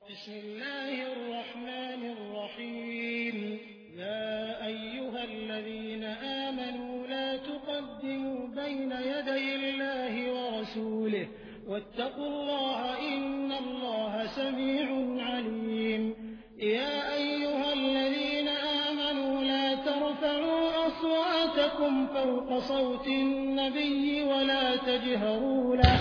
بسم الله الرحمن الرحيم يا أيها الذين آمنوا لا تقدموا بين يدي الله ورسوله واتقوا الله إن الله سميع عليم يا أيها الذين آمنوا لا ترفعوا أصواتكم فوق صوت النبي ولا تجهروا له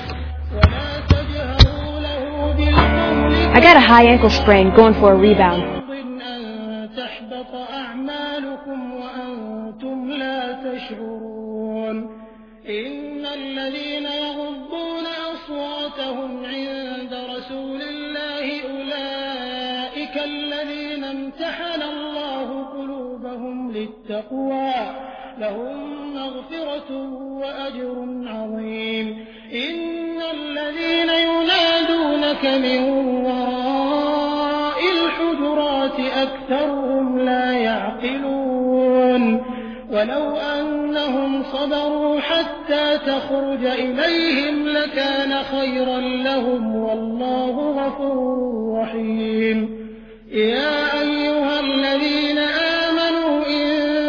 بالقول I got a high ankle sprain going for a rebound. أن تحبط أعمالكم وأنتم لا تشعرون إن الذين يغضون أصواتهم عند رسول الله أولئك الذين امتحن الله قلوبهم للتقوى لهم مغفرة وأجر عظيم إن الذين ينادونك من وراء الحجرات أكثرهم لا يعقلون ولو أنهم صبروا حتى تخرج إليهم لكان خيرا لهم والله غفور رحيم يا أيها الذين آمنوا إن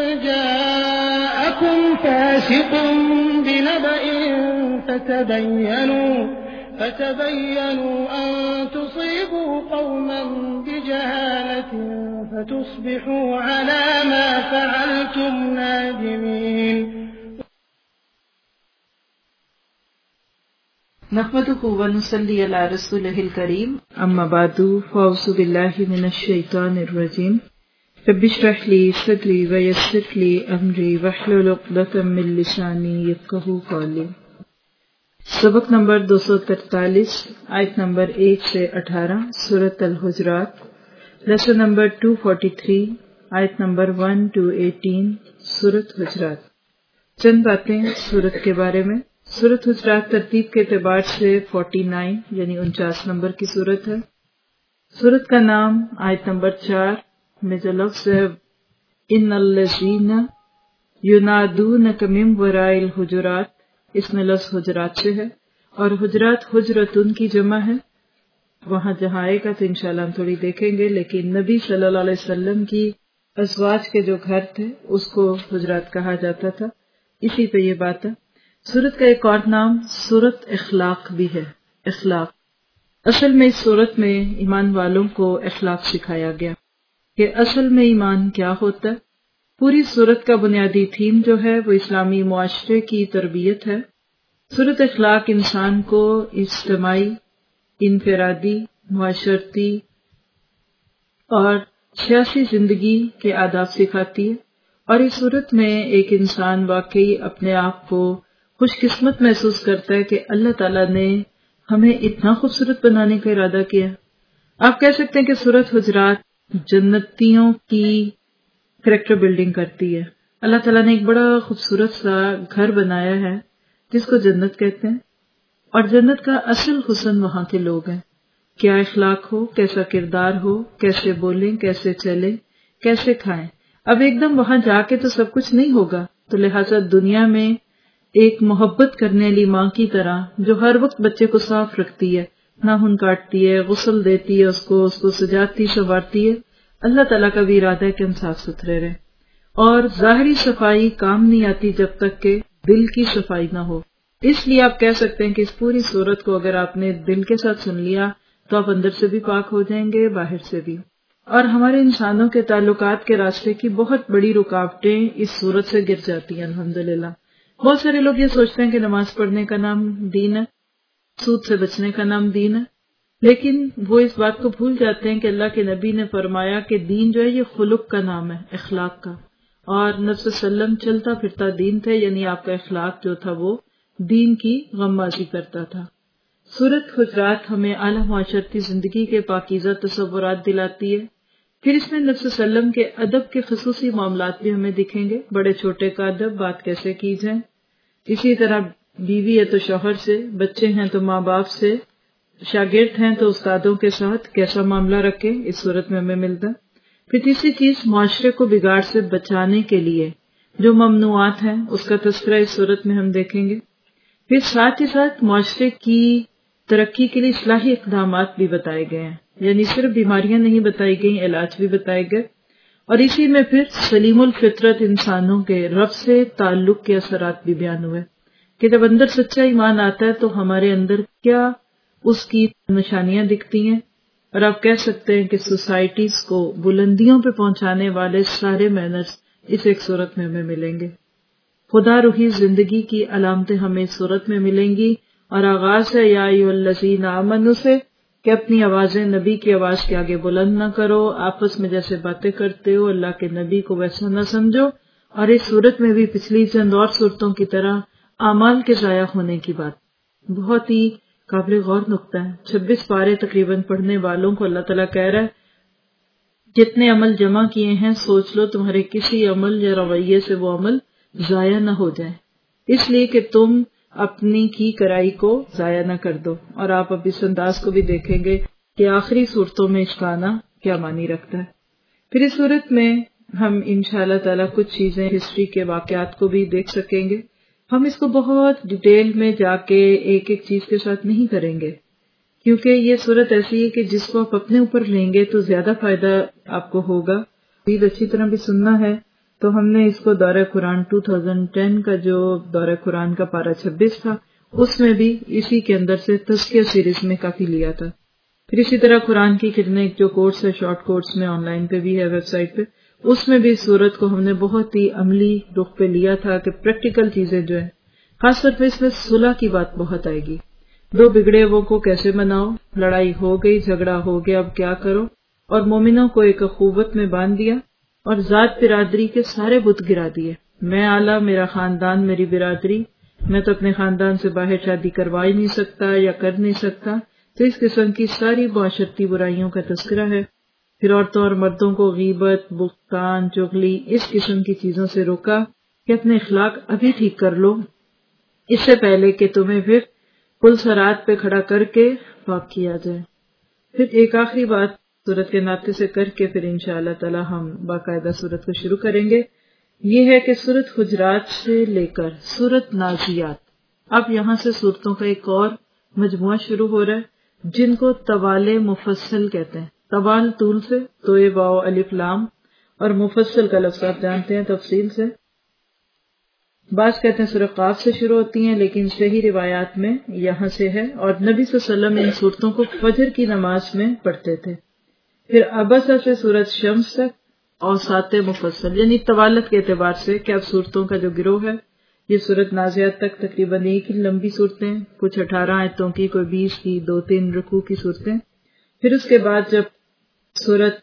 جاءكم فاسق بنبأ فتبينوا أن تصيبوا قوما بجهالة فتصبحوا على ما فعلتم نادمين نحمده ونصلي على رسوله الكريم اما بعد فاعوذ بالله من الشيطان الرجيم رب اشرح لي صدري ويسر لي امري واحلل عقدة من لساني يفقهوا قولي. سبق نمبر 243 آیت نمبر 1 سے 18 سورۃ الحجرات. لیسن نمبر 243 آیت نمبر 1 to 18 سورۃ حجرات. چند باتیں سورت کے بارے میں. سورۃ حجرات ترتیب کے اعتبار سے 49 یعنی 49 نمبر کی سورت ہے. سورت کا نام آیت نمبر 4 میں جو لفظ ہے ان الذین ینادونک من وراء الحجرات، اس میں لفظ حجرات سے ہے اور حجرات حجرتن کی جمع ہے. وہاں جہاں آئے گا تو انشاءاللہ ہم تھوڑی دیکھیں گے، لیکن نبی صلی اللہ علیہ وسلم کی ازواج کے جو گھر تھے اس کو حجرات کہا جاتا تھا. اسی پہ یہ بات ہے. سورت کا ایک اور نام سورت اخلاق بھی ہے. اخلاق اصل میں اس سورت میں ایمان والوں کو اخلاق سکھایا گیا کہ اصل میں ایمان کیا ہوتا ہے. پوری سورت کا بنیادی تھیم جو ہے وہ اسلامی معاشرے کی تربیت ہے. سورت اخلاق انسان کو اجتماعی، انفرادی، معاشرتی اور سیاسی زندگی کے آداب سکھاتی ہے. اور اس صورت میں ایک انسان واقعی اپنے آپ کو خوش قسمت محسوس کرتا ہے کہ اللہ تعالیٰ نے ہمیں اتنا خوبصورت بنانے کا ارادہ کیا. آپ کہہ سکتے ہیں کہ سورت حجرات جنتیوں کی کریکٹر بلڈنگ کرتی ہے. اللہ تعالیٰ نے ایک بڑا خوبصورت سا گھر بنایا ہے جس کو جنت کہتے ہیں، اور جنت کا اصل حسن وہاں کے لوگ ہیں. کیا اخلاق ہو، کیسا کردار ہو، کیسے بولیں، کیسے چلیں، کیسے کھائیں. اب ایک دم وہاں جا کے تو سب کچھ نہیں ہوگا، تو لہٰذا دنیا میں ایک محبت کرنے والی ماں کی طرح جو ہر وقت بچے کو صاف رکھتی ہے، ناخن کاٹتی ہے، غسل دیتی ہے، اس کو سجاتی سنوارتی ہے، اللہ تعالیٰ کا بھی ارادہ ہے کہ ہم صاف ستھرے رہیں. اور ظاہری صفائی کام نہیں آتی جب تک کہ دل کی صفائی نہ ہو. اس لیے آپ کہہ سکتے ہیں کہ اس پوری صورت کو اگر آپ نے دل کے ساتھ سن لیا تو آپ اندر سے بھی پاک ہو جائیں گے، باہر سے بھی. اور ہمارے انسانوں کے تعلقات کے راستے کی بہت بڑی رکاوٹیں اس صورت سے گر جاتی ہیں الحمدللہ. بہت سارے لوگ یہ سوچتے ہیں کہ نماز پڑھنے کا نام دین ہے، سود سے بچنے کا نام دین ہے، لیکن وہ اس بات کو بھول جاتے ہیں کہ اللہ کے نبی نے فرمایا کہ دین جو ہے یہ خلق کا نام ہے، اخلاق کا. اور نبی صلی اللہ علیہ وسلم چلتا پھرتا دین تھے، یعنی آپ کا اخلاق جو تھا وہ دین کی غمازی کرتا تھا. سورت حجرات ہمیں اعلیٰ معاشرتی زندگی کے پاکیزہ تصورات دلاتی ہے. پھر اس میں نبی صلی اللہ علیہ وسلم کے ادب کے خصوصی معاملات بھی ہمیں دکھیں گے. بڑے چھوٹے کا ادب، بات کیسے کی جائے. اسی طرح بیوی ہے تو شوہر سے، بچے ہیں تو ماں باپ سے، شاگرد ہیں تو استادوں کے ساتھ کیسا معاملہ رکھے، اس صورت میں ہمیں ملتا. پھر تیسری چیز معاشرے کو بگاڑ سے بچانے کے لیے جو ممنوعات ہیں اس کا تذکرہ اس صورت میں ہم دیکھیں گے. پھر ساتھ ہی ساتھ معاشرے کی ترقی کے لیے اصلاحی اقدامات بھی بتائے گئے ہیں. یعنی صرف بیماریاں نہیں بتائی گئیں، علاج بھی بتائے گئے. اور اسی میں پھر سلیم الفطرت انسانوں کے رب سے تعلق کے اثرات بھی بیان ہوئے کہ جب اندر سچا ایمان آتا ہے تو ہمارے اندر کیا اس کی نشانیاں دکھتی ہیں. اور آپ کہہ سکتے ہیں کہ سوسائٹیز کو بلندیوں پہ پہنچانے والے سارے مینرز اس ایک صورت میں ہمیں ملیں گے. خدا روحی زندگی کی علامتیں ہمیں اس صورت میں ملیں گی. اور آغاز ہے یا ایھا الذین آمنوا سے کہ اپنی آوازیں نبی کی آواز کے آگے بلند نہ کرو، آپس میں جیسے باتیں کرتے ہو اللہ کے نبی کو ویسا نہ سمجھو. اور اس صورت میں بھی پچھلی چند اور صورتوں کی طرح اعمال کے ضائع ہونے کی بات بہت ہی قابل غور نقطہ ہے. 26 پارے تقریباً پڑھنے والوں کو اللہ تعالیٰ کہہ رہا ہے جتنے عمل جمع کیے ہیں سوچ لو تمہارے کسی عمل یا رویے سے وہ عمل ضائع نہ ہو جائے، اس لیے کہ تم اپنی کی کرائی کو ضائع نہ کر دو. اور آپ اب اس انداز کو بھی دیکھیں گے کہ آخری صورتوں میں اس کا آنا کیا معنی رکھتا ہے. پھر اس صورت میں ہم انشاءاللہ تعالیٰ کچھ چیزیں ہسٹری کے واقعات کو بھی دیکھ سکیں گے. ہم اس کو بہت ڈیٹیل میں جا کے ایک ایک چیز کے ساتھ نہیں کریں گے کیونکہ یہ صورت ایسی ہے کہ جس کو آپ اپنے اوپر لیں گے تو زیادہ فائدہ آپ کو ہوگا. عید اچھی طرح بھی سننا ہے تو ہم نے اس کو دورہ قرآن 2010 کا جو دورہ قرآن کا پارہ 26 تھا اس میں بھی اسی کے اندر سے تزکیہ سیریز میں کافی لیا تھا. پھر اسی طرح قرآن کی کتنے جو کورس ہے شارٹ کورس میں آن لائن پہ بھی ہے ویب سائٹ پہ، اس میں بھی اس صورت کو ہم نے بہت ہی عملی رخ پہ لیا تھا کہ پریکٹیکل چیزیں جو ہیں خاص طور پہ اس میں صلح کی بات بہت آئے گی. دو بگڑے وہ کو کیسے مناؤ، لڑائی ہو گئی، جھگڑا ہو گیا، اب کیا کرو. اور مومنوں کو ایک اخوت میں باندھ دیا اور ذات برادری کے سارے بت گرا دیے. میں اعلیٰ، میرا خاندان، میری برادری، میں تو اپنے خاندان سے باہر شادی کروا ہی نہیں سکتا یا کر نہیں سکتا. تو اس قسم کی ساری معاشرتی برائیوں کا تذکرہ ہے. پھر عورتوں اور مردوں کو غیبت، بہتان، چغلی اس قسم کی چیزوں سے روکا کہ اپنے اخلاق ابھی ٹھیک کر لو اس سے پہلے کہ تمہیں پھر پل صراط پہ کھڑا کر کے پاک کیا جائے. پھر ایک آخری بات سورت کے ناطے سے کر کے پھر انشاءاللہ تعالی ہم باقاعدہ سورت کو شروع کریں گے. یہ ہے کہ سورت حجرات سے لے کر سورت نازیات، اب یہاں سے صورتوں کا ایک اور مجموعہ شروع ہو رہا ہے جن کو طوال مفصل کہتے ہیں. طوال طول سے، تو واو الف لام، اور مفصل کا لفظ آپ جانتے ہیں تفصیل سے. بعض کہتے ہیں سورہ قاف سے شروع ہوتی ہیں لیکن صحیح روایات میں یہاں سے ہے. اور نبی صلی اللہ علیہ وسلم ان صورتوں کو فجر کی نماز میں پڑھتے تھے. پھر عبسہ سے سورت شمس تک اوساط مفصل، یعنی طوالت کے اعتبار سے کہ اب صورتوں کا جو گروہ ہے یہ سورت نازیات تک تقریباً ایک ہی لمبی صورتیں، کچھ 18 آیتوں کی، کوئی 20 کی، 2-3 رکوع کی صورتیں. پھر اس کے بعد جب سورت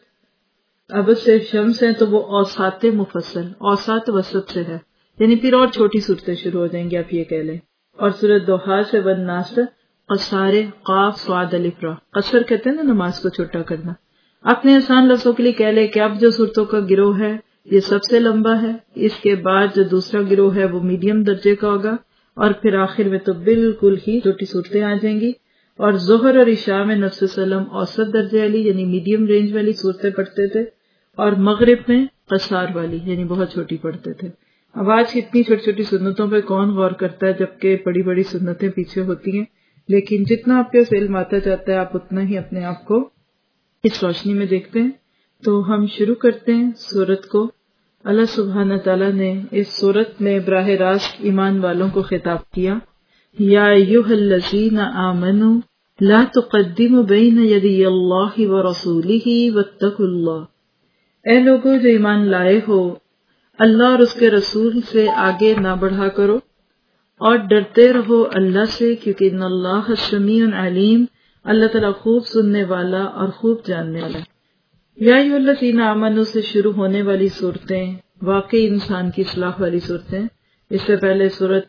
عبس سے شمس ہیں تو وہ اوساط مفصل، اوساط وسط سے ہے، یعنی پھر اور چھوٹی صورتیں شروع ہو جائیں گی آپ یہ کہہ لیں. اور سورت دوحہ سے والناس قصار قاف صاد الف را، قصر کہتے ہیں نا نماز کو چھوٹا کرنا. اپنے آسان لفظوں کے لیے کہہ لیں کہ اب جو صورتوں کا گروہ ہے یہ سب سے لمبا ہے، اس کے بعد جو دوسرا گروہ ہے وہ میڈیم درجے کا ہوگا، اور پھر آخر میں تو بالکل ہی چھوٹی صورتیں آ جائیں گی. اور ظہر اور عشاء میں نبی صلی اللہ علیہ وسلم اوسط درجے والی یعنی میڈیم رینج والی صورتیں پڑھتے تھے، اور مغرب میں قصار والی یعنی بہت چھوٹی پڑھتے تھے. اب آج اتنی چھوٹی چھوٹی سنتوں پہ کون غور کرتا ہے جبکہ بڑی بڑی سنتیں پیچھے ہوتی ہیں. لیکن جتنا آپ کے علم آتا جاتا ہے آپ اتنا ہی اپنے آپ کو اس روشنی میں دیکھتے ہیں. تو ہم شروع کرتے ہیں سورت کو. اللہ سبحانہ تعالیٰ نے اس سورت میں براہ راست ایمان والوں کو خطاب کیا. یا ایھا الذین آمنوا لا تقدموا بین یدی اللہ ورسولہ واتقوا اللہ. اے لوگوں جو ایمان لائے ہو، اللہ اور اس کے رسول سے آگے نہ بڑھا کرو اور ڈرتے رہو اللہ سے، کیونکہ ان اللہ سمیع علیم، اللہ تعالیٰ خوب سننے والا اور خوب جاننے والا. یا ایھا الذین آمنوا سے شروع ہونے والی صورتیں واقعی انسان کی اصلاح والی صورتیں. اس سے پہلے سورت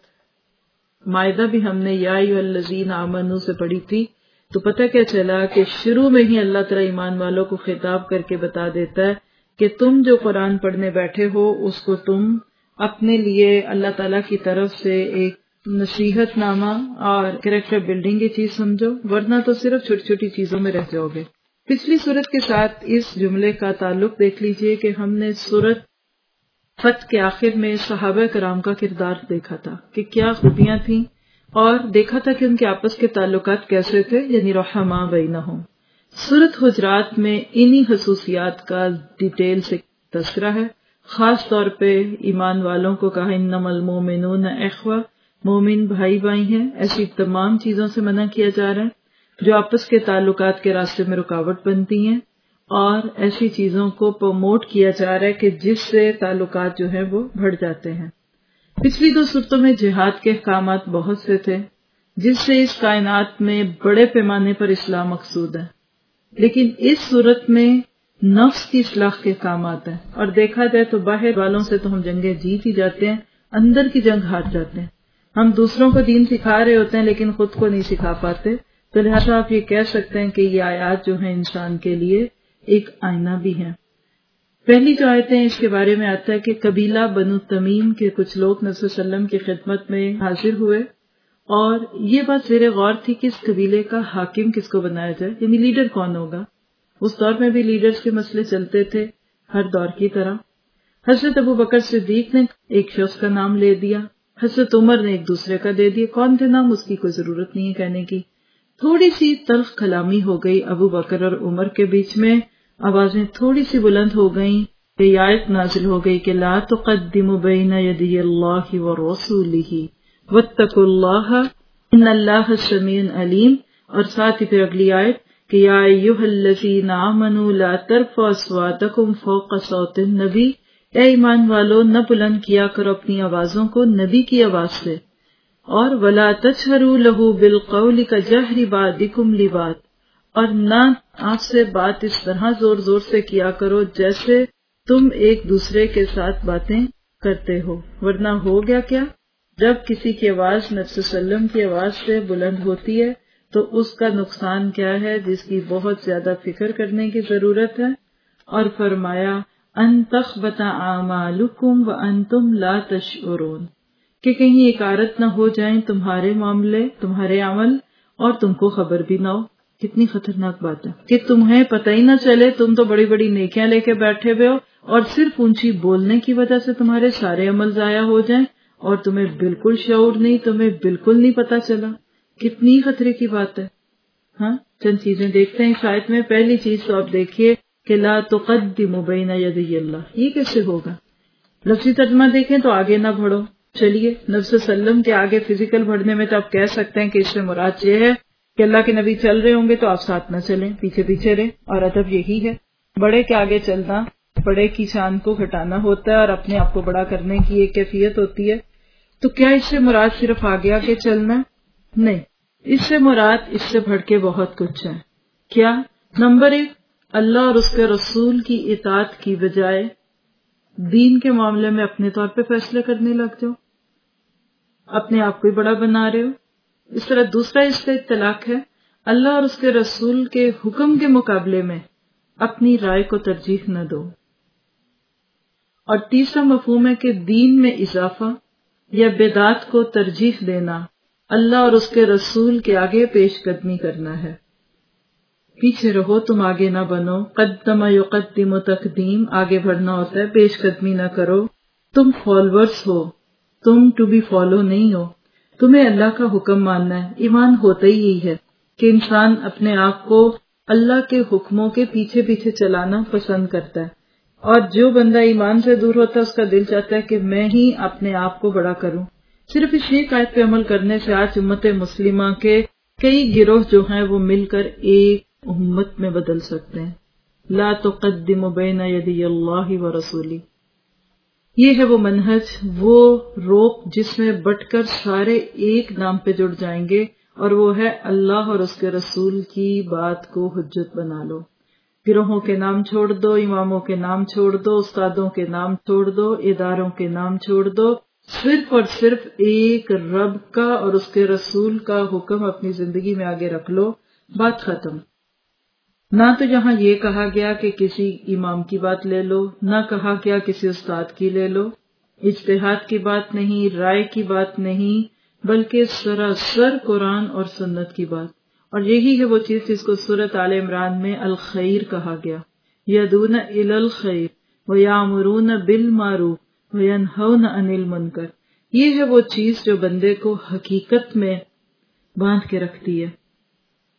مائدہ بھی ہم نے یا ایھا الذین آمنوا سے پڑھی تھی، تو پتہ کیا چلا کہ شروع میں ہی اللہ تعالیٰ ایمان والوں کو خطاب کر کے بتا دیتا ہے کہ تم جو قرآن پڑھنے بیٹھے ہو اس کو تم اپنے لیے اللہ تعالیٰ کی طرف سے ایک نصیحت نامہ اور کریکٹر بلڈنگ کی چیز سمجھو، ورنہ تو صرف چھوٹی چھوٹی چیزوں میں رہ جاؤ گے. پچھلی سورت کے ساتھ اس جملے کا تعلق دیکھ لیجئے کہ ہم نے سورت فتح کے آخر میں صحابہ کرام کا کردار دیکھا تھا کہ کیا خوبیاں تھیں، اور دیکھا تھا کہ ان کے آپس کے تعلقات کیسے تھے، یعنی رحماء بینہم. سورۃ حجرات میں انہی خصوصیات کا ڈیٹیل سے تذکرہ ہے. خاص طور پہ ایمان والوں کو کہا انما المؤمنون اخوہ، مومن بھائی بھائی ہیں. ایسی تمام چیزوں سے منع کیا جا رہا ہے جو آپس کے تعلقات کے راستے میں رکاوٹ بنتی ہیں، اور ایسی چیزوں کو پروموٹ کیا جا رہا ہے کہ جس سے تعلقات جو ہیں وہ بڑھ جاتے ہیں. پچھلی 2 صورتوں میں جہاد کے احکامات بہت سے تھے جس سے اس کائنات میں بڑے پیمانے پر اصلاح مقصود ہے، لیکن اس صورت میں نفس کی اصلاح کے احکامات ہیں. اور دیکھا جائے تو باہر والوں سے تو ہم جنگیں جیت ہی جاتے ہیں، اندر کی جنگ ہار جاتے ہیں. ہم دوسروں کو دین سکھا رہے ہوتے ہیں لیکن خود کو نہیں سکھا پاتے. تو لہٰذا آپ یہ کہہ سکتے ہیں کہ یہ آیات جو ہیں انسان کے لیے ایک آئینہ بھی ہیں. پہلی جو آیتیں اس کے بارے میں آتا ہے کہ قبیلہ بنو تمیم کے کچھ لوگ نبی صلی اللہ علیہ وسلم کی خدمت میں حاضر ہوئے، اور یہ بات زیر غور تھی کہ اس قبیلے کا حاکم کس کو بنایا جائے، یعنی لیڈر کون ہوگا. اس دور میں بھی لیڈرز کے مسئلے چلتے تھے ہر دور کی طرح. حضرت ابو بکر صدیق نے ایک شخص کا نام لے دیا، حضرت عمر نے ایک دوسرے کا دے دیا. کون تھے نام اس کی کوئی ضرورت نہیں ہے کہنے کی. تھوڑی سی تلخ کلامی ہو گئی ابو بکر اور عمر کے بیچ میں، آوازیں تھوڑی سی بلند ہو گئیں کہ یہ آیت نازل ہو گئی کہ لا تقدموا بین یدی اللہ ورسولہ واتقوا اللہ ان اللہ سمیع علیم. اور ساتھ ہی پھر اگلی آیت کہ یا ایھا الذین آمنوا لا ترفعوا اصواتکم فوق صوت النبی، اے ایمان والو نہ بلند کیا کرو اپنی آوازوں کو نبی کی آواز سے. اور ولا تجہروا لہ بالقول کجہر بعضکم لبعض، اور نہ آپ سے بات اس طرح زور زور سے کیا کرو جیسے تم ایک دوسرے کے ساتھ باتیں کرتے ہو. ورنہ ہو گیا کیا، جب کسی کی آواز نبی صلی اللہ علیہ وسلم کی آواز سے بلند ہوتی ہے تو اس کا نقصان کیا ہے جس کی بہت زیادہ فکر کرنے کی ضرورت ہے. اور فرمایا ان تخبط اعمالکم وانتم لا تشعرون، کہ کہیں اکارت نہ ہو جائیں تمہارے معاملے، تمہارے عمل، اور تم کو خبر بھی نہ ہو. کتنی خطرناک بات ہے کہ تمہیں پتہ ہی نہ چلے، تم تو بڑی بڑی نیکیاں لے کے بیٹھے ہوئے ہو اور صرف اونچی بولنے کی وجہ سے تمہارے سارے عمل ضائع ہو جائیں اور تمہیں بالکل شعور نہیں، تمہیں بالکل نہیں پتہ چلا. کتنی خطرے کی بات ہے. ہاں چند چیزیں دیکھتے ہیں اس آیت میں. پہلی چیز تو آپ دیکھیے کہ لا تقدموا بین یدی اللہ، یہ کیسے ہوگا؟ لفظی ترجمہ دیکھیں تو آگے نہ بڑھو. چلیے نبی صلی اللہ علیہ وسلم کے آگے فزیکل بڑھنے میں تو آپ کہہ سکتے ہیں کہ اس سے مراد یہ ہے کہ اللہ کے نبی چل رہے ہوں گے تو آپ ساتھ نہ چلیں، پیچھے پیچھے رہیں. اور ادب یہی ہے، بڑے کے آگے چلنا بڑے کی شان کو گھٹانا ہوتا ہے اور اپنے آپ کو بڑا کرنے کی ایک کیفیت ہوتی ہے. تو کیا اس سے مراد صرف آگے آگے چلنا؟ نہیں، اس سے مراد اس سے بڑھ کے بہت کچھ ہے. کیا؟ نمبر 1، اللہ اور اس کے رسول کی اطاعت کی بجائے دین کے معاملے میں اپنے طور پہ فیصلے کرنے لگ جاؤ، اپنے آپ کو ہی بڑا بنا رہے ہو. اس طرح دوسرا اس کا اطلاق ہے اللہ اور اس کے رسول کے حکم کے مقابلے میں اپنی رائے کو ترجیح نہ دو. اور تیسرا مفہوم ہے کہ دین میں اضافہ یا بدعت کو ترجیح دینا اللہ اور اس کے رسول کے آگے پیش قدمی کرنا ہے. پیچھے رہو، تم آگے نہ بنو. قدم یقدم تقدیم، آگے بڑھنا ہوتا ہے، پیش قدمی نہ کرو. تم فالوورز ہو، تم ٹو بی فالو نہیں ہو. تمہیں اللہ کا حکم ماننا ہے. ایمان ہوتا ہی یہی ہے کہ انسان اپنے آپ کو اللہ کے حکموں کے پیچھے پیچھے چلانا پسند کرتا ہے. اور جو بندہ ایمان سے دور ہوتا ہے اس کا دل چاہتا ہے کہ میں ہی اپنے آپ کو بڑا کروں. صرف اس ایک آیت پہ عمل کرنے سے آج امت مسلمہ کے کئی گروہ جو ہیں وہ مل کر ایک امت میں بدل سکتے ہیں. لا تقدموا بین یدی اللہ ورسولہ، یہ ہے وہ منہج، وہ روپ جس میں بٹ کر سارے ایک نام پہ جڑ جائیں گے، اور وہ ہے اللہ اور اس کے رسول کی بات کو حجت بنا لو. گروہوں کے نام چھوڑ دو، اماموں کے نام چھوڑ دو، استادوں کے نام چھوڑ دو، اداروں کے نام چھوڑ دو. صرف اور صرف ایک رب کا اور اس کے رسول کا حکم اپنی زندگی میں آگے رکھ لو، بات ختم. نہ تو یہاں یہ کہا گیا کہ کسی امام کی بات لے لو، نہ کہا گیا کسی استاد کی لے لو. اجتہاد کی بات نہیں، رائے کی بات نہیں، بلکہ سراسر قرآن اور سنت کی بات. اور یہی ہے وہ چیز جس کو سورۃ آل عمران میں الخیر کہا گیا. یدعون الی الخیر ویامرون بالمعروف وینہون عن المنکر. یہ ہے وہ چیز جو بندے کو حقیقت میں باندھ کے رکھتی ہے.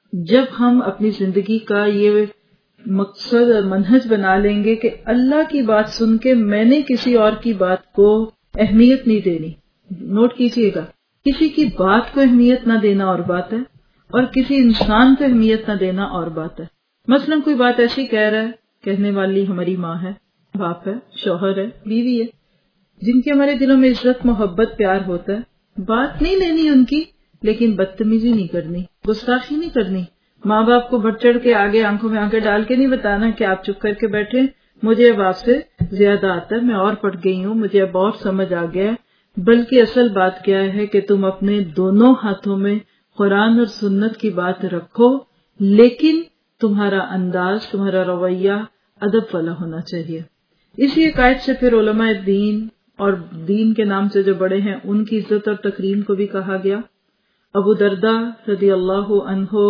جب ہم اپنی زندگی کا یہ مقصد اور منہج بنا لیں گے کہ اللہ کی بات سن کے میں نے کسی اور کی بات کو اہمیت نہیں دینی. نوٹ کیجئے گا، کسی کی بات کو اہمیت نہ دینا اور بات ہے، اور کسی انسان کو اہمیت نہ دینا اور بات ہے. مثلا کوئی بات ایسی کہہ رہا ہے، کہنے والی ہماری ماں ہے، باپ ہے، شوہر ہے، بیوی ہے، جن کے ہمارے دلوں میں عزت، محبت، پیار ہوتا ہے. بات نہیں لینی ان کی، لیکن بدتمیزی نہیں کرنی، گستاخی نہیں کرنی. ماں باپ کو بڑھ چڑھ کے آگے آنکھوں میں آنکھیں ڈال کے نہیں بتانا کہ آپ چپ کر کے بیٹھے، مجھے اب آپ سے زیادہ آتا ہے، میں اور پڑھ گئی ہوں، مجھے اب اور سمجھ آ گیا ہے. بلکہ اصل بات کیا ہے کہ تم اپنے دونوں ہاتھوں میں قرآن اور سنت کی بات رکھو، لیکن تمہارا انداز، تمہارا رویہ ادب والا ہونا چاہیے. اسی عقائد سے پھر علماء دین اور دین کے نام سے جو بڑے ہیں ان کی عزت اور تکریم کو بھی کہا گیا. ابو درداء رضی اللہ عنہ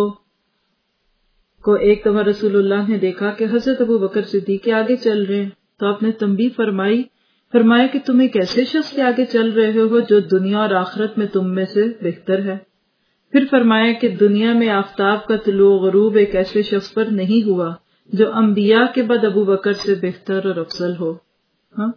کو ایک دفعہ رسول اللہ نے دیکھا کہ حضرت ابو بکر صدیق کے آگے چل رہے ہیں، تو آپ نے تنبیہ فرمایا کہ تم ایک ایسے شخص کے آگے چل رہے ہو جو دنیا اور آخرت میں تم میں سے بہتر ہے. پھر فرمایا کہ دنیا میں آفتاب کا طلوع و غروب ایک ایسے شخص پر نہیں ہوا جو انبیاء کے بعد ابو بکر سے بہتر اور افضل ہو. ہاں،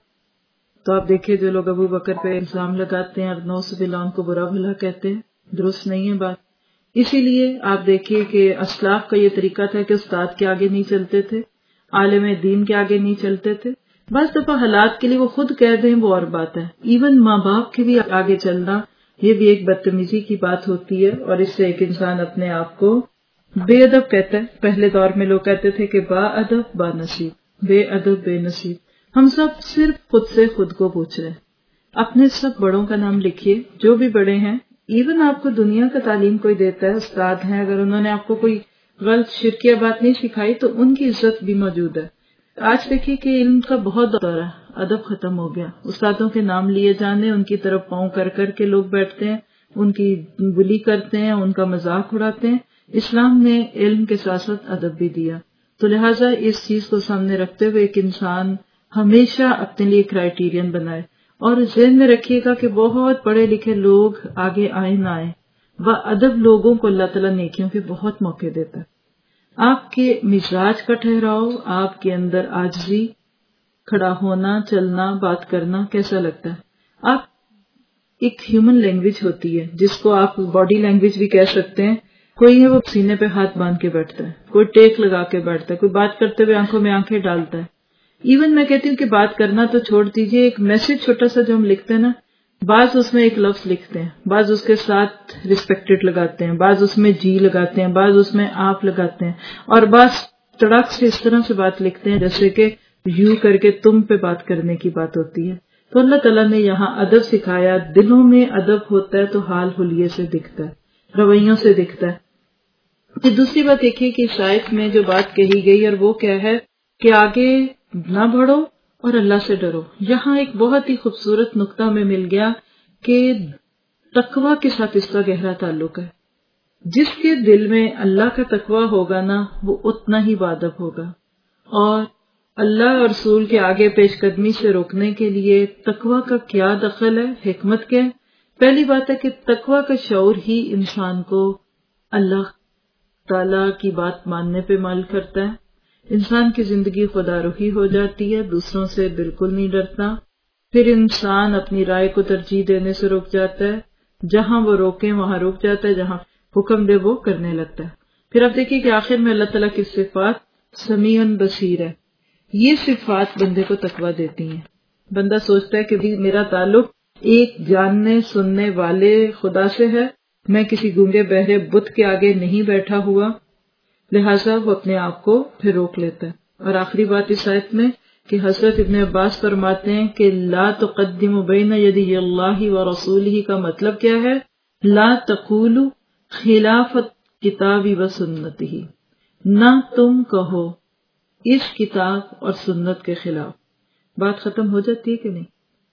تو آپ دیکھیں جو لوگ ابو بکر پہ الزام لگاتے ہیں اور نوز باللہ ان کو برا بھلا کہتے ہیں، درست نہیں ہے بات. اسی لیے آپ دیکھیے کہ اسلاف کا یہ طریقہ تھا کہ استاد کے آگے نہیں چلتے تھے، عالم دین کے آگے نہیں چلتے تھے. بعض دفعہ حالات کے لیے وہ خود کہہ دیں وہ اور بات ہے. ایون ماں باپ کے بھی آگے چلنا یہ بھی ایک بدتمیزی کی بات ہوتی ہے، اور اس سے ایک انسان اپنے آپ کو بے ادب کہتا ہے. پہلے دور میں لوگ کہتے تھے کہ با ادب با نصیب، بے ادب بے نصیب. ہم سب صرف خود سے خود کو پوچھ رہے ہیں. اپنے سب بڑوں کا نام لکھیے، جو بھی بڑے ہیں. ایون آپ کو دنیا کا تعلیم کوئی دیتا ہے، استاد ہیں، اگر انہوں نے آپ کو کوئی غلط شرکیہ بات نہیں سکھائی تو ان کی عزت بھی موجود ہے. آج دیکھیے کہ علم کا بہت دور ہے، ادب ختم ہو گیا. استادوں کے نام لیے جانے، ان کی طرف پاؤں کر کے لوگ بیٹھتے ہیں، ان کی بلی کرتے ہیں، ان کا مذاق اڑاتے ہیں. اسلام نے علم کے ساتھ ساتھ ادب بھی دیا. تو لہٰذا اس چیز کو سامنے رکھتے ہوئے ایک انسان ہمیشہ اپنے لیے کرائیٹیرین بنائے. اور ذہن میں رکھیے گا کہ بہت پڑھے لکھے لوگ آگے آئے نہ آئے، با ادب لوگوں کو اللہ تعالیٰ نیکیوں کے بہت موقع دیتا ہے. آپ کے مزاج کا ٹھہراؤ، آپ کے اندر عاجزی، کھڑا ہونا، چلنا، بات کرنا کیسا لگتا ہے. آپ ایک ہیومن لینگویج ہوتی ہے جس کو آپ باڈی لینگویج بھی کہہ سکتے ہیں. کوئی ہے وہ سینے پہ ہاتھ باندھ کے بیٹھتا ہے، کوئی ٹیک لگا کے بیٹھتا ہے، کوئی بات کرتے ہوئے آنکھوں میں آنکھیں ڈالتا ہے. ایون میں کہتی ہوں کہ بات کرنا تو چھوڑ دیجئے، ایک میسج چھوٹا سا جو ہم لکھتے ہیں نا، بعض اس میں ایک لفظ لکھتے ہیں، بعض اس کے ساتھ ریسپیکٹڈ لگاتے ہیں، بعض اس میں جی لگاتے ہیں، بعض اس میں آپ لگاتے ہیں، اور بعض تڑاک سے اس طرح سے بات لکھتے ہیں جیسے کہ یوں کر کے تم پہ بات کرنے کی بات ہوتی ہے. تو اللہ تعالیٰ نے یہاں ادب سکھایا. دلوں میں ادب ہوتا ہے تو حال حلیے سے دکھتا ہے، رویوں سے دکھتا ہے. پھر دوسری بات دیکھیے کہ شاید میں جو بات کہی گئی اور وہ کیا ہے کہ آگے نہ بڑھو اور اللہ سے ڈرو. یہاں ایک بہت ہی خوبصورت نقطہ میں مل گیا کہ تقوی کے ساتھ اس کا گہرا تعلق ہے. جس کے دل میں اللہ کا تقوی ہوگا نا وہ اتنا ہی بادب ہوگا. اور اللہ اور رسول کے آگے پیش قدمی سے روکنے کے لیے تقوی کا کیا دخل ہے، حکمت کیا ہے؟ پہلی بات ہے کہ تقوی کا شعور ہی انسان کو اللہ تعالیٰ کی بات ماننے پہ مائل کرتا ہے. انسان کی زندگی خدا روحی ہو جاتی ہے، دوسروں سے بالکل نہیں ڈرتا. پھر انسان اپنی رائے کو ترجیح دینے سے رک جاتا ہے، جہاں وہ روکیں وہاں رک جاتا ہے، جہاں حکم دے وہ کرنے لگتا ہے. پھر آپ دیکھیے کہ آخر میں اللہ تعالیٰ کی صفات سمیع بصیر ہے. یہ صفات بندے کو تقویٰ دیتی ہیں. بندہ سوچتا ہے کہ میرا تعلق ایک جاننے سننے والے خدا سے ہے، میں کسی گونگے بہرے بت کے آگے نہیں بیٹھا ہوا، لہٰذا وہ اپنے آپ کو پھر روک لیتا ہے. اور آخری بات اس آیت میں کہ حضرت ابن عباس فرماتے ہیں کہ لا تقدموا بین یدی اللہ ورسولہ کا مطلب کیا ہے؟ لا تقولوا خلاف کتاب و سنتہ، نہ تم کہو اس کتاب اور سنت کے خلاف. بات ختم ہو جاتی ہے کہ نہیں؟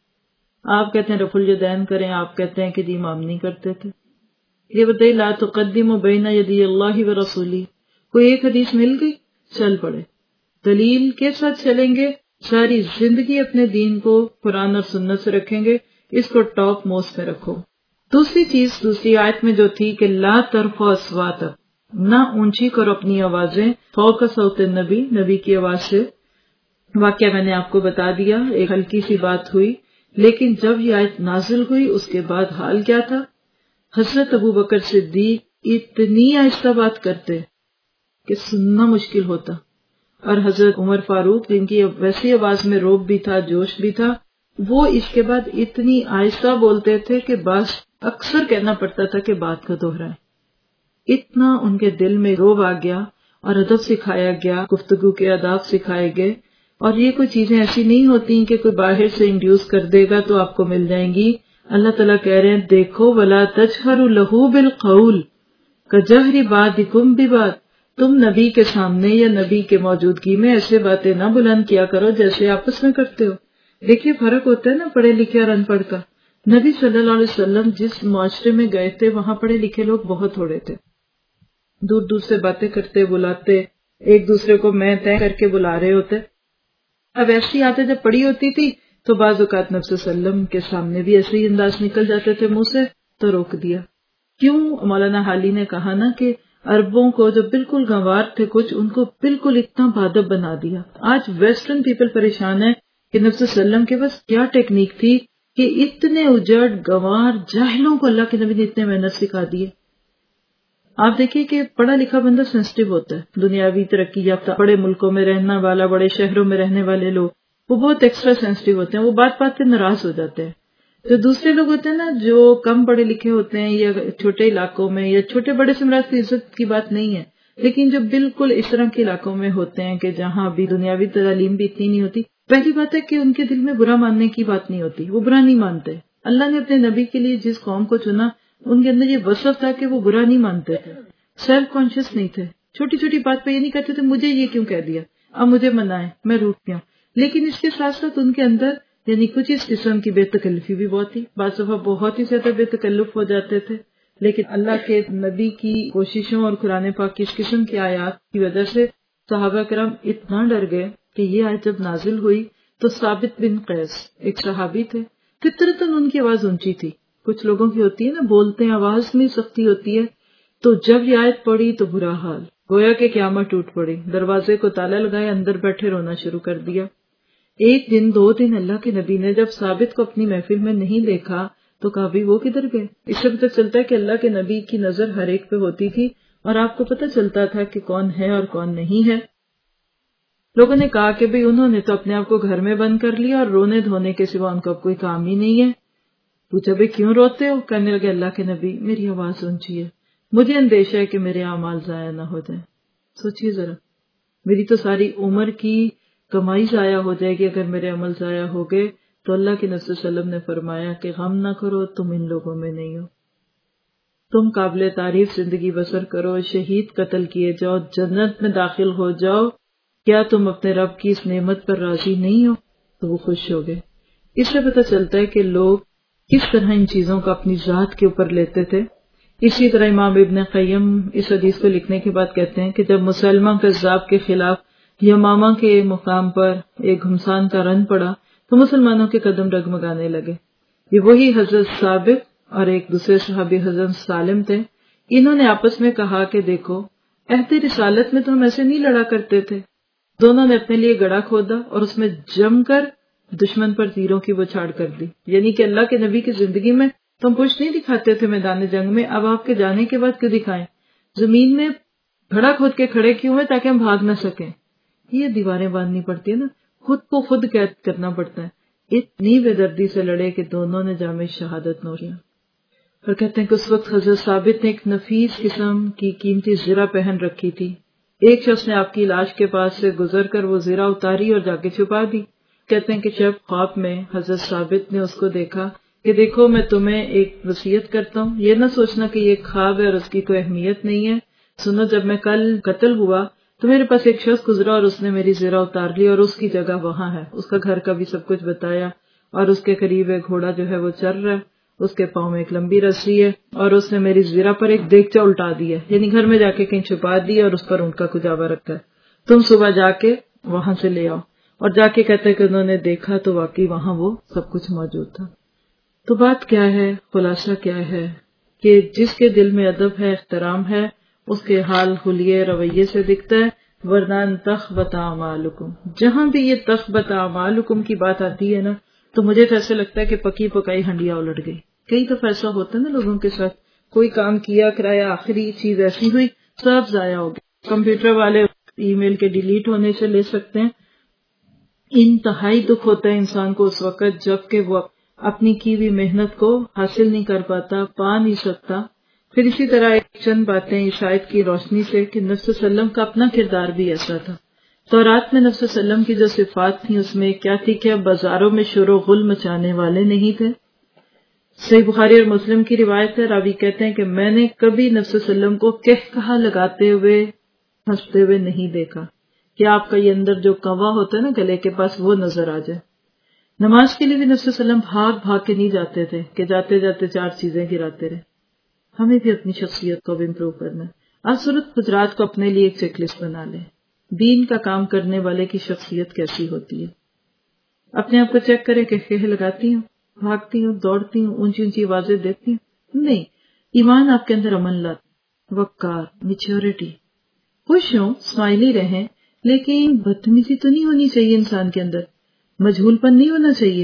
آپ کہتے ہیں رفع الیدین کریں، آپ کہتے ہیں کہ جی امام نہیں کرتے تھے. یہ بتائیے لا تقدموا بین یدی اللہ ورسولہ، کوئی ایک حدیث مل گئی چل پڑے، دلیل کے ساتھ چلیں گے، ساری زندگی اپنے دین کو قرآن اور سنت سے رکھیں گے، اس کو ٹاپ موسٹ پہ رکھو. دوسری چیز دوسری آیت میں جو تھی کہ لا ترفعوا اصواتکم، نہ اونچی کرو اپنی آوازیں فوق صوت النبی، نبی کی آواز سے. واقعہ میں نے آپ کو بتا دیا، ایک ہلکی سی بات ہوئی، لیکن جب یہ آیت نازل ہوئی اس کے بعد حال کیا تھا. حضرت ابو بکر صدیق اتنی آہستہ بات کرتے کہ سننا مشکل ہوتا، اور حضرت عمر فاروق جن کی ویسی آواز میں روب بھی تھا، جوش بھی تھا، وہ اس کے بعد اتنی آہستہ بولتے تھے کہ بس اکثر کہنا پڑتا تھا کہ بات کو دہرائیں. اتنا ان کے دل میں روب آ گیا اور ادب سکھایا گیا، گفتگو کے آداب سکھائے گئے. اور یہ کوئی چیزیں ایسی نہیں ہوتی کہ کوئی باہر سے انڈیوس کر دے گا تو آپ کو مل جائیں گی. اللہ تعالیٰ کہہ رہے ہیں دیکھو وَلَا تَجْهَرُوا لَهُ بِالْقَوْلِ كَجَهْرِ بَعْضِكُمْ بِبَعْضٍ، تم نبی کے سامنے یا نبی کے موجودگی میں ایسے باتیں نہ بلند کیا کرو جیسے آپس میں کرتے ہو. دیکھیے فرق ہوتا ہے نا پڑھے لکھے اور ان پڑھ کا. نبی صلی اللہ علیہ وسلم جس معاشرے میں گئے تھے وہاں پڑھے لکھے لوگ بہت تھوڑے تھے، دور دور سے باتیں کرتے بلاتے، ایک دوسرے کو میں طے کر کے بلا رہے ہوتے. اب ایسی آتے جب پڑھی ہوتی تھی تو بعض اوقات نبی صلی اللہ علیہ وسلم کے سامنے بھی ایسے ہی انداز نکل جاتے تھے منہ سے، تو روک دیا. کیوں؟ مولانا حالی نے کہا نا کہ عربوں کو جو بالکل گنوار تھے کچھ، ان کو بالکل اتنا بادب بنا دیا. آج ویسٹرن پیپل پریشان ہے کہ نبی صلی اللہ علیہ وسلم کے پاس کیا ٹیکنیک تھی کہ اتنے اجڑ گنوار جاہلوں کو اللہ کے نبی نے اتنے محنت سکھا دیے. آپ دیکھیے کہ پڑھا لکھا بندہ سینسٹیو ہوتا ہے، دنیاوی ترقی یافتہ بڑے ملکوں میں رہنا والا، بڑے شہروں میں رہنے والے لوگ وہ بہت ایکسٹرا سینسٹیو ہوتے ہیں، وہ بات بات پہ ناراض ہو جاتے ہیں. جو دوسرے لوگ ہوتے ہیں نا جو کم پڑھے لکھے ہوتے ہیں یا چھوٹے علاقوں میں یا چھوٹے بڑے سے مراد عزت کی بات نہیں ہے، لیکن جو بالکل اس طرح کے علاقوں میں ہوتے ہیں کہ جہاں ابھی دنیاوی تعلیم بھی اتنی نہیں ہوتی، پہلی بات ہے کہ ان کے دل میں برا ماننے کی بات نہیں ہوتی، وہ برا نہیں مانتے. اللہ نے اپنے نبی کے لیے جس قوم کو چنا ان کے اندر یہ وصف تھا کہ وہ برا نہیں مانتے تھے، سیلف کانشیس نہیں تھے. چھوٹی چھوٹی بات پہ یہ نہیں کہتے تھے مجھے یہ کیوں کہہ دیا، اب مجھے منائے میں روٹ گیا. لیکن اس کے ساتھ ساتھ ان کے اندر یعنی کچھ اس قسم کی بے تکلفی بھی بہت تھی، بعض دفعہ بہت ہی زیادہ بے تکلف ہو جاتے تھے. لیکن اللہ کے نبی کی کوششوں اور قرآن پاک کی اس قسم کی آیات کی وجہ سے صحابہ کرام اتنا ڈر گئے کہ یہ آیت جب نازل ہوئی تو ثابت بن قیس ایک صحابی تھے، فطرتاً ان کی آواز اونچی تھی. کچھ لوگوں کی ہوتی ہے نا بولتے ہیں آواز میں سختی ہوتی ہے، تو جب یہ آیت پڑھی تو برا حال، گویا کہ قیامت ٹوٹ پڑی. دروازے کو تالا لگائے، اندر بیٹھے رونا شروع کر دیا. ایک دن 2 دن اللہ کے نبی نے جب ثابت کو اپنی محفل میں نہیں دیکھا تو کہا بھی وہ کدھر گئے. اس سے پتہ چلتا ہے کہ اللہ کے نبی کی نظر ہر ایک پہ ہوتی تھی اور آپ کو پتہ چلتا تھا کہ کون ہے اور کون نہیں ہے. لوگوں نے کہا کہ بھئی انہوں نے تو اپنے آپ کو گھر میں بند کر لیا اور رونے دھونے کے سوا ان کو اب کوئی کام ہی نہیں ہے. پوچھا بھئی کیوں روتے ہو؟ کہنے لگے اللہ کے نبی میری آواز اونچی ہے، مجھے اندیشہ ہے کہ میرے اعمال ضائع نہ ہو جائیں. سوچیے ذرا، میری تو ساری عمر کی کمائی ضائع ہو جائے گی اگر میرے عمل ضائع ہو گئے. تو اللہ کے نبی صلی اللہ علیہ وسلم نے فرمایا کہ غم نہ کرو، تم ان لوگوں میں نہیں ہو، تم قابل تعریف زندگی بسر کرو، شہید قتل کیے جاؤ، جنت میں داخل ہو جاؤ. کیا تم اپنے رب کی اس نعمت پر راضی نہیں ہو؟ تو وہ خوش ہو گئے. اس سے پتہ چلتا ہے کہ لوگ کس طرح ان چیزوں کو اپنی ذات کے اوپر لیتے تھے. اسی طرح امام ابن قیم اس حدیث کو لکھنے کے بعد کہتے ہیں کہ جب مسلمہ کذاب کے خلاف یمامہ کے مقام پر ایک گھمسان کا رن پڑا تو مسلمانوں کے قدم ڈگمگانے لگے. یہ وہی حضرت ثابت اور ایک دوسرے صحابی حضرت سالم تھے. انہوں نے آپس میں کہا کہ دیکھو عہد رسالت میں تو ہم ایسے نہیں لڑا کرتے تھے. دونوں نے اپنے لیے گڑھا کھودا اور اس میں جم کر دشمن پر تیروں کی بچھاڑ کر دی. یعنی کہ اللہ کے نبی کی زندگی میں تو ہم کچھ نہیں دکھاتے تھے میدان جنگ میں، اب آپ کے جانے کے بعد کیوں دکھائیں؟ زمین میں گھڑا کھود کے کھڑے کیوں ہیں؟ تاکہ ہم بھاگ نہ سکیں. یہ دیواریں باندھنی پڑتی ہے نا، خود کو خود قید کرنا پڑتا ہے. اتنی بے دردی سے لڑے کہ دونوں نے جامِ شہادت نوش کیا. اور کہتے ہیں کہ اس وقت حضرت ثابت نے ایک نفیس قسم کی قیمتی زرہ پہن رکھی تھی. ایک شخص نے آپ کی لاش کے پاس سے گزر کر وہ زرہ اتاری اور جا کے چھپا دی. کہتے ہیں کہ جب خواب میں حضرت ثابت نے اس کو دیکھا کہ دیکھو میں تمہیں ایک وصیت کرتا ہوں، یہ نہ سوچنا کہ یہ خواب ہے اور اس کی کوئی اہمیت نہیں ہے. سنو، جب میں کل قتل ہوا تو میرے پاس ایک شخص گزرا اور اس نے میری زرہ اتار لی اور اس کی جگہ وہاں ہے. اس کا گھر کا بھی سب کچھ بتایا اور اس کے قریب ایک گھوڑا جو ہے وہ چل رہا ہے، اس کے پاؤں میں ایک لمبی رسی ہے اور اس نے میری زرہ پر ایک دیگچہ الٹا دی ہے، یعنی گھر میں جا کے کہیں چھپا دی اور اس پر اونٹ کا کجاوا رکھا ہے. تم صبح جا کے وہاں سے لے آؤ. اور جا کے کہتے کہ انہوں نے دیکھا تو واقعی وہاں وہ سب کچھ موجود تھا. تو بات کیا ہے، خلاصہ کیا ہے کہ جس کے دل میں ادب ہے، احترام ہے، اس کے حال حلیے رویے سے دکھتا ہے. ورنہ تخبط اعمالکم، جہاں بھی یہ تخبط اعمالکم کی بات آتی ہے نا تو مجھے تو ایسا لگتا ہے کہ پکی پکائی ہنڈیا الٹ گئی. کئی دفعہ ایسا ہوتا ہے نا لوگوں کے ساتھ، کوئی کام کیا کرایا، آخری چیز ایسی ہوئی سب ضائع ہو گیا. کمپیوٹر والے ای میل کے ڈیلیٹ ہونے سے لے سکتے ہیں. انتہائی دکھ ہوتا ہے انسان کو اس وقت جب کہ وہ اپنی کی ہوئی محنت کو حاصل نہیں کر پاتا، پا نہیں سکتا. پھر اسی طرح ایک چند باتیں اس آیت کی روشنی سے کہ نبی صلی اللہ علیہ وسلم کا اپنا کردار بھی ایسا تھا. تورات میں نبی صلی اللہ علیہ وسلم کی جو صفات تھیں اس میں کیا تھی کہ بازاروں میں شور و غل مچانے والے نہیں تھے. صحیح بخاری اور مسلم کی روایت ہے، راوی کہتے ہیں کہ میں نے کبھی نبی صلی اللہ علیہ وسلم کو کہا لگاتے ہوئے ہنستے ہوئے نہیں دیکھا کہ آپ کا یہ اندر جو کنواں ہوتا ہے نا گلے کے پاس وہ نظر آ جائے. نماز کے لیے بھی نبی صلی اللہ علیہ وسلم بھاگ بھاگ کے نہیں جاتے تھے کہ جاتے جاتے 4 چیزیں گراتے رہے. ہمیں بھی اپنی شخصیت کو بھی امپروو کرنا ہے. آج سورۃ حجرات کو اپنے لیے ایک چیک لسٹ بنا لیں. دین کا کام کرنے والے کی شخصیت کیسی ہوتی ہے. اپنے آپ کو چیک کریں کہ کہہ لگاتی ہوں، بھاگتی ہوں، دوڑتی ہوں، اونچی اونچی آوازیں دیتی ہوں. نہیں، ایمان آپ کے اندر عمل لاتا، وقار، میچورٹی. خوش ہوں، اسمائلی رہیں، لیکن بدتمیزی تو نہیں ہونی چاہیے انسان کے اندر، مجہول پن نہیں ہونا چاہیے.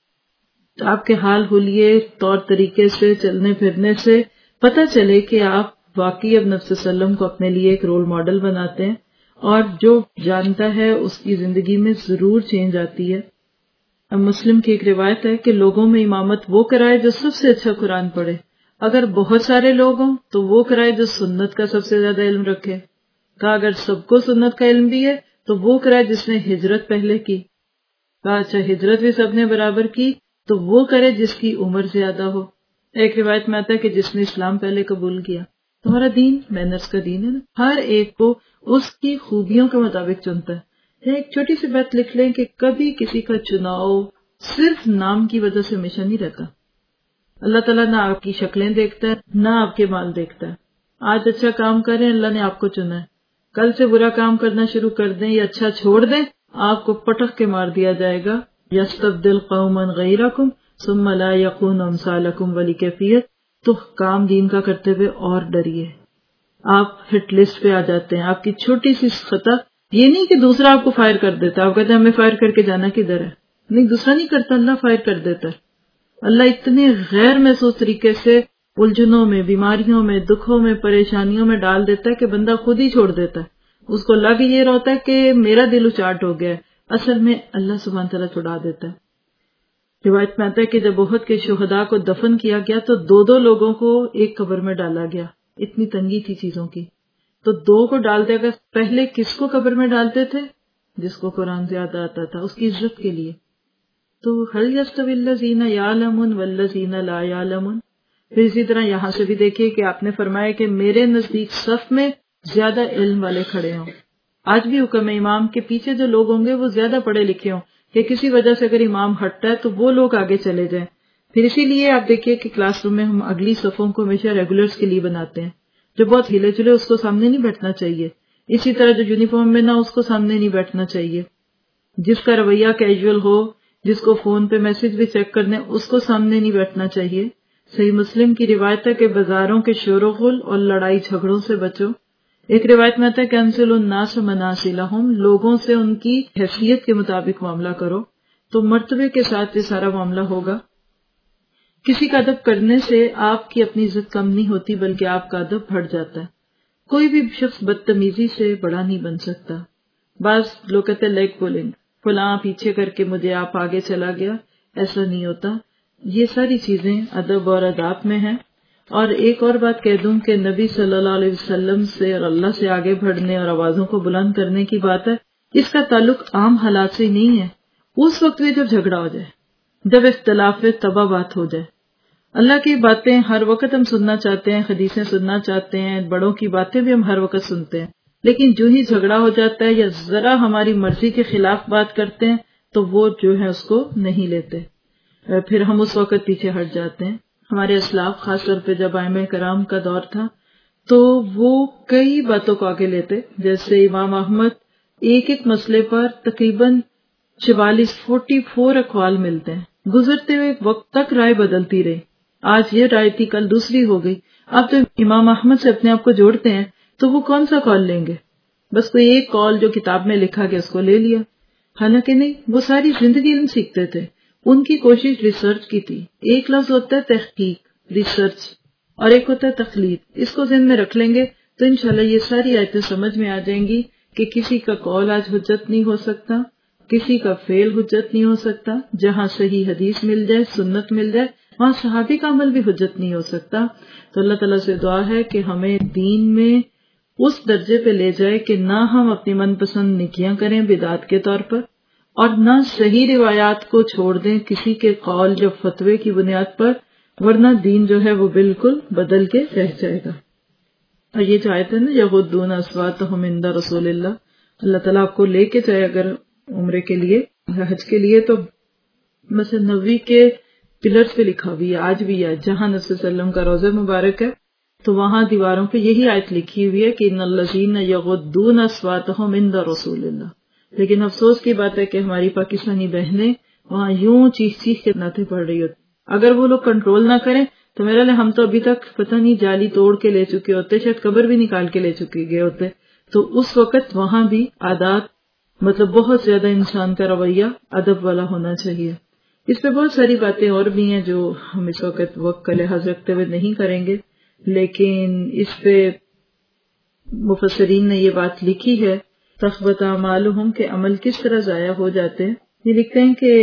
تو آپ کے حال حلیے طور طریقے سے چلنے پھرنے سے پتہ چلے کہ آپ واقعی اب نبی صلی اللہ علیہ وسلم کو اپنے لیے ایک رول ماڈل بناتے ہیں اور جو جانتا ہے اس کی زندگی میں ضرور چینج آتی ہے. اب مسلم کی ایک روایت ہے کہ لوگوں میں امامت وہ کرائے جو سب سے اچھا قرآن پڑھے. اگر بہت سارے لوگ ہوں تو وہ کرائے جو سنت کا سب سے زیادہ علم رکھے. کہا اگر سب کو سنت کا علم بھی ہے تو وہ کرائے جس نے ہجرت پہلے کی. کہا اچھا ہجرت بھی سب نے برابر کی تو وہ کرے جس کی عمر زیادہ ہو. ایک روایت میں آتا ہے کہ جس نے اسلام پہلے قبول کیا. تمہارا دین مینرز کا دین ہے نا، ہر ایک کو اس کی خوبیوں کے مطابق چنتا ہے. ایک چھوٹی سی بات لکھ لیں کہ کبھی کسی کا چناؤ صرف نام کی وجہ سے ہمیشہ نہیں رہتا. اللہ تعالیٰ نہ آپ کی شکلیں دیکھتا ہے نہ آپ کے مال دیکھتا ہے. آج اچھا کام کریں اللہ نے آپ کو چنا ہے، کل سے برا کام کرنا شروع کر دیں یا اچھا چھوڑ دیں آپ کو پٹخ کے مار دیا جائے گا. یستبدل قوما غیرکم ثم لا یکون امثالکم والی کیفیت. تو کام دین کا کرتے ہوئے اور ڈریے. آپ ہٹ لسٹ پہ آ جاتے ہیں. آپ کی چھوٹی سی خطا یہ نہیں کہ دوسرا آپ کو فائر کر دیتا ہے، آپ کہتے ہیں ہمیں فائر کر کے جانا کدھر ہے. نہیں، دوسرا نہیں کرتا، اللہ فائر کر دیتا ہے. اللہ اتنے غیر محسوس طریقے سے الجھنوں میں، بیماریوں میں، دکھوں میں، پریشانیوں میں ڈال دیتا ہے کہ بندہ خود ہی چھوڑ دیتا ہے. اس کو لگ یہ رہتا ہے کہ میرا دل اچاٹ ہو گیا ہے، اصل میں اللہ سبحانہ تعالیٰ چھڑا دیتا ہے. روایت میں آتا ہے کہ جب احد کے شہداء کو دفن کیا گیا تو 2 لوگوں کو ایک قبر میں ڈالا گیا. اتنی تنگی تھی چیزوں کی تو 2 کو ڈال دیا گیا. پہلے کس کو قبر میں ڈالتے تھے؟ جس کو قرآن زیادہ آتا تھا، اس کی عزت کے لیے. تو هل يستوي الذين يعلمون والذين لا يعلمون. پھر اسی طرح یہاں سے بھی دیکھیے کہ آپ نے فرمایا کہ میرے نزدیک صف میں زیادہ علم والے کھڑے ہوں. آج بھی حکم ہے امام کے پیچھے جو لوگ ہوں گے وہ زیادہ پڑھے لکھے ہوں کہ کسی وجہ سے اگر امام ہٹتا ہے تو وہ لوگ آگے چلے جائیں. پھر اسی لیے آپ دیکھیے کہ کلاس روم میں ہم اگلی صفوں کو ہمیشہ ریگولرز کے لیے بناتے ہیں. جو بہت ہلے چلے اس کو سامنے نہیں بیٹھنا چاہیے. اسی طرح جو یونیفارم میں نہ اس کو سامنے نہیں بیٹھنا چاہیے. جس کا رویہ کیجول ہو، جس کو فون پہ میسج بھی چیک کرنے اس کو سامنے نہیں بیٹھنا چاہیے. صحیح مسلم کی روایت ہے کہ بازاروں کے شور و غل اور لڑائی جھگڑوں سے بچو. ایک روایت میں آتا ہے کہ انزل الناس منازلہم، لوگوں سے ان کی حیثیت کے مطابق معاملہ کرو. تو مرتبے کے ساتھ یہ سارا معاملہ ہوگا. کسی کا ادب کرنے سے آپ کی اپنی عزت کم نہیں ہوتی بلکہ آپ کا ادب بڑھ جاتا ہے. کوئی بھی شخص بدتمیزی سے بڑا نہیں بن سکتا. بعض لوگ کہتے لیگ پولنگ، فلاں پیچھے کر کے مجھے آپ آگے چلا گیا، ایسا نہیں ہوتا. یہ ساری چیزیں ادب اور آداب میں ہیں. اور ایک اور بات کہہ دوں کہ نبی صلی اللہ علیہ وسلم سے اور اللہ سے آگے بڑھنے اور آوازوں کو بلند کرنے کی بات ہے، اس کا تعلق عام حالات سے ہی نہیں ہے. اس وقت بھی جب جھگڑا ہو جائے، جب اختلاف تباہ بات ہو جائے. اللہ کی باتیں ہر وقت ہم سننا چاہتے ہیں، حدیثیں سننا چاہتے ہیں، بڑوں کی باتیں بھی ہم ہر وقت سنتے ہیں، لیکن جو ہی جھگڑا ہو جاتا ہے یا ذرا ہماری مرضی کے خلاف بات کرتے ہیں تو وہ جو ہے اس کو نہیں لیتے، پھر ہم اس وقت پیچھے ہٹ جاتے ہیں. ہمارے اسلاف خاص طور پہ جب ائمہ کرام کا دور تھا تو وہ کئی باتوں کو آگے لیتے. جیسے امام احمد ایک مسئلے پر تقریباً 44 اقوال ملتے ہیں. گزرتے ہوئے وقت تک رائے بدلتی رہی. آج یہ رائے تھی، کل دوسری ہو گئی. آپ تو امام احمد سے اپنے آپ کو جوڑتے ہیں تو وہ کون سا کال لیں گے؟ بس کوئی ایک کال جو کتاب میں لکھا گیا اس کو لے لیا، حالانکہ نہیں، وہ ساری زندگی علم سیکھتے تھے. ان کی کوشش ریسرچ کی تھی. ایک لفظ ہوتا ہے تحقیق، ریسرچ، اور ایک ہوتا ہے تقلید. اس کو ذہن میں رکھ لیں گے تو انشاءاللہ یہ ساری آیتیں سمجھ میں آ جائیں گی کہ کسی کا قول آج حجت نہیں ہو سکتا، کسی کا فعل حجت نہیں ہو سکتا. جہاں صحیح حدیث مل جائے، سنت مل جائے، وہاں صحابی کا عمل بھی حجت نہیں ہو سکتا. تو اللہ تعالیٰ سے دعا ہے کہ ہمیں دین میں اس درجے پہ لے جائے کہ نہ ہم اپنی من پسند نیکیاں کریں بدعات کے طور پر، اور نہ صحیح روایات کو چھوڑ دیں کسی کے قول جو فتوے کی بنیاد پر، ورنہ دین جو ہے وہ بالکل بدل کے رہ جائے گا. اور یہ چاہتے ہیں نا یغضون اصواتہم عند رسول اللہ، اللہ تعالیٰ آپ کو لے کے جائے اگر عمرے کے لیے، حج کے لیے، تو مثلا نبوی کے پلرز پہ لکھا ہوئی ہے، آج بھی ہے، جہاں نبی صلی اللہ علیہ وسلم کا روضہ مبارک ہے تو وہاں دیواروں پہ یہی آیت لکھی ہوئی ہے کہ ان الذین یغضون اصواتہم عند رسول اللہ. لیکن افسوس کی بات ہے کہ ہماری پاکستانی بہنیں وہاں یوں چیخ چیخ کے نعتیں پڑھ رہی ہوتی. اگر وہ لوگ کنٹرول نہ کریں تو میرا لئے ہم تو ابھی تک پتہ نہیں جالی توڑ کے لے چکے ہوتے، شاید قبر بھی نکال کے لے چکے گئے ہوتے. تو اس وقت وہاں بھی عادات، مطلب بہت زیادہ انسان کا رویہ ادب والا ہونا چاہیے. اس پہ بہت ساری باتیں اور بھی ہیں جو ہم اس وقت کا لحاظ رکھتے ہوئے نہیں کریں گے، لیکن اس پہ مفسرین نے یہ بات لکھی ہے تخبط اعمالہم کہ عمل کس طرح ضائع ہو جاتے ہیں. یہ لکھتے ہیں کہ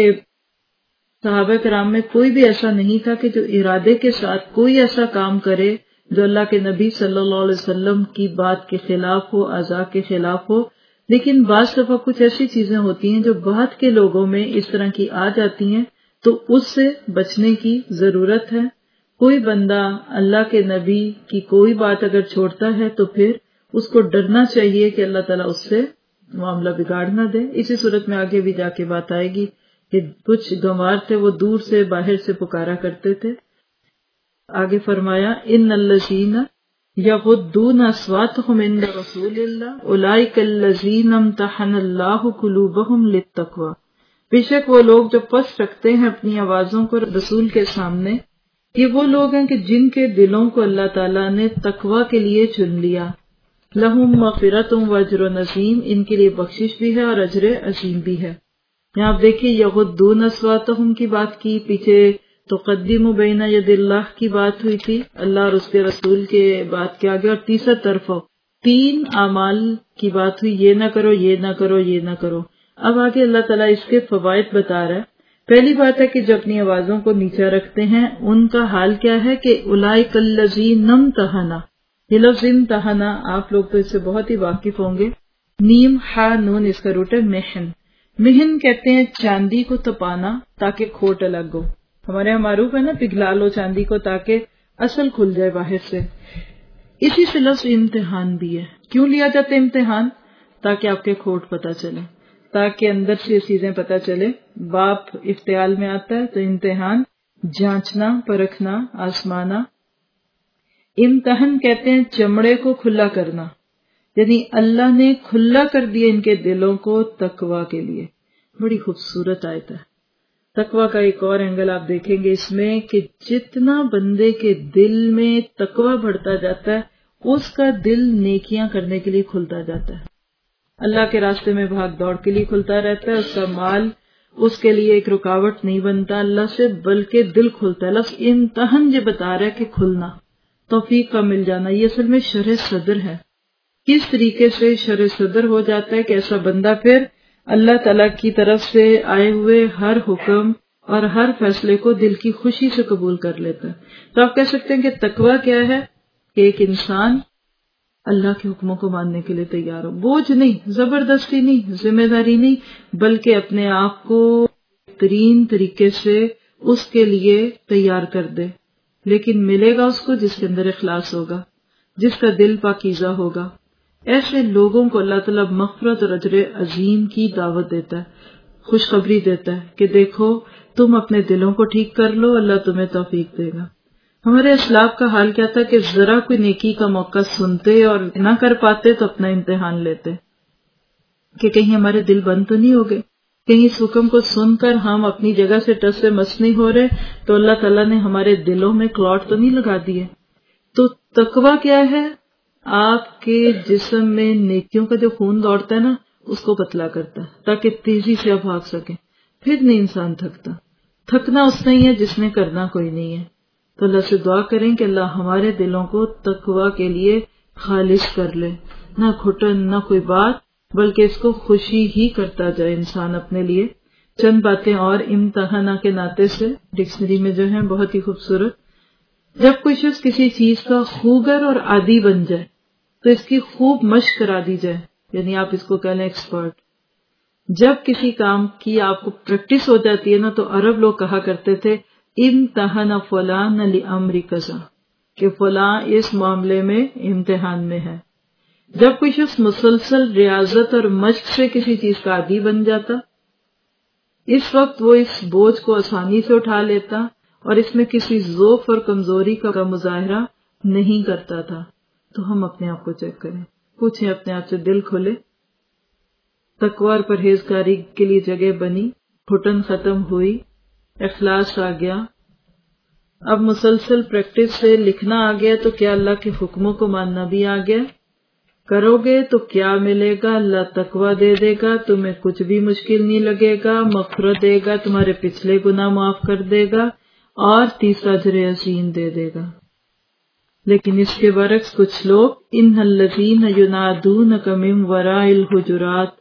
صحابہ کرام میں کوئی بھی ایسا نہیں تھا کہ جو ارادے کے ساتھ کوئی ایسا کام کرے جو اللہ کے نبی صلی اللہ علیہ وسلم کی بات کے خلاف ہو، اذا کے خلاف ہو. لیکن بعض دفعہ کچھ ایسی چیزیں ہوتی ہیں جو بعد کے لوگوں میں اس طرح کی آ جاتی ہیں، تو اس سے بچنے کی ضرورت ہے. کوئی بندہ اللہ کے نبی کی کوئی بات اگر چھوڑتا ہے تو پھر اس کو ڈرنا چاہیے کہ اللہ تعالیٰ اس سے معاملہ بگاڑ نہ دے. اسی صورت میں آگے بھی جا کے بات آئے گی کہ کچھ گنوار تھے، وہ دور سے باہر سے پکارا کرتے تھے. آگے فرمایا ان الذین یغضون اصواتہم عند رسول اللہ اولئک الذین امتحن اللہ قلوبہم للتقوی. بے شک وہ لوگ جو پست رکھتے ہیں اپنی آوازوں کو رسول کے سامنے، یہ وہ لوگ ہیں کہ جن کے دلوں کو اللہ تعالیٰ نے تقوی کے لیے چن لیا. لہم مغفرۃ و اجر عظیم، ان کے لیے بخشش بھی ہے اور اجر عظیم بھی ہے. یہاں آپ دیکھیے یغضون اصواتہم کی بات کی، پیچھے تقدم بین ید اللہ کی بات ہوئی تھی، اللہ اور اس کے رسول کے بات کے آگے، اور تیسرا طرف 3 اعمال کی بات ہوئی، یہ نہ کرو، یہ نہ کرو، یہ نہ کرو. اب آگے اللہ تعالیٰ اس کے فوائد بتا رہا ہے. پہلی بات ہے کہ جو اپنی آوازوں کو نیچا رکھتے ہیں ان کا حال کیا ہے کہ اولئک الذین امتحنا. یہ لفظ امتحنا آپ لوگ تو اس سے بہت ہی واقف ہوں گے. نیم ہا نون اس کا روٹ ہے محن. محن کہتے ہیں چاندی کو تپانا تاکہ کھوٹ الگ ہو. ہمارے یہاں معروف ہے نا، پگھلا لو چاندی کو تاکہ اصل کھل جائے باہر سے. اسی سے لفظ امتحان بھی ہے. کیوں لیا جاتا ہے امتحان؟ تاکہ آپ کے کھوٹ پتہ چلے، تاکہ اندر سے چیزیں پتہ چلے. باپ افتعال میں آتا ہے تو امتحان جانچنا، پرکھنا، آزمانا. امتحان کہتے ہیں چمڑے کو کھلا کرنا، یعنی اللہ نے کھلا کر دیا ان کے دلوں کو تقوی کے لیے. بڑی خوبصورت آیت ہے. تقوی کا ایک اور اینگل آپ دیکھیں گے اس میں کہ جتنا بندے کے دل میں تقوی بڑھتا جاتا ہے اس کا دل نیکیاں کرنے کے لیے کھلتا جاتا ہے، اللہ کے راستے میں بھاگ دوڑ کے لیے کھلتا رہتا ہے. اس کا مال اس کے لیے ایک رکاوٹ نہیں بنتا اللہ سے، بلکہ دل کھلتا ہے. لفظ امتحان یہ بتا رہا ہے کہ کھلنا، توفیق کا مل جانا. یہ اصل میں شرح صدر ہے. کس طریقے سے شرح صدر ہو جاتا ہے کہ ایسا بندہ پھر اللہ تعالیٰ کی طرف سے آئے ہوئے ہر حکم اور ہر فیصلے کو دل کی خوشی سے قبول کر لیتا ہے. تو آپ کہہ سکتے ہیں کہ تقوی کیا ہے کہ ایک انسان اللہ کے حکموں کو ماننے کے لیے تیار ہو، بوجھ نہیں، زبردستی نہیں، ذمہ داری نہیں، بلکہ اپنے آپ کو بہترین طریقے سے اس کے لیے تیار کر دے. لیکن ملے گا اس کو جس کے اندر اخلاص ہوگا، جس کا دل پاکیزہ ہوگا. ایسے لوگوں کو اللہ تعالیٰ مغفرت اور اجر عظیم کی دعوت دیتا ہے، خوشخبری دیتا ہے کہ دیکھو تم اپنے دلوں کو ٹھیک کر لو، اللہ تمہیں توفیق دے گا. ہمارے اسلاف کا حال کیا تھا کہ ذرا کوئی نیکی کا موقع سنتے اور نہ کر پاتے تو اپنا امتحان لیتے کہ کہیں ہمارے دل بند تو نہیں ہو گئے، کہیں اس حکم کو سن کر ہم اپنی جگہ سے ٹس سے مس نہیں ہو رہے تو اللہ تعالیٰ نے ہمارے دلوں میں کلاٹ تو نہیں لگا دیے. تو تقویٰ کیا ہے؟ آپ کے جسم میں نیکیوں کا جو خون دوڑتا ہے نا اس کو پتلا کرتا ہے تاکہ تیزی سے آپ بھاگ سکیں. پھر نہیں انسان تھکتا. تھکنا اس نہیں ہے جس نے کرنا کوئی نہیں ہے. تو اللہ سے دعا کریں کہ اللہ ہمارے دلوں کو تقوی کے لیے خالص کر لے، نہ گھٹن نہ کوئی بات، بلکہ اس کو خوشی ہی کرتا جائے انسان اپنے لیے. چند باتیں اور امتحانہ کے ناطے سے ڈکشنری میں جو ہیں بہت ہی خوبصورت. جب کوئی شخص کسی چیز کا خوگر اور عادی بن جائے تو اس کی خوب مشق کرا دی جائے، یعنی آپ اس کو کہہ لیں ایکسپرٹ. جب کسی کام کی آپ کو پریکٹس ہو جاتی ہے نا تو عرب لوگ کہا کرتے تھے امتحن فلان لامر کذا، کہ فلاں اس معاملے میں امتحان میں ہے. جب کوئی شخص مسلسل ریاضت اور مشق سے کسی چیز کا عادی بن جاتا، اس وقت وہ اس بوجھ کو آسانی سے اٹھا لیتا اور اس میں کسی ضعف اور کمزوری کا مظاہرہ نہیں کرتا تھا. تو ہم اپنے آپ کو چیک کریں، پوچھیں اپنے آپ سے، دل کھولے. تقوی اور پرہیزگاری کے لیے جگہ بنی، گھٹن ختم ہوئی، اخلاص آ گیا. اب مسلسل پریکٹس سے لکھنا آ گیا تو کیا اللہ کے حکموں کو ماننا بھی آ گیا. کرو گے تو کیا ملے گا؟ اللہ تقوی دے دے گا، تمہیں کچھ بھی مشکل نہیں لگے گا، مغفرت دے گا، تمہارے پچھلے گناہ معاف کر دے گا، اور تیسرا اجر عظیم دے دے گا. لیکن اس کے برعکس کچھ لوگ ان الذین ینادونک من وراء الحجرات،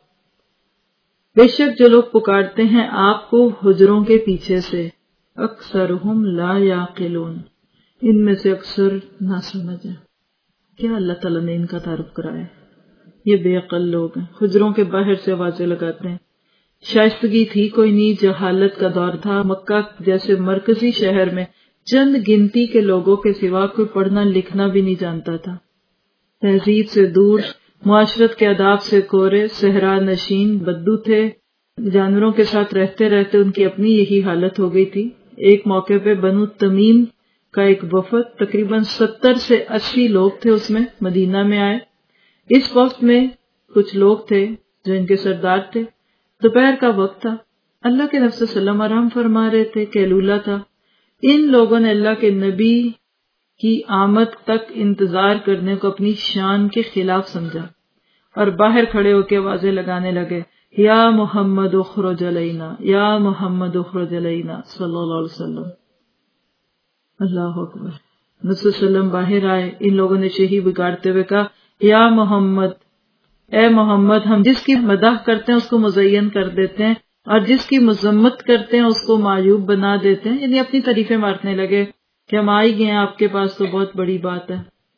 بے شک جو لوگ پکارتے ہیں آپ کو حجروں کے پیچھے سے، اکثرہم لا یعقلون، ان میں سے اکثر نہ سمجھ ہیں. کیا اللہ تعالیٰ نے ان کا تعارف کرایا؟ یہ بے عقل لوگ ہیں، حجروں کے باہر سے آوازیں لگاتے ہیں. شائستگی تھی کوئی نہیں، جہالت کا دور تھا. مکہ جیسے مرکزی شہر میں چند گنتی کے لوگوں کے سوا کوئی پڑھنا لکھنا بھی نہیں جانتا تھا. تہذیب سے دور، معاشرت کے آداب سے کورے، صحرا نشین بدو تھے. جانوروں کے ساتھ رہتے رہتے ان کی اپنی یہی حالت ہو گئی تھی. ایک موقع پہ بنو تمیم کا ایک وفد، تقریباً 70 سے 80 لوگ تھے، اس میں مدینہ میں آئے. اس وقت میں کچھ لوگ تھے جو ان کے سردار تھے. دوپہر کا وقت تھا، اللہ کے نبی صلی اللہ علیہ وسلم آرام فرما رہے تھے، قیلولہ تھا. ان لوگوں نے اللہ کے نبی کی آمد تک انتظار کرنے کو اپنی شان کے خلاف سمجھا اور باہر کھڑے ہو کے آوازیں لگانے لگے، یا محمد اخرج علینا، یا محمد اخرج علینا صلی اللہ علیہ وسلم. اللہ اکبر. نبی صلی اللہ علیہ وسلم باہر آئے. ان لوگوں نے شہی بگاڑتے ہوئے کہا، یا محمد، اے محمد، ہم جس کی مدح کرتے ہیں اس کو مزین کر دیتے ہیں اور جس کی مذمت کرتے ہیں اس کو معیوب بنا دیتے ہیں. یعنی اپنی تعریفیں مارنے لگے کہ ہم آئی گئے ہیں آپ کے پاس تو بہت بڑی بات ہے.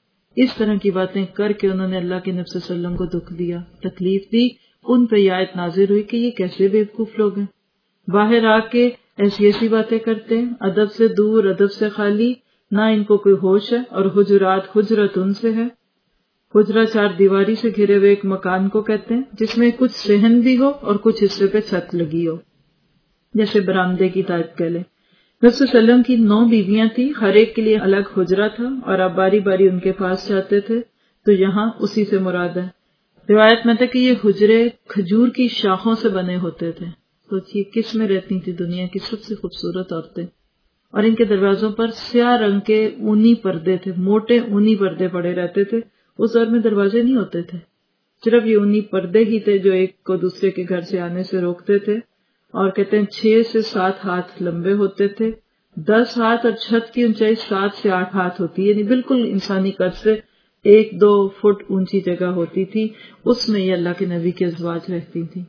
اس طرح کی باتیں کر کے انہوں نے اللہ کے نبی صلی اللہ علیہ وسلم کو دکھ دیا، تکلیف دی. ان پہ یہ آیت نازل ہوئی کہ یہ کیسے بیوقوف لوگ ہیں، باہر آ کے ایسی باتیں کرتے ہیں، ادب سے دور، ادب سے خالی، نہ ان کو کوئی ہوش ہے. اور حجرات، حجرت ان سے ہے. حجرہ 4 دیواری سے گھرے ہوئے ایک مکان کو کہتے ہیں جس میں کچھ صحن بھی ہو اور کچھ حصے پہ چھت لگی ہو، جیسے برآمدے کی ٹائپ کہہ لیں. نبی صلی اللہ علیہ وسلم کی 9 بیویاں تھیں، ہر ایک کے لیے الگ حجرہ تھا اور آپ باری باری ان کے پاس جاتے تھے. تو یہاں اسی سے مراد ہے. روایت میں تھا کہ یہ حجرے کھجور کی شاخوں سے بنے ہوتے تھے. سوچیے کس میں رہتی تھی دنیا کی سب سے خوبصورت عورتیں. اور ان کے دروازوں پر سیاہ رنگ کے اونی پردے تھے، موٹے اونی پردے پڑے رہتے تھے. اس دور میں دروازے نہیں ہوتے تھے، صرف یہ اونی پردے ہی تھے جو ایک کو دوسرے کے گھر سے آنے سے روکتے تھے. اور کہتے ہیں 6 سے 7 ہاتھ لمبے ہوتے تھے، 10 ہاتھ، اور چھت کی اونچائی 7 سے 8 ہاتھ ہوتی ہے. یعنی بالکل انسانی قد سے 1-2 فٹ اونچی جگہ ہوتی تھی. اس میں یہ اللہ کے نبی کے ازواج رہتی تھی.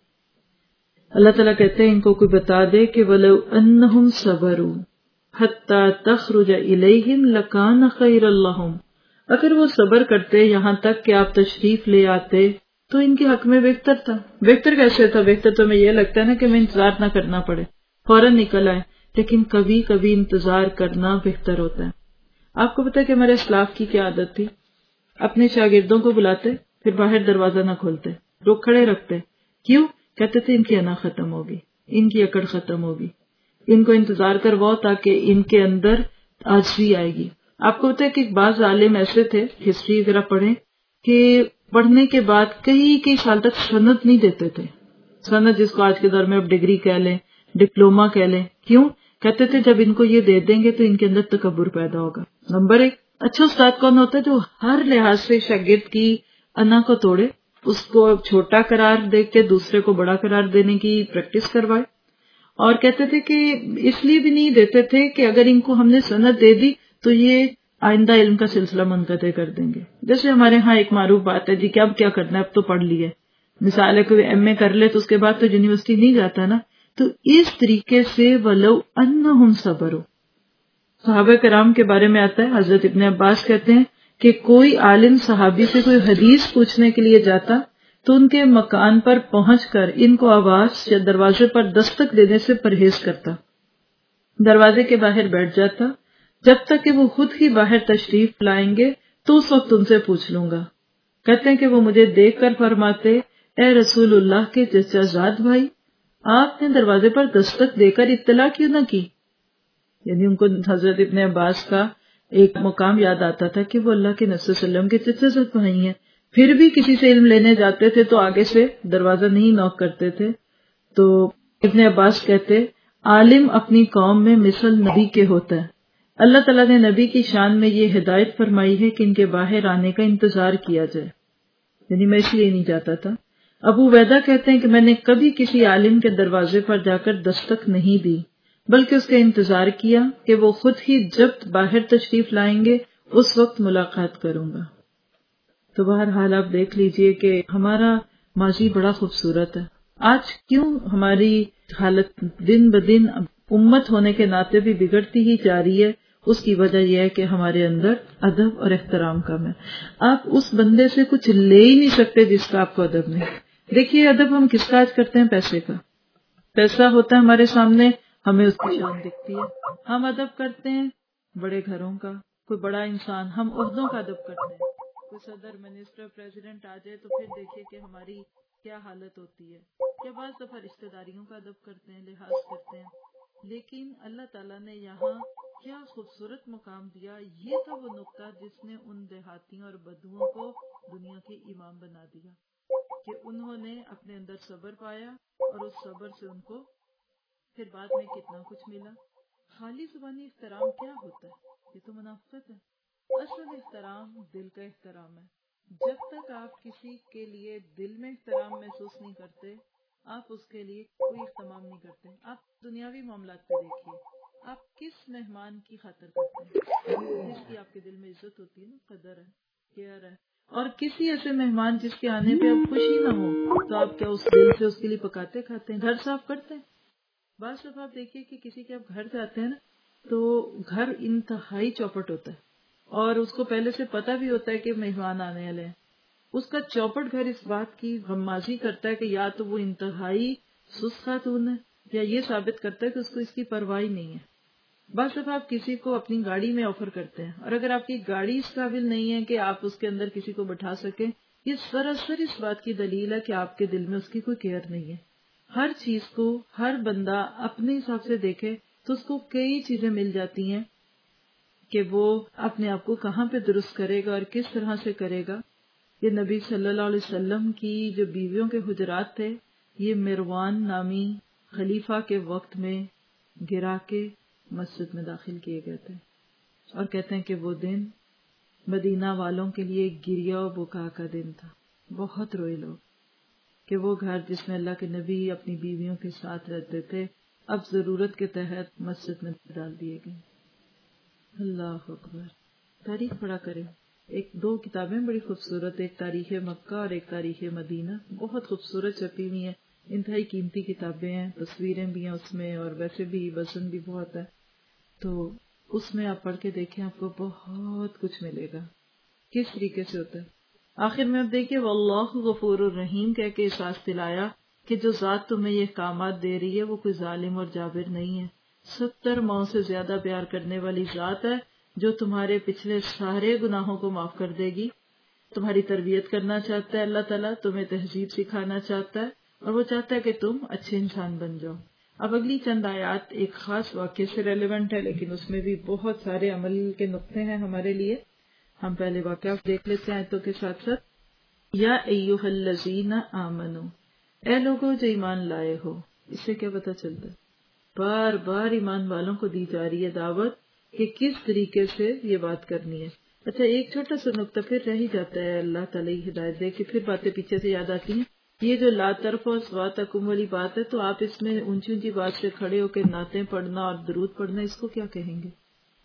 اللہ تعالیٰ کہتے ہیں ان کو کوئی بتا دے کہ وَلَوْ أَنَّهُمْ صَبَرُوا حَتَّى تَخْرُجَ إِلَيْهِمْ لَكَانَ خَيْرًا لَهُمْ، اگر وہ صبر کرتے یہاں تک کہ آپ تشریف لے آتے تو ان کے حق میں بہتر تھا. بہتر کیسے تھا؟ بہتر تو ہمیں یہ لگتا ہے نا کہ ہمیں انتظار نہ کرنا پڑے، فوراً نکل آئے. لیکن کبھی کبھی انتظار کرنا بہتر ہوتا ہے. آپ کو پتا ہے کہ ہمارے اسلاف کی کیا عادت تھی؟ اپنے شاگردوں کو بلاتے، پھر باہر دروازہ نہ کھولتے، روک کھڑے رکھتے. کیوں؟ کہتے تھے ان کی انا ختم ہوگی، ان کی اکڑ ختم ہوگی، ان کو انتظار کرواؤ تاکہ ان کے اندر عاجزی آئے گی. آپ کو پتا ہے کہ بعض عالم ایسے تھے، ہسٹری وغیرہ پڑھیں، کہ پڑھنے کے بعد کئی سال تک سند نہیں دیتے تھے. سند جس کو آج کے دور میں اب ڈگری کہہ لیں، ڈپلوما کہہ لیں. کیوں؟ کہتے تھے جب ان کو یہ دے دیں گے تو ان کے اندر تکبر پیدا ہوگا. نمبر 1. اچھا استاد کون ہوتا ہے؟ جو ہر لحاظ سے شاگرد کی انا کو توڑے، اس کو چھوٹا قرار دے کے دوسرے کو بڑا قرار دینے کی پریکٹس کروائے. اور کہتے تھے کہ اس لیے بھی نہیں دیتے تھے کہ اگر ان کو ہم نے سند دے دی تو یہ آئندہ علم کا سلسلہ منقطع کر دیں گے. جیسے ہمارے ہاں ایک معروف بات ہے جی کہ اب کیا کرنا ہے، اب تو پڑھ لی ہے. مثال ہے کوئی ایم اے کر لے تو اس کے بعد تو یونیورسٹی نہیں جاتا نا. تو اس طریقے سے وَلَوْ أَنَّهُمْ صَبَرُوا، صحابہ کرام کے بارے میں آتا ہے، حضرت ابن عباس کہتے ہیں کہ کوئی عالم صحابی سے کوئی حدیث پوچھنے کے لیے جاتا تو ان کے مکان پر پہنچ کر ان کو آواز یا دروازے پر دستک دینے سے پرہیز کرتا، دروازے کے باہر بیٹھ جاتا جب تک کہ وہ خود ہی باہر تشریف لائیں گے تو اس وقت ان سے پوچھ لوں گا. کہتے ہیں کہ وہ مجھے دیکھ کر فرماتے، اے رسول اللہ کے چچا زاد بھائی، آپ نے دروازے پر دستک دے کر اطلاع کیوں نہ کی؟ یعنی ان کو حضرت ابن عباس کا ایک مقام یاد آتا تھا کہ وہ اللہ کے نبی صلی اللہ علیہ وسلم کے چچا زاد بھائی ہیں، پھر بھی کسی سے علم لینے جاتے تھے تو آگے سے دروازہ نہیں نوک کرتے تھے. تو ابن عباس کہتے عالم اپنی قوم میں مثل نبی کے ہوتا ہے. اللہ تعالیٰ نے نبی کی شان میں یہ ہدایت فرمائی ہے کہ ان کے باہر آنے کا انتظار کیا جائے، یعنی میں اس لیے نہیں جاتا تھا. ابو عبیدہ کہتے ہیں کہ میں نے کبھی کسی عالم کے دروازے پر جا کر دستک نہیں دی بلکہ اس کا انتظار کیا کہ وہ خود ہی جب باہر تشریف لائیں گے اس وقت ملاقات کروں گا. تو بہرحال آپ دیکھ لیجئے کہ ہمارا ماضی بڑا خوبصورت ہے. آج کیوں ہماری حالت دن بدن امت ہونے کے ناطے بھی بگڑتی ہی جا رہی ہے؟ اس کی وجہ یہ ہے کہ ہمارے اندر ادب اور احترام کم ہے. آپ اس بندے سے کچھ لے ہی نہیں سکتے جس کا آپ کو ادب نہیں. دیکھیے ادب ہم کس کا آج کرتے ہیں؟ پیسے کا. پیسہ ہوتا ہے ہمارے سامنے، ہمیں اس کی شان دکھتی ہے. ہم ادب کرتے ہیں بڑے گھروں کا، کوئی بڑا انسان، ہم عہدوں کا ادب کرتے ہیں. کوئی صدر، منسٹر، پریزیڈنٹ آ جائے تو پھر دیکھیے کہ ہماری کیا حالت ہوتی ہے. یا بعض دفعہ رشتہ داریوں کا ادب کرتے ہیں، لحاظ کرتے ہیں. لیکن اللہ تعالیٰ نے یہاں کیا خوبصورت مقام دیا. یہ تھا وہ نقطہ جس نے ان دیہاتیوں اور بدوؤں کو دنیا کے امام بنا دیا کہ انہوں نے اپنے اندر صبر پایا اور اس صبر سے ان کو پھر بعد میں کتنا کچھ ملا. خالی زبانی احترام کیا ہوتا ہے؟ یہ تو منافقت ہے. اصل احترام دل کا احترام ہے. جب تک آپ کسی کے لیے دل میں احترام محسوس نہیں کرتے، آپ اس کے لیے کوئی اہتمام نہیں کرتے. آپ دنیاوی معاملات پہ دیکھیے، آپ کس مہمان کی خاطر کرتے ہیں؟ جس کی آپ کے دل میں عزت ہوتی ہے نا، قدر ہے، کیئر ہے. اور کسی ایسے مہمان جس کے آنے پہ اب خوشی نہ ہو تو آپ کیا اس دل سے اس کے لیے پکاتے کھاتے ہیں، گھر صاف کرتے ہیں؟ بعض دفعہ آپ دیکھیے کہ کسی کے آپ گھر جاتے ہیں نا تو گھر انتہائی چوپٹ ہوتا ہے اور اس کو پہلے سے پتہ بھی ہوتا ہے کہ مہمان آنے والے ہیں. اس کا چوپٹ گھر اس بات کی غمازی کرتا ہے کہ یا تو وہ انتہائی سست خاتون ہے یا یہ ثابت کرتا ہے کہ اس کو اس کی پرواہ نہیں ہے. بعض دفعہ آپ کسی کو اپنی گاڑی میں آفر کرتے ہیں اور اگر آپ کی گاڑی اس قابل نہیں ہے کہ آپ اس کے اندر کسی کو بٹھا سکیں، یہ سراسر اس بات کی دلیل ہے کہ آپ کے دل میں اس کی کوئی کیئر نہیں ہے. ہر چیز کو ہر بندہ اپنے حساب سے دیکھے تو اس کو کئی چیزیں مل جاتی ہیں کہ وہ اپنے آپ کو کہاں پہ درست کرے گا اور کس طرح سے کرے گا. یہ نبی صلی اللہ علیہ وسلم کی جو بیویوں کے حجرات تھے، یہ مروان نامی خلیفہ کے وقت میں گرا کے مسجد میں داخل کیے گئے تھے. اور کہتے ہیں کہ وہ دن مدینہ والوں کے لیے گریا و بکا کا دن تھا. بہت روئے لوگ کہ وہ گھر جس میں اللہ کے نبی اپنی بیویوں کے ساتھ رہتے تھے اب ضرورت کے تحت مسجد میں ڈال دیے گئے. اللہ اکبر. تاریخ پڑھا کریں. ایک دو کتابیں بڑی خوبصورت، ایک تاریخ مکہ اور ایک تاریخ مدینہ، بہت خوبصورت چھپی ہوئی ہیں. انتہائی قیمتی کتابیں ہیں، تصویریں بھی ہیں اس میں اور ویسے بھی وزن بھی بہت ہے. تو اس میں آپ پڑھ کے دیکھیں، آپ کو بہت کچھ ملے گا کس طریقے سے ہوتا ہے. آخر میں اب دیکھیے واللہ غفور الرحیم کہہ کے احساس دلایا کہ جو ذات تمہیں یہ احکامات دے رہی ہے وہ کوئی ظالم اور جابر نہیں ہے. 70 ماؤں سے زیادہ پیار کرنے والی ذات ہے جو تمہارے پچھلے سارے گناہوں کو معاف کر دے گی. تمہاری تربیت کرنا چاہتا ہے اللہ تعالیٰ، تمہیں تہذیب سکھانا چاہتا ہے اور وہ چاہتا ہے کہ تم اچھے انسان بن جاؤ. اب اگلی چند آیات ایک خاص واقعے سے ریلیونٹ ہے لیکن اس میں بھی بہت سارے عمل کے نقطے ہیں ہمارے لیے. ہم پہلے واقعہ دیکھ لیتے ہیں آیتوں کے ساتھ ساتھ. یا ایھا الذین آمنو، اے لوگوں جو ایمان لائے ہو. اس سے کیا پتہ چلتا ہے؟ بار بار ایمان والوں کو دی جا رہی ہے دعوت کہ کس طریقے سے یہ بات کرنی ہے. اچھا ایک چھوٹا سا نقطہ پھر رہ ہی جاتا ہے، اللہ تعالیٰ کی ہدایت دے کہ پھر باتیں پیچھے سے یاد آتی ہیں. یہ جو لا ترفعوا اصواتکم والی بات ہے، تو آپ اس میں اونچی اونچی بات سے کھڑے ہو کے نعتیں پڑھنا اور درود پڑھنا، اس کو کیا کہیں گے؟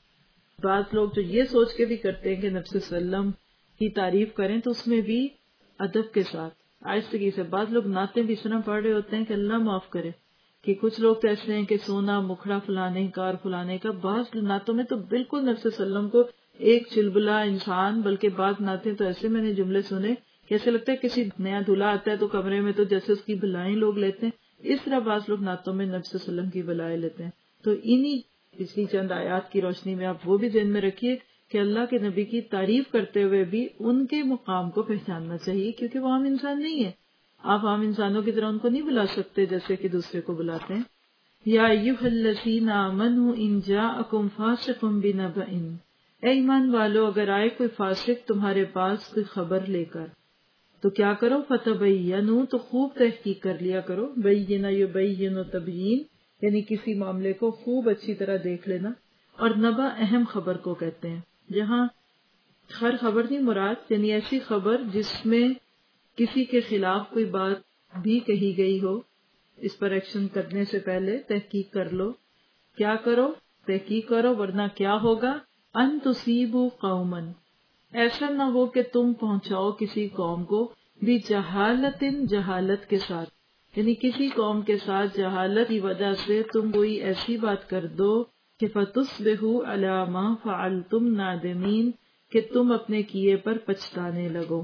بعض لوگ جو یہ سوچ کے بھی کرتے ہیں کہ نبی صلی اللہ علیہ وسلم کی تعریف کریں تو اس میں بھی ادب کے ساتھ آہستگی سے. بعض لوگ نعتیں بھی اس طرح پڑھ رہے ہوتے ہیں کہ اللہ معاف کرے کہ کچھ لوگ تو ایسے ہیں کہ سونا مکھڑا فلانے کار فلانے کا. بعض نعتوں میں تو بالکل نبی صلی اللہ علیہ وسلم کو ایک چلبلا انسان، بلکہ بعض نعتیں تو ایسے میں نے جملے سنے کہ ایسے لگتا ہے کسی نیا دلہا آتا ہے تو کمرے میں تو جیسے اس کی بلائیں لوگ لیتے ہیں، اس طرح بعض لوگ نعتوں میں نبی صلی اللہ علیہ وسلم کی بلائیں لیتے ہیں. تو انہی پچھلی چند آیات کی روشنی میں آپ وہ بھی ذہن میں رکھیے کہ اللہ کے نبی کی تعریف کرتے ہوئے بھی ان کے مقام کو پہچاننا چاہیے، کیونکہ وہ عام انسان نہیں ہے. آپ عام انسانوں کی طرح ان کو نہیں بلا سکتے جیسے کہ دوسرے کو بلاتے ہیں. یا ایھا الذین آمنوا ان جاءکم فاسق بنبأ، اے ایمان والو اگر آئے کوئی فاسق تمہارے پاس کوئی خبر لے کر تو کیا کرو، فتبینوا تو خوب تحقیق کر لیا کرو. بین یبین تبیین یعنی کسی معاملے کو خوب اچھی طرح دیکھ لینا. اور نبا اہم خبر کو کہتے ہیں، جہاں ہر خبر نہیں مراد، یعنی ایسی خبر جس میں کسی کے خلاف کوئی بات بھی کہی گئی ہو، اس پر ایکشن کرنے سے پہلے تحقیق کر لو. کیا کرو؟ تحقیق کرو، ورنہ کیا ہوگا، ان تصیبوا قوما، ایسا نہ ہو کہ تم پہنچاؤ کسی قوم کو بجہالت، جہالت کے ساتھ، یعنی کسی قوم کے ساتھ جہالت کی وجہ سے تم کوئی ایسی بات کر دو کہ فتصبحوا علی ما فعلتم نادمین، کہ تم اپنے کیے پر پچھتانے لگو.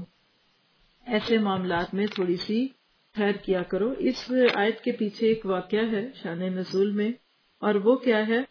ایسے معاملات میں تھوڑی سی خیر کیا کرو. اس آیت کے پیچھے ایک واقعہ ہے شان نزول میں، اور وہ کیا ہے،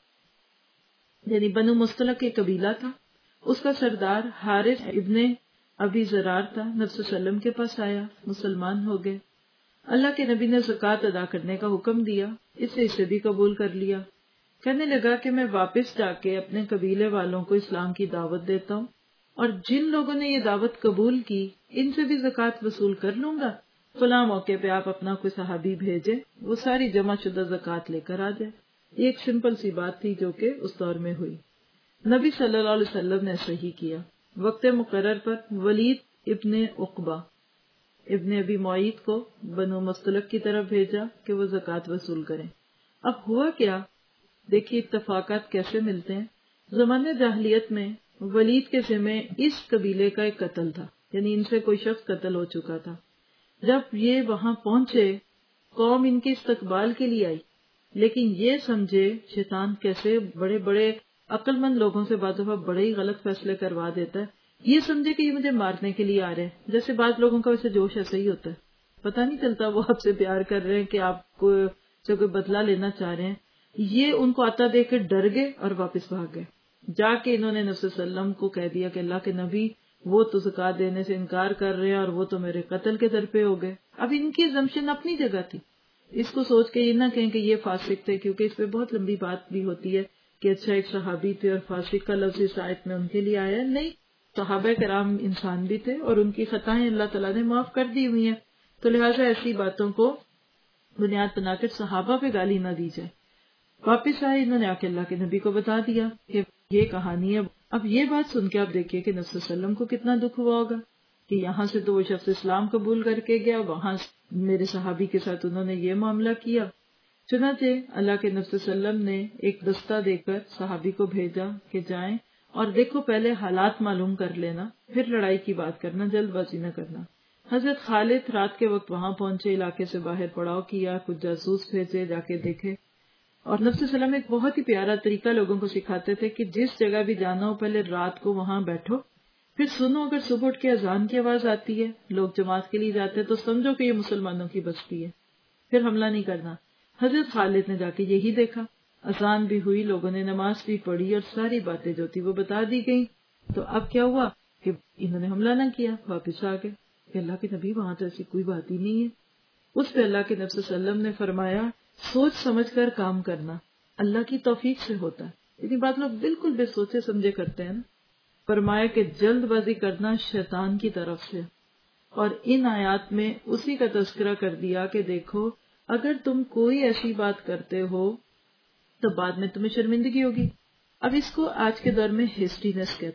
یعنی بنو مصطلق ایک قبیلہ تھا، اس کا سردار حارث ابن ابی زرار تھا. نبی صلی اللہ علیہ وسلم کے پاس آیا، مسلمان ہو گئے. اللہ کے نبی نے زکوٰۃ ادا کرنے کا حکم دیا، اسے بھی قبول کر لیا. کہنے لگا کہ میں واپس جا کے اپنے قبیلے والوں کو اسلام کی دعوت دیتا ہوں، اور جن لوگوں نے یہ دعوت قبول کی ان سے بھی زکوٰۃ وصول کر لوں گا. فلاں موقع پہ آپ اپنا کوئی صحابی بھیجیں، وہ ساری جمع شدہ زکوٰۃ لے کر آ جائے. یہ ایک سمپل سی بات تھی جو کہ اس دور میں ہوئی. نبی صلی اللہ علیہ وسلم نے صحیح کیا. وقت مقرر پر ولید ابن عقبہ ابن ابی معیط کو بنو مصطلق کی طرف بھیجا کہ وہ زکوٰۃ وصول کریں. اب ہوا کیا، دیکھیے اتفاقات کیسے ملتے ہیں. زمانے جاہلیت میں ولید کے ذمے اس قبیلے کا ایک قتل تھا، یعنی ان سے کوئی شخص قتل ہو چکا تھا. جب یہ وہاں پہنچے قوم ان کے استقبال کے لیے آئی، لیکن یہ سمجھے شیطان کیسے بڑے بڑے عقل مند لوگوں سے بعض دفعہ بڑے ہی غلط فیصلے کروا دیتا ہے. یہ سمجھے کہ یہ مجھے مارنے کے لیے آ رہے ہیں. جیسے بعض لوگوں کا ویسے جوش ایسا ہی ہوتا ہے، پتہ نہیں چلتا وہ آپ سے پیار کر رہے ہیں کہ آپ کو سے کوئی بدلہ لینا چاہ رہے ہیں. یہ ان کو آتا دیکھ کے ڈر گئے اور واپس بھاگ گئے. جا کے انہوں نے نبی صلی اللہ علیہ وسلم کو کہہ دیا کہ اللہ کے نبی وہ تو زکوٰۃ دینے سے انکار کر رہے ہیں اور وہ تو میرے قتل کے در پہ ہو گئے. اب ان کی زمشن اپنی جگہ تھی، اس کو سوچ کے یہ نہ کہیں کہ یہ فاسق تھے، کیونکہ اس پہ بہت لمبی بات بھی ہوتی ہے کہ اچھا ایک صحابی تھے اور فاسق کا لفظ اس آیت میں ان کے لیے آیا ہے. نہیں، صحابہ کرام انسان بھی تھے اور ان کی خطائیں اللہ تعالیٰ نے معاف کر دی ہوئی ہیں. تو لہٰذا ایسی باتوں کو بنیاد بنا کر صحابہ پہ گالی نہ دی جائے. واپس آئے، انہوں نے آ کے اللہ کے نبی کو بتا دیا کہ یہ کہانی ہے. اب یہ بات سن کے آپ دیکھیے کہ نبی صلی اللہ علیہ وسلم کو کتنا دکھ ہوا ہوگا کہ یہاں سے تو وہ شخص اسلام قبول کر کے گیا، وہاں میرے صحابی کے ساتھ انہوں نے یہ معاملہ کیا. چنانچہ اللہ کے نبی صلی اللہ علیہ وسلم نے ایک دستہ دے کر صحابی کو بھیجا کہ جائیں اور دیکھو پہلے حالات معلوم کر لینا، پھر لڑائی کی بات کرنا، جلد بازی نہ کرنا. حضرت خالد رات کے وقت وہاں پہنچے، علاقے سے باہر پڑاؤ کیا، کچھ جاسوس بھیجے جا کے دیکھے. اور نبی صلی اللہ علیہ وسلم ایک بہت ہی پیارا طریقہ لوگوں کو سکھاتے تھے کہ جس جگہ بھی جانا ہو پہلے رات کو وہاں بیٹھو، پھر سنو اگر صبح اٹھ کے اذان کی آواز آتی ہے، لوگ جماعت کے لیے جاتے ہیں، تو سمجھو کہ یہ مسلمانوں کی بستی ہے، پھر حملہ نہیں کرنا. حضرت خالد نے جا کے یہی دیکھا، اذان بھی ہوئی، لوگوں نے نماز بھی پڑھی اور ساری باتیں جو تھی وہ بتا دی گئیں. تو اب کیا ہوا کہ انہوں نے حملہ نہ کیا، واپس آ گئے کہ اللہ کے نبی وہاں تو ایسی کوئی بات ہی نہیں ہے. اس پہ اللہ کے نبی صلی اللہ علیہ وسلم نے فرمایا سوچ سمجھ کر کام کرنا اللہ کی توفیق سے ہوتا ہے. اتنی بات لوگ بالکل بے سوچے سمجھے کرتے ہیں نا. فرمایا کہ جلد بازی کرنا شیطان کی طرف سے. اور ان آیات میں اسی کا تذکرہ کر دیا کہ دیکھو اگر تم کوئی ایسی بات کرتے ہو تو بعد میں تمہیں شرمندگی ہوگی. اب اس کو آج کے دور میں ہیسٹینس کہتے ہیں.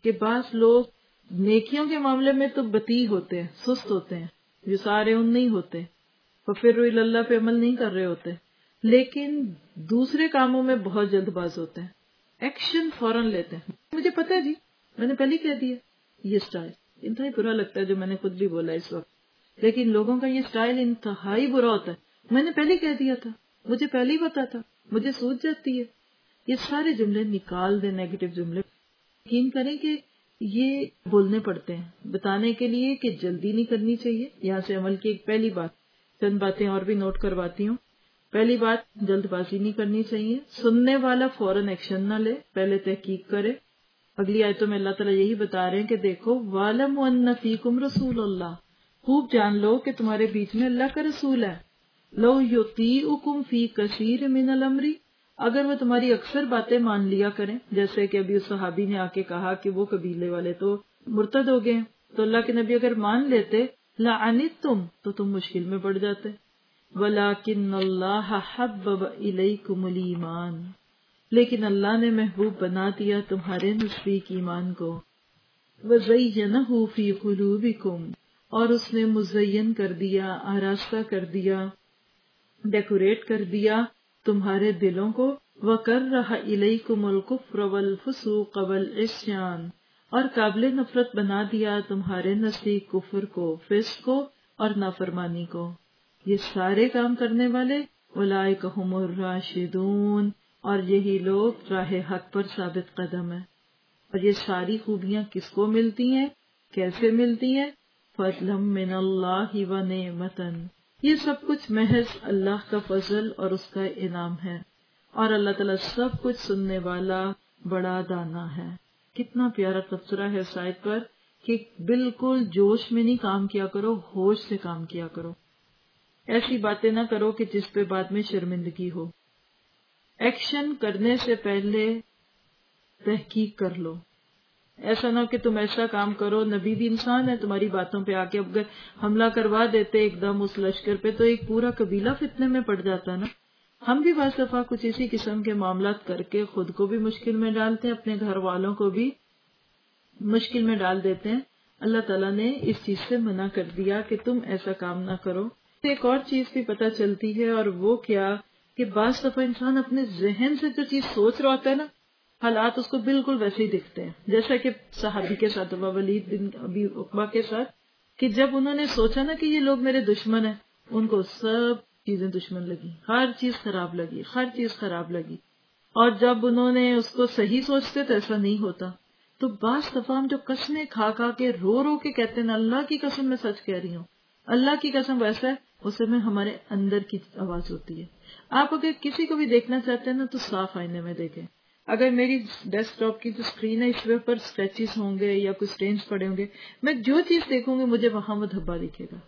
کہ بعض لوگ نیکیوں کے معاملے میں تو بطیء ہوتے ہیں، سست ہوتے ہیں، یسارع نہیں ہوتے، ففروا الی اللہ پہ عمل نہیں کر رہے ہوتے، لیکن دوسرے کاموں میں بہت جلد باز ہوتے ہیں، ایکشن فوراً لیتے ہیں. مجھے پتا ہے جی، میں نے پہلے کہہ دیا. یہ سٹائل انتہائی برا لگتا ہے، جو میں نے خود بھی بولا اس وقت، لیکن لوگوں کا یہ سٹائل انتہائی برا ہوتا ہے. میں نے پہلے کہہ دیا تھا، مجھے پہلے ہی پتا تھا، مجھے سوچ جاتی ہے. یہ سارے جملے نکال دیں، نیگیٹو جملے. یقین کریں کہ یہ بولنے پڑتے ہیں بتانے کے لیے کہ جلدی نہیں کرنی چاہیے. یہاں سے عمل کی ایک پہلی بات، چند باتیں اور بھی نوٹ کرواتی ہوں. پہلی بات، جلد بازی نہیں کرنی چاہیے. سننے والا فوراً ایکشن نہ لے، پہلے تحقیق کرے. اگلی آیتوں میں اللہ تعالیٰ یہی بتا رہے ہیں کہ دیکھو وَاعْلَمُوا أَنَّ فِيكُمْ رَسُولَ اللَّهِ، خوب جان لو کہ تمہارے بیچ میں اللہ کا رسول ہے. لَوْ يُطِيعُكُمْ فِي كَثِيرٍ مِّنَ الْأَمْرِ، اگر وہ تمہاری اکثر باتیں مان لیا کریں، جیسے کہ ابھی اس صحابی نے آ کے کہا کہ وہ قبیلے والے تو مرتد ہو گئے ہیں، تو اللہ کے نبی اگر مان لیتے لَعَنِتُّمْ، تو تم مشکل میں پڑ جاتے. وَلَكِنَّ اللَّهَ حَبَّبَ إِلَيْكُمُ الْإِيمَانَ، لیکن اللہ نے محبوب بنا دیا تمہارے نزدیک ایمان کو. وَزَيَّنَهُ فِي قُلُوبِكُمْ، اور اس نے مزین کر دیا، آراستہ کر دیا، ڈیکوریٹ کر دیا تمہارے دلوں کو. وَكَرَّهَ إِلَيْكُمُ الْكُفْرَ وَالْفُسُوقَ وَالْعِصْيَانَ، اور قابل نفرت بنا دیا تمہارے نزدیک کفر کو، فسق کو اور نافرمانی کو. یہ سارے کام کرنے والے اولئک ھم الراشدون، اور یہی لوگ راہ حق پر ثابت قدم ہیں. اور یہ ساری خوبیاں کس کو ملتی ہیں، کیسے ملتی ہیں؟ فضلا من اللہ ونعمتا، یہ سب کچھ محض اللہ کا فضل اور اس کا انعام ہے. اور اللہ تعالیٰ سب کچھ سننے والا، بڑا دانا ہے. کتنا پیارا تبصرہ ہے اس آیت پر کہ بالکل جوش میں نہیں کام کیا کرو، ہوش سے کام کیا کرو. ایسی باتیں نہ کرو کہ جس پہ بعد میں شرمندگی ہو. ایکشن کرنے سے پہلے تحقیق کر لو. ایسا نہ ہو کہ تم ایسا کام کرو، نبی بھی انسان ہے، تمہاری باتوں پہ آ کے اگر حملہ کروا دیتے ایک دم اس لشکر پہ تو ایک پورا قبیلہ فتنے میں پڑ جاتا نا. ہم بھی بعض دفعہ کچھ اسی قسم کے معاملات کر کے خود کو بھی مشکل میں ڈالتے ہیں، اپنے گھر والوں کو بھی مشکل میں ڈال دیتے ہیں. اللہ تعالیٰ نے اس چیز سے منع کر دیا کہ تم ایسا کام نہ کرو. ایک اور چیز بھی پتہ چلتی ہے، اور وہ کیا کہ بعض دفعہ انسان اپنے ذہن سے جو چیز سوچ رہا ہوتا ہے نا، حالات اس کو بالکل ویسے ہی دکھتے ہیں. جیسا کہ صحابی کے ساتھ ہوا، ولید بن ابی عقبہ کے ساتھ، کہ جب انہوں نے سوچا نا کہ یہ لوگ میرے دشمن ہیں، ان کو سب چیزیں دشمن لگی، ہر چیز خراب لگی، ہر چیز خراب لگی. اور جب انہوں نے اس کو صحیح سوچتے تو ایسا نہیں ہوتا. تو بعض دفعہ ہم جو قسمیں کھا کھا کے رو رو کے کہتے ہیں اللہ کی قسم میں سچ کہہ رہی ہوں، اللہ کی قسم، ویسا ہے اسے میں ہمارے اندر کی آواز ہوتی ہے. آپ اگر کسی کو بھی دیکھنا چاہتے ہیں نا تو صاف آئینے میں دیکھیں. اگر میری ڈیسک ٹاپ کی جو اسکرین ہے اس پر اسکریچز ہوں گے یا کچھ اسٹینس پڑے ہوں گے، میں جو چیز دیکھوں گی مجھے وہاں وہ دھبا دکھے گا.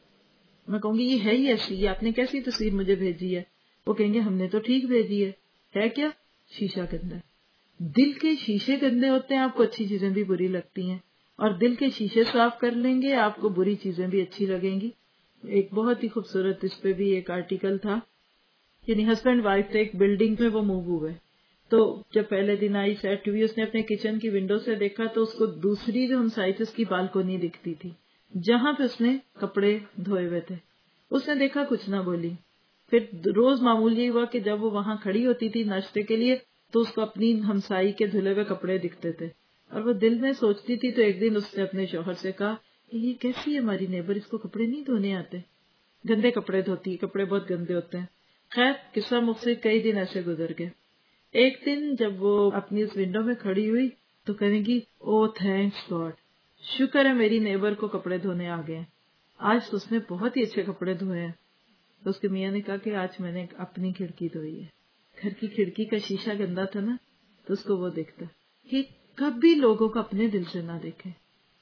میں کہوں گی یہ ہے ہی ایسی، یہ آپ نے کیسی تصویر مجھے بھیجی ہے؟ وہ کہیں گے ہم نے تو ٹھیک بھیجی ہے کیا؟ شیشہ گندا ہے. دل کے شیشے گندے ہوتے ہیں، آپ کو اچھی چیزیں بھی بری لگتی ہیں، اور دل کے شیشے صاف کر لیں گے آپ کو بری چیزیں بھی اچھی لگیں گی. ایک بہت ہی خوبصورت اس پہ بھی ایک آرٹیکل تھا، یعنی ہسبینڈ وائف تھے ایک بلڈنگ میں، وہ موو ہوئے. تو جب پہلے دن آئی سیٹ ہوئی، اس نے اپنے کچن کی ونڈو سے دیکھا تو اس کو دوسری جو ہمسائی تھی اس کی بالکونی دکھتی تھی جہاں پہ اس نے کپڑے دھوئے ہوئے تھے. اس نے دیکھا، کچھ نہ بولی. پھر روز معمول یہ ہوا کہ جب وہ وہاں کھڑی ہوتی تھی ناشتے کے لیے تو اس کو اپنی ہمسائی کے دھلے ہوئے کپڑے دکھتے تھے، اور وہ دل میں سوچتی تھی. تو ایک دن اس نے اپنے شوہر سے کہا کہ یہ کیسی ہے ہماری نیبر، اس کو کپڑے نہیں دھونے آتے، گندے کپڑے دھوتی ہے، کپڑے بہت گندے ہوتے ہیں. خیر قصہ مختصر کئی دن ایسے گزر گئے. ایک دن جب وہ اپنی اس ونڈو میں کھڑی ہوئی تو کہنے گی او تھینکس گاڈ، شکر ہے میری نیبر کو کپڑے دھونے آ گئے، آج تو اس نے بہت ہی اچھے کپڑے دھوئے ہیں. تو اس کے میاں نے کہا کہ آج میں نے اپنی کھڑکی دھوئی ہے. گھر کی کھڑکی کا شیشہ گندا تھا نا تو اس کو وہ دیکھتا. کہ کبھی لوگوں کو اپنے دل سے نہ دیکھیں،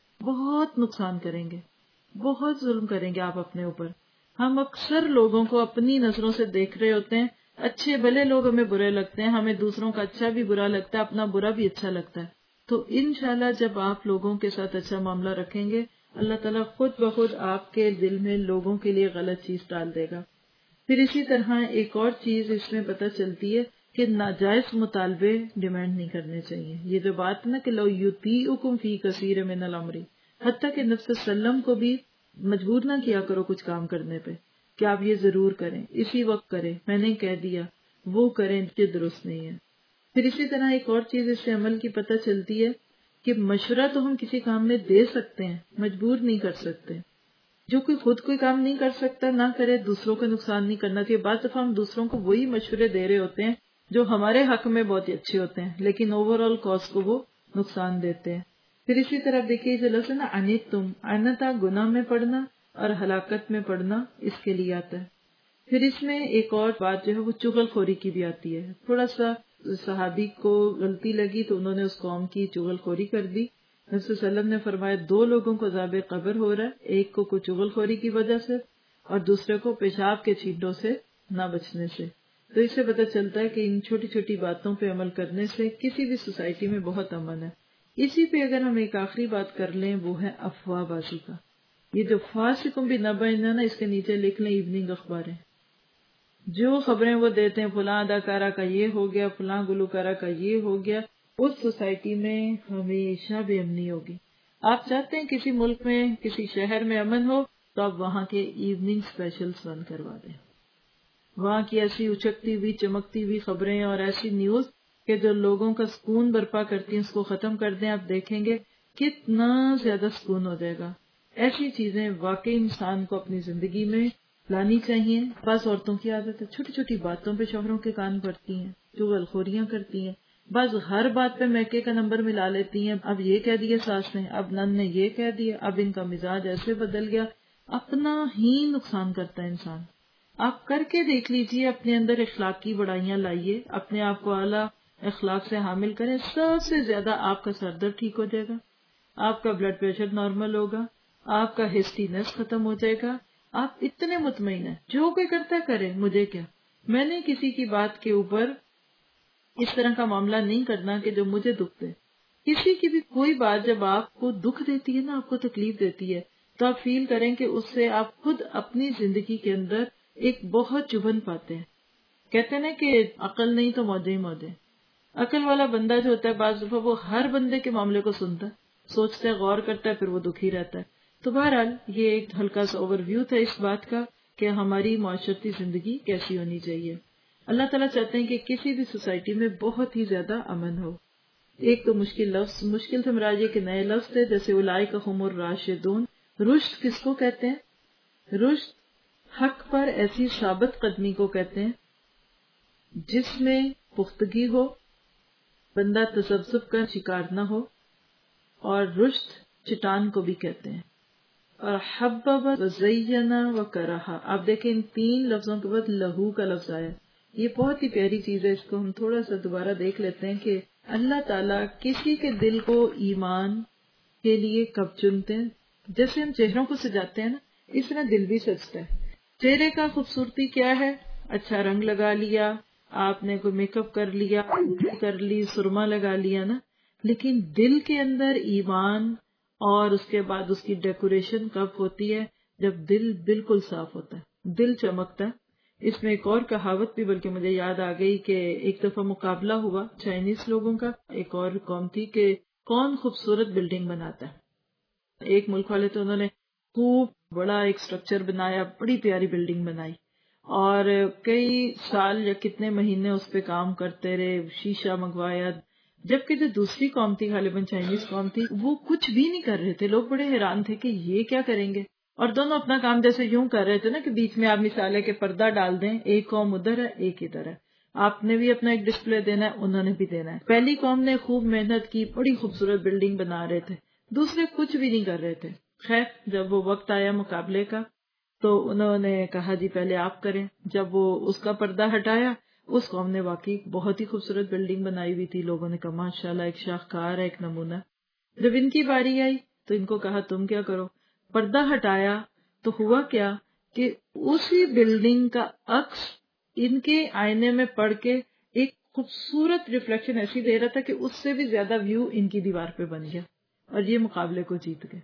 بہت نقصان کریں گے، بہت ظلم کریں گے آپ اپنے اوپر. ہم اکثر لوگوں کو اپنی نظروں سے دیکھ رہے ہوتے ہیں، اچھے بھلے لوگ ہمیں برے لگتے ہیں، ہمیں دوسروں کا اچھا بھی برا لگتا ہے، اپنا برا بھی اچھا لگتا ہے. تو انشاءاللہ جب آپ لوگوں کے ساتھ اچھا معاملہ رکھیں گے، اللہ تعالیٰ خود بخود آپ کے دل میں لوگوں کے لیے غلط چیز ڈال دے گا. پھر اسی طرح ایک اور چیز اس میں پتہ چلتی ہے کہ ناجائز مطالبے ڈیمانڈ نہیں کرنے چاہیے. یہ جو بات ہے نا کہ لو یطیعکم فی کثیر من الامر، حتیٰ کہ نبی صلی اللہ علیہ وسلم کو بھی مجبور نہ کیا کرو کچھ کام کرنے پہ کہ آپ یہ ضرور کریں، اسی وقت کریں، میں نے کہہ دیا وہ کریں، یہ درست نہیں ہے. پھر اسی طرح ایک اور چیز اس سے عمل کی پتہ چلتی ہے کہ مشورہ تو ہم کسی کام میں دے سکتے ہیں، مجبور نہیں کر سکتے. جو کوئی خود کوئی کام نہیں کر سکتا نہ کرے، دوسروں کا نقصان نہیں کرنا چاہیے. بعض دفعہ ہم دوسروں کو وہی مشورے دے رہے ہوتے ہیں جو ہمارے حق میں بہت ہی اچھے ہوتے ہیں، لیکن اوور آل کاز کو وہ نقصان دیتے ہیں. پھر اسی طرح دیکھیے جو لفظ ہے نا انیتم، انتا گناہ میں پڑنا اور ہلاکت میں پڑنا، اس کے لیے آتا ہے. پھر اس میں ایک اور بات جو ہے وہ چغل خوری کی بھی آتی ہے. تھوڑا سا صحابی کو غلطی لگی تو انہوں نے اس قوم کی چغل خوری کر دی. نبی صلی اللہ علیہ وسلم نے فرمایا 2 لوگوں کو عذاب قبر ہو رہا ہے، ایک کو کوئی چغل خوری کی وجہ سے اور دوسرے کو پیشاب کے چھینٹوں سے نہ بچنے سے. تو اس سے پتہ چلتا ہے کہ ان چھوٹی چھوٹی باتوں پہ عمل کرنے سے کسی بھی سوسائٹی میں بہت امن ہے. اسی پہ اگر ہم ایک آخری بات کر لیں وہ ہے افواہ بازی کا. یہ جو فاسقوں بھی نبأ نا اس کے نیچے لکھ لیں ایوننگ اخباریں، جو خبریں وہ دیتے ہیں فلاں اداکارہ کا یہ ہو گیا، فلاں گلوکارہ کا یہ ہو گیا، اس سوسائٹی میں ہمیشہ بے امنی ہوگی. آپ چاہتے ہیں کسی ملک میں کسی شہر میں امن ہو تو آپ وہاں کے ایوننگ اسپیشلز بند کروا دیں. وہاں کی ایسی اچکتی ہوئی چمکتی ہوئی خبریں اور ایسی نیوز کہ جو لوگوں کا سکون برپا کرتی ہیں اس کو ختم کر دیں. آپ دیکھیں گے کتنا زیادہ سکون ہو جائے گا. ایسی چیزیں واقعی انسان کو اپنی زندگی میں لانی چاہیے. بعض عورتوں کی عادت ہے چھوٹی چھوٹی باتوں پہ شوہروں کے کان پڑتی ہیں، چغل خوریاں کرتی ہیں. بعض ہر بات پہ میکے کا نمبر ملا لیتی ہیں. اب یہ کہہ دیا ساس نے، اب نن نے یہ کہہ دیا، اب ان کا مزاج ایسے بدل گیا. اپنا ہی نقصان کرتا ہے انسان. آپ کر کے دیکھ لیجئے، اپنے اندر اخلاق کی بڑائیاں لائیے، اپنے آپ کو اعلیٰ اخلاق سے حامل کریں. سب سے زیادہ آپ کا سر درد ٹھیک ہو جائے گا، آپ کا بلڈ پریشر نارمل ہوگا، آپ کا ہسٹینس ختم ہو جائے گا. آپ اتنے مطمئن ہیں جو کوئی کرتا ہے کرے، مجھے کیا. میں نے کسی کی بات کے اوپر اس طرح کا معاملہ نہیں کرنا کہ جو مجھے دکھ دے. کسی کی بھی کوئی بات جب آپ کو دکھ دیتی ہے نا، آپ کو تکلیف دیتی ہے، تو آپ فیل کریں کہ اس سے آپ خود اپنی زندگی کے اندر ایک بہت چبھن پاتے ہیں. کہتے ہیں نا کہ عقل نہیں تو موجیں ہی موجیں. عقل والا بندہ جو ہوتا ہے بعض دفعہ وہ ہر بندے کے معاملے کو سنتا ہے، سوچتا ہے، غور کرتا ہے، پھر وہ دکھی رہتا ہے. تو بہرحال یہ ایک ہلکا سا اوور ویو تھا اس بات کا کہ ہماری معاشرتی زندگی کیسی ہونی چاہیے. اللہ تعالیٰ چاہتے ہیں کہ کسی بھی سوسائٹی میں بہت ہی زیادہ امن ہو. ایک تو مشکل لفظ، مشکل سے مراد یہ کہ نئے لفظ تھے جیسے اولئک هم الراشدون. رشد کس کو کہتے ہیں؟ رشد حق پر ایسی ثابت قدمی کو کہتے ہیں جس میں پختگی ہو، بندہ تذبذب کا شکار نہ ہو. اور رشد چٹان کو بھی کہتے ہیں. اور حبب وزین وکرہ، آپ دیکھیں ان 3 لفظوں کے بعد لہو کا لفظ آیا. یہ بہت ہی پیاری چیز ہے. اس کو ہم تھوڑا سا دوبارہ دیکھ لیتے ہیں کہ اللہ تعالیٰ کسی کے دل کو ایمان کے لیے کب چنتے ہیں. جیسے ہم چہروں کو سجاتے ہیں نا، اس طرح دل بھی سجتا ہے. چہرے کا خوبصورتی کیا ہے؟ اچھا رنگ لگا لیا، آپ نے کوئی میک اپ کر لیا، کر لی، سرما لگا لیا نا، لیکن دل کے اندر ایمان اور اس کے بعد اس کی ڈیکوریشن کب ہوتی ہے؟ جب دل بالکل صاف ہوتا ہے، دل چمکتا ہے. اس میں ایک اور کہاوت بھی بلکہ مجھے یاد آ گئی کہ ایک دفعہ مقابلہ ہوا چائنیز لوگوں کا، ایک اور قوم تھی کہ کون خوبصورت بلڈنگ بناتا ہے. ایک ملک والے تو انہوں نے خوب بڑا ایک سٹرکچر بنایا، بڑی پیاری بلڈنگ بنائی اور کئی سال یا کتنے مہینے اس پہ کام کرتے رہے، شیشہ منگوایا. جبکہ جو دوسری قوم تھی، غالباً چائنیز قوم تھی، وہ کچھ بھی نہیں کر رہے تھے. لوگ بڑے حیران تھے کہ یہ کیا کریں گے، اور دونوں اپنا کام جیسے یوں کر رہے تھے نا کہ بیچ میں آپ مثال ہے کہ پردہ ڈال دیں، ایک قوم ادھر ہے ایک ادھر ہے، آپ نے بھی اپنا ایک ڈسپلے دینا ہے، انہوں نے بھی دینا ہے. پہلی قوم نے خوب محنت کی، بڑی خوبصورت بلڈنگ بنا رہے تھے، دوسرے کچھ بھی نہیں کر رہے تھے. خیر جب وہ وقت آیا مقابلے کا تو انہوں نے کہا جی پہلے آپ کریں. جب وہ اس کا پردہ ہٹایا، اس قوم نے واقعی بہت ہی خوبصورت بلڈنگ بنائی ہوئی تھی. لوگوں نے کہا ماشاءاللہ ایک شاہکار ہے، ایک نمونہ. جب ان کی باری آئی تو ان کو کہا تم کیا کرو. پردہ ہٹایا تو ہوا کیا کہ اسی بلڈنگ کا عکس ان کے آئینے میں پڑ کے ایک خوبصورت ریفلیکشن ایسی دے رہا تھا کہ اس سے بھی زیادہ ویو ان کی دیوار پہ بن گیا اور یہ مقابلے کو جیت گئے.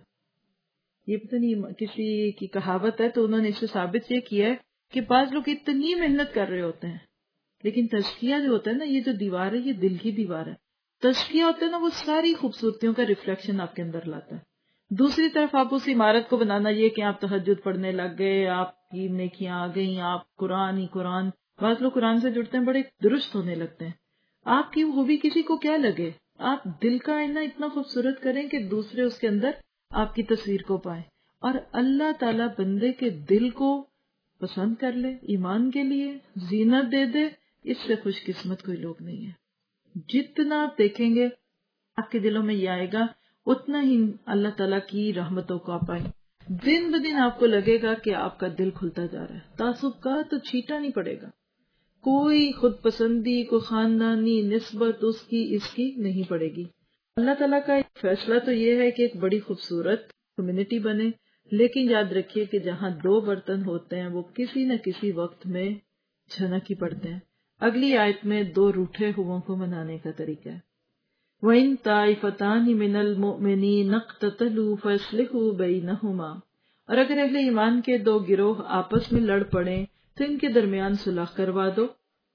یہ پتہ نہیں کسی کی کہاوت ہے تو انہوں نے اس سے ثابت یہ کیا ہے کہ بعض لوگ اتنی محنت کر رہے ہوتے ہیں لیکن تزکیہ جو ہوتا ہے نا، یہ جو دیوار ہے یہ دل کی دیوار ہے. تزکیہ ہوتا ہے نا، وہ ساری خوبصورتیوں کا ریفلیکشن آپ کے اندر لاتا ہے. دوسری طرف آپ اس عمارت کو بنانا یہ کہ آپ تہجد پڑھنے لگ گئے، آپ کی نیکیاں آ گئیں، آپ قرآن ہی قرآن، بعض لوگ قرآن سے جڑتے ہیں بڑے درست ہونے لگتے ہیں. آپ کی خوبی کسی کو کیا لگے، آپ دل کا آئینہ اتنا خوبصورت کریں کہ دوسرے اس کے اندر آپ کی تصویر کو پائیں، اور اللہ تعالیٰ بندے کے دل کو پسند کر لے، ایمان کے لیے زینت دے دے. اس سے خوش قسمت کوئی لوگ نہیں ہے. جتنا آپ دیکھیں گے آپ کے دلوں میں یہ آئے گا، اتنا ہی اللہ تعالیٰ کی رحمتوں کو آپ پائیں. دن بدن آپ کو لگے گا کہ آپ کا دل کھلتا جا رہا ہے. تعصب کا تو چھیٹا نہیں پڑے گا، کوئی خود پسندی، کوئی خاندانی نسبت اس کی نہیں پڑے گی. اللہ تعالیٰ کا ایک فیصلہ تو یہ ہے کہ ایک بڑی خوبصورت کمیونٹی بنے، لیکن یاد رکھیے کہ جہاں دو برتن ہوتے ہیں وہ کسی نہ کسی وقت میں جھنک ہی پڑتے ہیں. اگلی آیت میں دو روٹھے ہووں کو منانے کا طریقہ ہے. وَإِن طَائِفَتَانِ مِنَ الْمُؤْمِنِينَ اقْتَتَلُوا فَأَصْلِحُوا بَيْنَهُمَا، اور اگر اہل ایمان کے دو گروہ آپس میں لڑ پڑیں تو ان کے درمیان صلح کروا دو.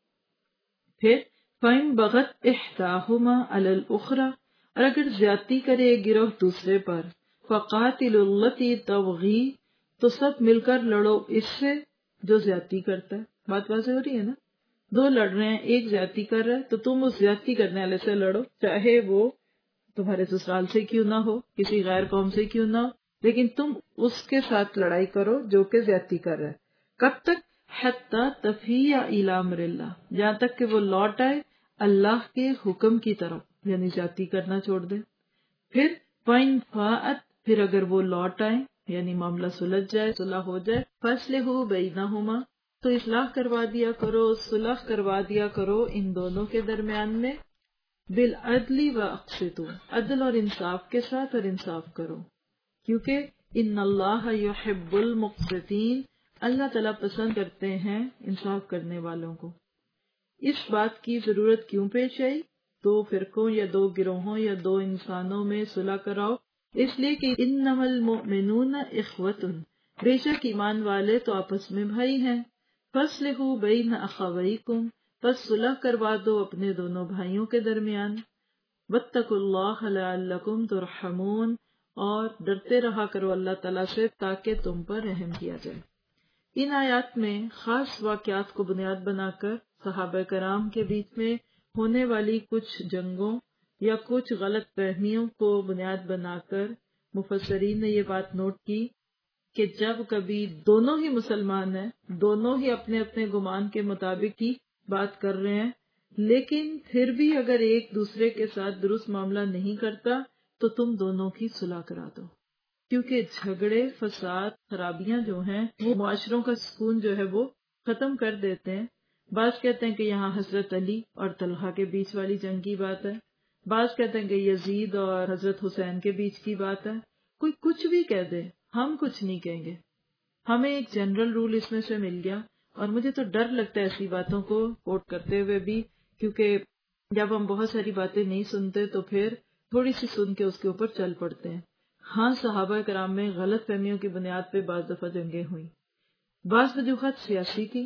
پھر فَإِن بَغَتْ إِحْدَاهُمَا عَلَى الْأُخْرَى، اور اگر زیادتی کرے ایک گروہ دوسرے پر، فَقَاتِلُوا الَّتِي تَبْغِي، تو سب مل کر لڑو اس سے جو زیادتی کرتا ہے. بات واضح ہو رہی ہے نا؟ دو لڑ رہے ہیں، ایک زیادتی کر رہا ہے تو تم اس زیادتی کرنے والے سے لڑو، چاہے وہ تمہارے سسرال سے کیوں نہ ہو، کسی غیر قوم سے کیوں نہ ہو، لیکن تم اس کے ساتھ لڑائی کرو جو کہ زیادتی کر رہا ہے. کب تک؟ حتی تفیء الی امر اللہ، جہاں تک کہ وہ لوٹ آئے اللہ کے حکم کی طرف، یعنی زیادتی کرنا چھوڑ دے. پھر فَإِن فَاءَتْ، پھر اگر وہ لوٹ آئے یعنی معاملہ سلجھ جائے، صلح ہو جائے، فَأَصْلِحُوا بَيْنَهُمَا، تو اصلاح کروا دیا کرو، صلح کروا دیا کرو ان دونوں کے درمیان میں. بالعدل واقسطوا، عدل اور انصاف کے ساتھ، اور انصاف کرو، کیونکہ ان اللہ یحب المقسطین، اللہ تعالیٰ پسند کرتے ہیں انصاف کرنے والوں کو. اس بات کی ضرورت کیوں پیش آئی؟ دو فرقوں یا دو گروہوں یا دو انسانوں میں صلح کراؤ، اس لیے کہ انما المؤمنون اخوۃ، بے شک ایمان والے تو آپس میں بھائی ہیں. فاصلحوا بین اخویکم، پس صلح کروا دو اپنے دونوں بھائیوں کے درمیان. واتقوا اللہ لعلکم ترحمون، اور ڈرتے رہا کرو اللہ تعالیٰ سے تاکہ تم پر رحم کیا جائے. ان آیات میں خاص واقعات کو بنیاد بنا کر صحابہ کرام کے بیچ میں ہونے والی کچھ جنگوں یا کچھ غلط فہمیوں کو بنیاد بنا کر مفسرین نے یہ بات نوٹ کی کہ جب کبھی دونوں ہی مسلمان ہیں، دونوں ہی اپنے اپنے گمان کے مطابق ہی بات کر رہے ہیں، لیکن پھر بھی اگر ایک دوسرے کے ساتھ درست معاملہ نہیں کرتا تو تم دونوں کی صلح کرا دو، کیونکہ جھگڑے، فساد، خرابیاں جو ہیں وہ معاشروں کا سکون جو ہے وہ ختم کر دیتے ہیں. بعض کہتے ہیں کہ یہاں حضرت علی اور طلحہ کے بیچ والی جنگ کی بات ہے، بعض کہتے ہیں کہ یزید اور حضرت حسین کے بیچ کی بات ہے. کوئی کچھ بھی کہہ دے، ہم کچھ نہیں کہیں گے. ہمیں ایک جنرل رول اس میں سے مل گیا، اور مجھے تو ڈر لگتا ہے ایسی باتوں کو کوٹ کرتے ہوئے بھی، کیونکہ جب ہم بہت ساری باتیں نہیں سنتے تو پھر تھوڑی سی سن کے اس کے اوپر چل پڑتے ہیں. ہاں، صحابہ کرام میں غلط فہمیوں کی بنیاد پہ بعض دفعہ جنگیں ہوئیں، بعض وجوہات سیاسی تھی،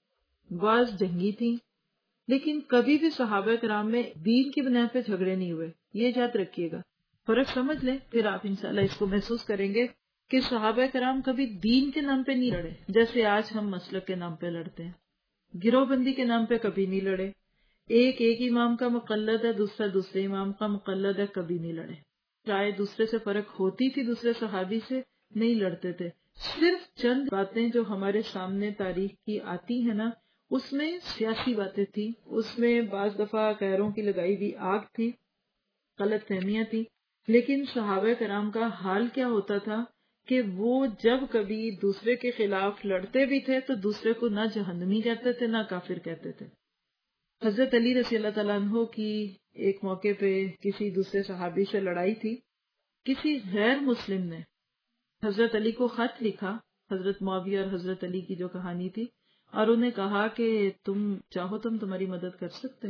بعض جنگی تھی، لیکن کبھی بھی صحابہ کرام میں دین کی بنیاد پہ جھگڑے نہیں ہوئے. یہ یاد رکھیے گا، فرق سمجھ لیں، پھر آپ انشاءاللہ اس کو محسوس کریں گے کہ صحابہ کرام کبھی دین کے نام پہ نہیں لڑے جیسے آج ہم مسلک کے نام پہ لڑتے ہیں. گروہ بندی کے نام پہ کبھی نہیں لڑے. ایک امام کا مقلد ہے، دوسرا دوسرے امام کا مقلد ہے، کبھی نہیں لڑے. رائے دوسرے سے فرق ہوتی تھی، دوسرے صحابی سے نہیں لڑتے تھے. صرف چند باتیں جو ہمارے سامنے تاریخ کی آتی ہیں نا، اس میں سیاسی باتیں تھی، اس میں بعض دفعہ غیروں کی لگائی ہوئی آگ تھی، غلط فہمیاں تھی. لیکن صحابہ کرام کا حال کیا ہوتا تھا کہ وہ جب کبھی دوسرے کے خلاف لڑتے بھی تھے تو دوسرے کو نہ جہنمی کہتے تھے نہ کافر کہتے تھے. حضرت علی رضی اللہ تعالیٰ عنہ کی ایک موقع پہ کسی دوسرے صحابی سے لڑائی تھی. کسی غیر مسلم نے حضرت علی کو خط لکھا، حضرت معاویہ اور حضرت علی کی جو کہانی تھی، اور انہیں کہا کہ تم چاہو تمہاری مدد کر سکتے.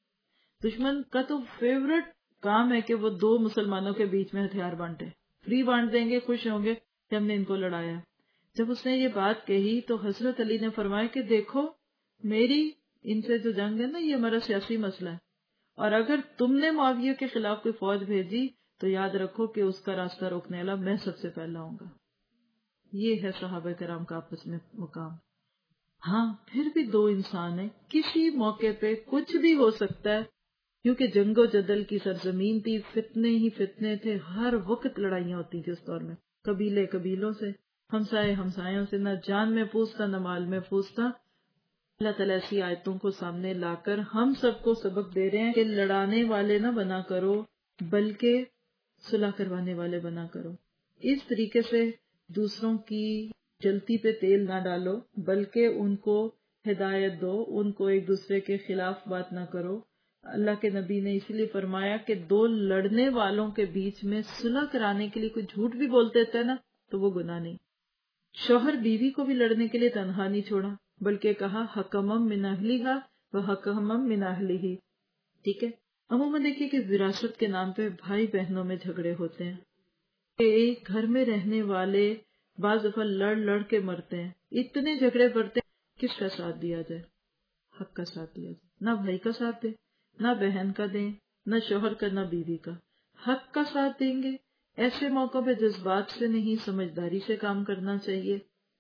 دشمن کا تو فیورٹ کام ہے کہ وہ دو مسلمانوں کے بیچ میں ہتھیار بانٹے، فری بانٹ دیں گے، خوش ہوں گے کہ ہم نے ان کو لڑایا. جب اس نے یہ بات کہی تو حضرت علی نے فرمایا کہ دیکھو، میری ان سے جو جنگ ہے نا یہ ہمارا سیاسی مسئلہ ہے، اور اگر تم نے معاویہ کے خلاف کوئی فوج بھیجی تو یاد رکھو کہ اس کا راستہ روکنے والا میں سب سے پہلا ہوں گا۔ یہ ہے صحابہ کرام کا آپس میں مقام۔ ہاں پھر بھی دو انسان ہیں، کسی موقع پہ کچھ بھی ہو سکتا ہے، کیونکہ جنگ و جدل کی سرزمین تھی، فتنے ہی فتنے تھے، ہر وقت لڑائیاں ہوتی تھی اس دور میں، قبیلے قبیلوں سے، ہمسائے ہمسایوں سے، نہ جان محفوظ تھا نہ مال محفوظ تھا۔ اللہ تعالیٰ ایسی آیتوں کو سامنے لا کر ہم سب کو سبق دے رہے ہیں کہ لڑانے والے نہ بنا کرو بلکہ صلح کروانے والے بنا کرو۔ اس طریقے سے دوسروں کی جلتی پہ تیل نہ ڈالو بلکہ ان کو ہدایت دو، ان کو ایک دوسرے کے خلاف بات نہ کرو۔ اللہ کے نبی نے اسی لیے فرمایا کہ دو لڑنے والوں کے بیچ میں صلح کرانے کے لیے کوئی جھوٹ بھی بولتے تھے نا تو وہ گناہ نہیں۔ شوہر بیوی کو بھی لڑنے کے لیے تنہا نہیں چھوڑا بلکہ کہا حکمم من اہلہا و حکمم من اہلہ۔ ٹھیک ہے، عموماً دیکھیے کہ وراثت کے نام پہ بھائی بہنوں میں جھگڑے ہوتے ہیں، ایک گھر میں رہنے والے بعض دفعہ لڑ لڑ کے مرتے ہیں، اتنے جھگڑے پڑتے ہیں، کس کا ساتھ دیا جائے؟ حق کا ساتھ دیا جائے، نہ بھائی کا ساتھ دیں نہ بہن کا دیں نہ شوہر کا نہ بیوی کا، حق کا ساتھ دیں گے۔ ایسے موقع پہ جذبات سے نہیں سمجھداری سے کام کرنا چاہیے،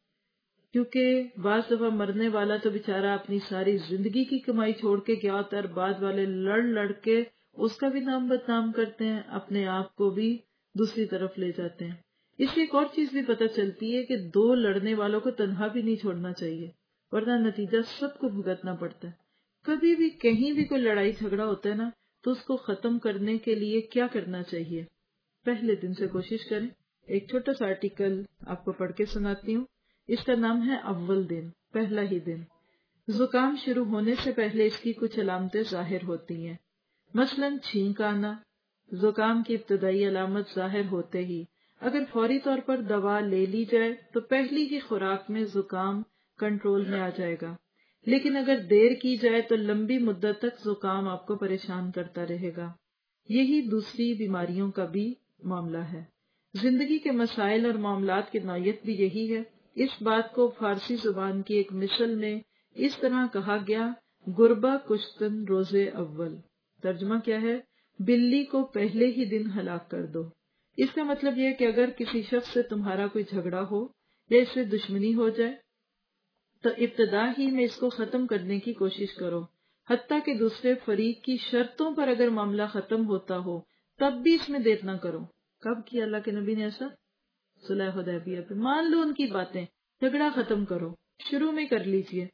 کیونکہ بعض دفعہ مرنے والا تو بےچارا اپنی ساری زندگی کی کمائی چھوڑ کے گیا ہوتا ہے، اور بعد والے لڑ لڑ کے اس کا بھی نام بدنام کرتے ہیں، اپنے آپ کو بھی دوسری طرف لے جاتے ہیں۔ اس کی ایک اور چیز بھی پتہ چلتی ہے کہ دو لڑنے والوں کو تنہا بھی نہیں چھوڑنا چاہیے، ورنہ نتیجہ سب کو بھگتنا پڑتا ہے۔ کبھی بھی کہیں بھی کوئی لڑائی جھگڑا ہوتا ہے نا تو اس کو ختم کرنے کے لیے کیا کرنا چاہیے؟ پہلے دن سے کوشش کریں۔ ایک چھوٹا سا آرٹیکل آپ کو پڑھ کے سناتی ہوں، اس کا نام ہے اول دن، پہلا ہی دن۔ زکام شروع ہونے سے پہلے اس کی کچھ علامتیں ظاہر ہوتی ہیں، مثلاً چھینک آنا۔ زکام کی ابتدائی علامت ظاہر ہوتے ہی اگر فوری طور پر دوا لے لی جائے تو پہلی ہی خوراک میں زکام کنٹرول میں آ جائے گا، لیکن اگر دیر کی جائے تو لمبی مدت تک زکام آپ کو پریشان کرتا رہے گا۔ یہی دوسری بیماریوں کا بھی معاملہ ہے۔ زندگی کے مسائل اور معاملات کی نوعیت بھی یہی ہے۔ اس بات کو فارسی زبان کی ایک مثل میں اس طرح کہا گیا، گربہ کشتن روز اول۔ ترجمہ کیا ہے؟ بلی کو پہلے ہی دن ہلاک کر دو۔ اس کا مطلب یہ ہے کہ اگر کسی شخص سے تمہارا کوئی جھگڑا ہو یا اس سے دشمنی ہو جائے تو ابتدا ہی میں اس کو ختم کرنے کی کوشش کرو، حتیٰ کہ دوسرے فریق کی شرطوں پر اگر معاملہ ختم ہوتا ہو تب بھی اس میں دیر نہ کرو۔ کب کیا اللہ کے نبی نے ایسا؟ صلح حدیبیہ پہ۔ مان لو ان کی باتیں، جھگڑا ختم کرو، شروع میں کر لیجئے،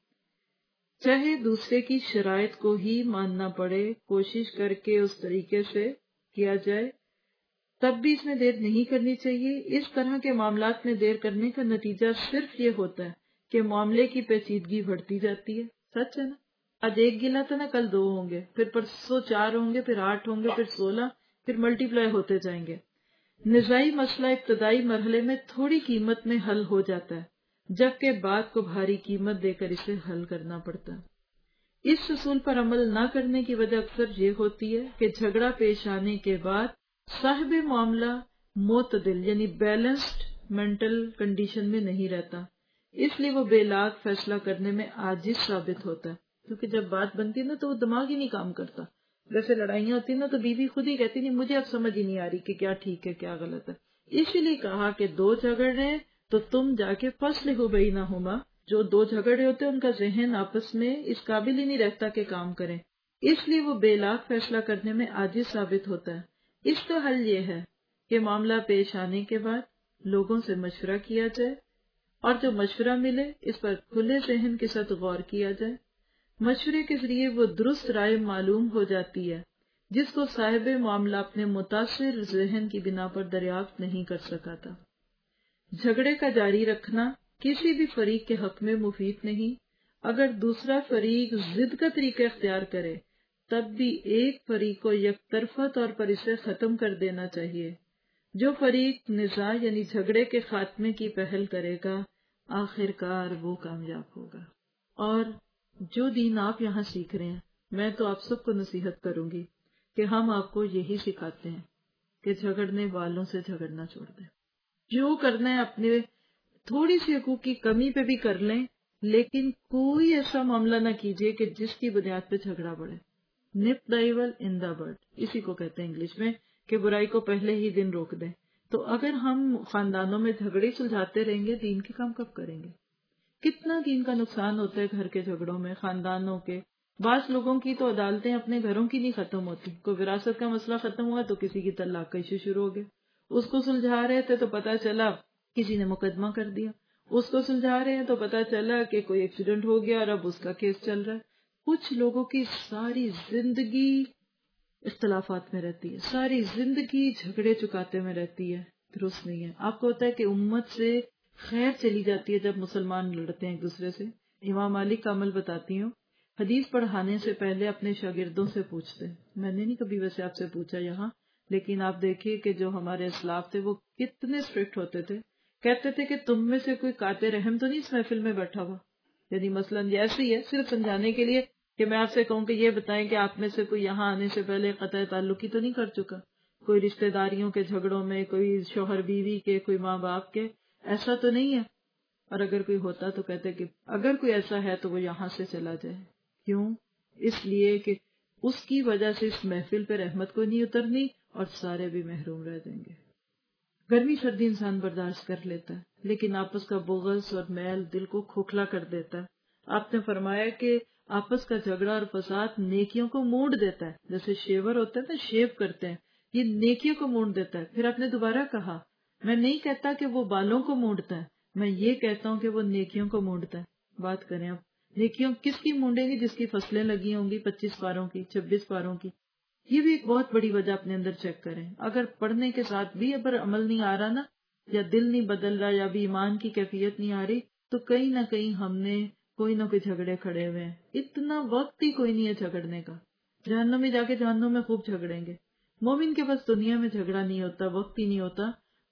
چاہے دوسرے کی شرائط کو ہی ماننا پڑے، کوشش کر کے اس طریقے سے کیا جائے، تب بھی اس میں دیر نہیں کرنی چاہیے۔ اس طرح کے معاملات میں دیر کرنے کا نتیجہ صرف یہ ہوتا ہے کہ معاملے کی پیچیدگی بڑھتی جاتی ہے۔ سچ ہے نا؟ آج ایک گلا تھا نا، کل 2 ہوں گے، پھر پرسوں 4 ہوں گے، پھر 8 ہوں گے، پھر 16، پھر ملٹی پلائی ہوتے جائیں گے۔ نزاعی مسئلہ ابتدائی مرحلے میں تھوڑی قیمت میں حل ہو جاتا ہے، جبکہ بات کو بھاری قیمت دے کر اسے حل کرنا پڑتا ہے۔ اس اصول پر عمل نہ کرنے کی وجہ اکثر یہ ہوتی ہے کہ جھگڑا پیش آنے کے بعد صاحب معاملہ معتدل یعنی بیلنسڈ مینٹل کنڈیشن میں نہیں رہتا، اس لیے وہ بے لاگ فیصلہ کرنے میں عاجز ثابت ہوتا ہے، کیونکہ جب بات بنتی ہے نا تو وہ دماغ ہی نہیں کام کرتا۔ جیسے لڑائیاں ہوتی نا تو بیوی خود ہی کہتی نہیں، مجھے اب سمجھ ہی نہیں آ رہی کہ کیا ٹھیک ہے کیا غلط ہے۔ اسی لیے کہا کہ 2 جھگڑ رہے ہیں تو تم جا کے فصلحوا بینہما، جو 2 جھگڑے ہوتے ہیں ان کا ذہن آپس میں اس قابل ہی نہیں رہتا کہ کام کریں، اس لیے وہ بے لاگ فیصلہ کرنے میں عاجز ثابت ہوتا ہے۔ اس کا حل یہ ہے کہ معاملہ پیش آنے کے بعد لوگوں سے مشورہ کیا جائے، اور جو مشورہ ملے اس پر کھلے ذہن کے ساتھ غور کیا جائے۔ مشورے کے ذریعے وہ درست رائے معلوم ہو جاتی ہے جس کو صاحب معاملہ اپنے متاثر ذہن کی بنا پر دریافت نہیں کر سکا تھا۔ جھگڑے کا جاری رکھنا کسی بھی فریق کے حق میں مفید نہیں۔ اگر دوسرا فریق ضد کا طریقہ اختیار کرے تب بھی ایک فریق کو یک طرفہ طور پر اسے ختم کر دینا چاہیے۔ جو فریق نزاع یعنی جھگڑے کے خاتمے کی پہل کرے گا آخر کار وہ کامیاب ہوگا۔ اور جو دین آپ یہاں سیکھ رہے ہیں، میں تو آپ سب کو نصیحت کروں گی کہ ہم آپ کو یہی سکھاتے ہیں کہ جھگڑنے والوں سے جھگڑنا چھوڑ دیں۔ جو کرنا ہے اپنے تھوڑی سی حقوق کی کمی پہ بھی کر لیں، لیکن کوئی ایسا معاملہ نہ کیجیے کہ جس کی بنیاد پہ جھگڑا بڑھے. نپ دا ایول ان دا بڈ، اسی کو کہتے ہیں انگلش میں کہ برائی کو پہلے ہی دن روک دیں. تو اگر ہم خاندانوں میں جھگڑے سلجھاتے رہیں گے، دین کے کام کب کریں گے؟ کتنا دین کا نقصان ہوتا ہے گھر کے جھگڑوں میں، خاندانوں کے. بعض لوگوں کی تو عدالتیں اپنے گھروں کی نہیں ختم ہوتی. کوئی وراثت کا مسئلہ ختم ہوا تو کسی کی طلاق کا ایشو شروع ہو گیا. اس کو سلجھا رہے تھے تو پتا چلا کسی نے مقدمہ کر دیا. اس کو سلجھا رہے ہیں تو پتا چلا کہ کوئی ایکسیڈنٹ ہو گیا اور اب اس کا کیس چل رہا ہے. کچھ لوگوں کی ساری زندگی اختلافات میں رہتی ہے، ساری زندگی جھگڑے چکاتے میں رہتی ہے. درست نہیں ہے. آپ کو ہوتا ہے کہ امت سے خیر چلی جاتی ہے جب مسلمان لڑتے ہیں ایک دوسرے سے. امام مالک کا عمل بتاتی ہوں. حدیث پڑھانے سے پہلے اپنے شاگردوں سے پوچھتے. میں نے نہیں کبھی ویسے آپ سے پوچھا یہاں، لیکن آپ دیکھیے کہ جو ہمارے اسلاف تھے وہ کتنے اسٹرکٹ ہوتے تھے. کہتے تھے کہ تم میں سے کوئی قاطع رحم تو نہیں اس محفل میں بیٹھا ہوا. یعنی مثلاً ایسے ہی ہے، صرف سمجھانے کے لیے کہ میں آپ سے کہوں کہ یہ بتائیں کہ آپ میں سے کوئی یہاں آنے سے پہلے قطع تعلقی تو نہیں کر چکا، کوئی رشتہ داریوں کے جھگڑوں میں، کوئی شوہر بیوی کے، کوئی ماں باپ کے، ایسا تو نہیں ہے. اور اگر کوئی ہوتا تو کہتے کہ اگر کوئی ایسا ہے تو وہ یہاں سے چلا جائے. کیوں؟ اس لیے کہ اس کی وجہ سے اس محفل پہ رحمت کو نہیں اترنی اور سارے بھی محروم رہ جائیں گے. گرمی سردی انسان برداشت کر لیتا ہے، لیکن آپس کا بغض اور میل دل کو کھوکھلا کر دیتا ہے. آپ نے فرمایا کہ آپس کا جھگڑا اور فساد نیکیوں کو موڑ دیتا ہے. جیسے شیور ہوتا ہے نا، شیو کرتے ہیں، یہ نیکیوں کو موڑ دیتا ہے. پھر آپ نے دوبارہ کہا، میں نہیں کہتا کہ وہ بالوں کو موڑتا ہے، میں یہ کہتا ہوں کہ وہ نیکیوں کو موڑتا ہے. بات کریں اب، نیکیوں کس کی مونڈے گی؟ جس کی فصلیں لگی ہوں گی 25 پاروں کی، 26 پاروں کی. یہ بھی ایک بہت بڑی وجہ اپنے اندر چیک کریں. اگر پڑھنے کے ساتھ بھی اگر عمل نہیں آ رہا نا، یا دل نہیں بدل رہا، یا بھی ایمان کی کیفیت نہیں آ رہی، تو کہیں نہ کہیں ہم نے کوئی نہ کوئی جھگڑے کھڑے ہوئے ہیں. اتنا وقت ہی کوئی نہیں ہے جھگڑنے کا. جہنم میں جا کے جہنم میں خوب جھگڑیں گے. مومن کے پاس دنیا میں جھگڑا نہیں ہوتا، وقت ہی نہیں ہوتا.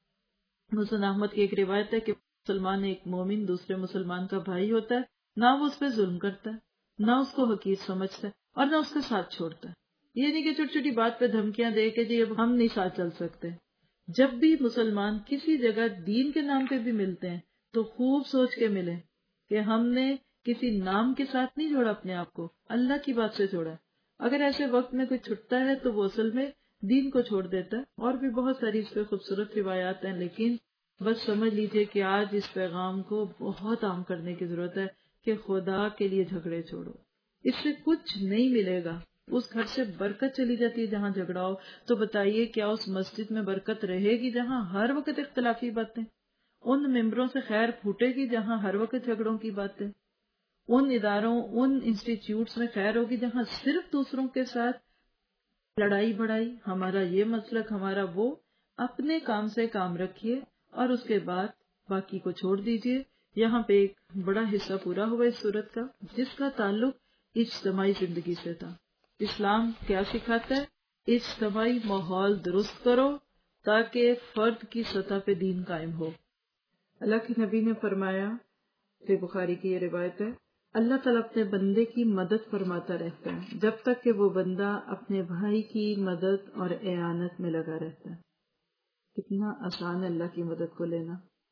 مسند احمد کی ایک روایت ہے کہ مسلمان ایک مومن دوسرے مسلمان کا بھائی ہوتا ہے، نہ وہ اس پہ ظلم کرتا ہے، نہ اس کو حقیر سمجھتا ہے، اور نہ اس کا ساتھ چھوڑتا ہے. یہ نہیں کہ چھوٹی چھوٹی بات پہ دھمکیاں دے کے جی اب ہم نہیں ساتھ چل سکتے. جب بھی مسلمان کسی جگہ دین کے نام پہ بھی ملتے ہیں تو خوب سوچ کے ملیں کہ ہم نے کسی نام کے ساتھ نہیں جوڑا اپنے آپ کو، اللہ کی بات سے جوڑا. اگر ایسے وقت میں کوئی چھٹتا ہے تو وہ اصل میں دین کو چھوڑ دیتا ہے. اور بھی بہت ساری اس پہ خوبصورت روایات ہیں، لیکن بس سمجھ لیجئے کہ آج اس پیغام کو بہت عام کرنے کی ضرورت ہے کہ خدا کے لیے جھگڑے چھوڑو. اس سے کچھ نہیں ملے گا. اس گھر سے برکت چلی جاتی ہے جہاں جھگڑا ہو. تو بتائیے کیا اس مسجد میں برکت رہے گی جہاں ہر وقت اختلافی باتیں؟ ان ممبروں سے خیر پھوٹے گی جہاں ہر وقت جھگڑوں کی باتیں؟ ان اداروں، ان انسٹیٹیوٹس میں خیر ہوگی جہاں صرف دوسروں کے ساتھ لڑائی بڑائی، ہمارا یہ مسلک، ہمارا وہ؟ اپنے کام سے کام رکھیے اور اس کے بعد باقی کو چھوڑ دیجیے. یہاں پہ ایک بڑا حصہ پورا ہوا اس صورت کا جس کا تعلق اجتماعی زندگی سے تھا. اسلام کیا سکھاتا ہے؟ اجتماعی ماحول درست کرو تاکہ فرد کی سطح پہ دین قائم ہو. اللہ کے نبی نے فرمایا، بخاری کی یہ روایت ہے، اللہ تعالیٰ اپنے بندے کی مدد فرماتا رہتا ہے جب تک کہ وہ بندہ اپنے بھائی کی مدد اور اعانت میں لگا رہتا ہے. کتنا آسان ہے اللہ کی مدد کو لینا.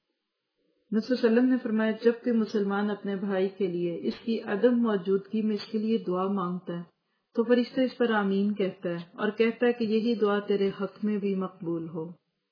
نبی صلی اللہ علیہ وسلم نے فرمایا جب کہ مسلمان اپنے بھائی کے لیے اس کی عدم موجودگی میں اس کے لیے دعا مانگتا ہے تو فرشتہ اس پر آمین کہتا ہے اور کہتا ہے کہ یہی دعا تیرے حق میں بھی مقبول ہو.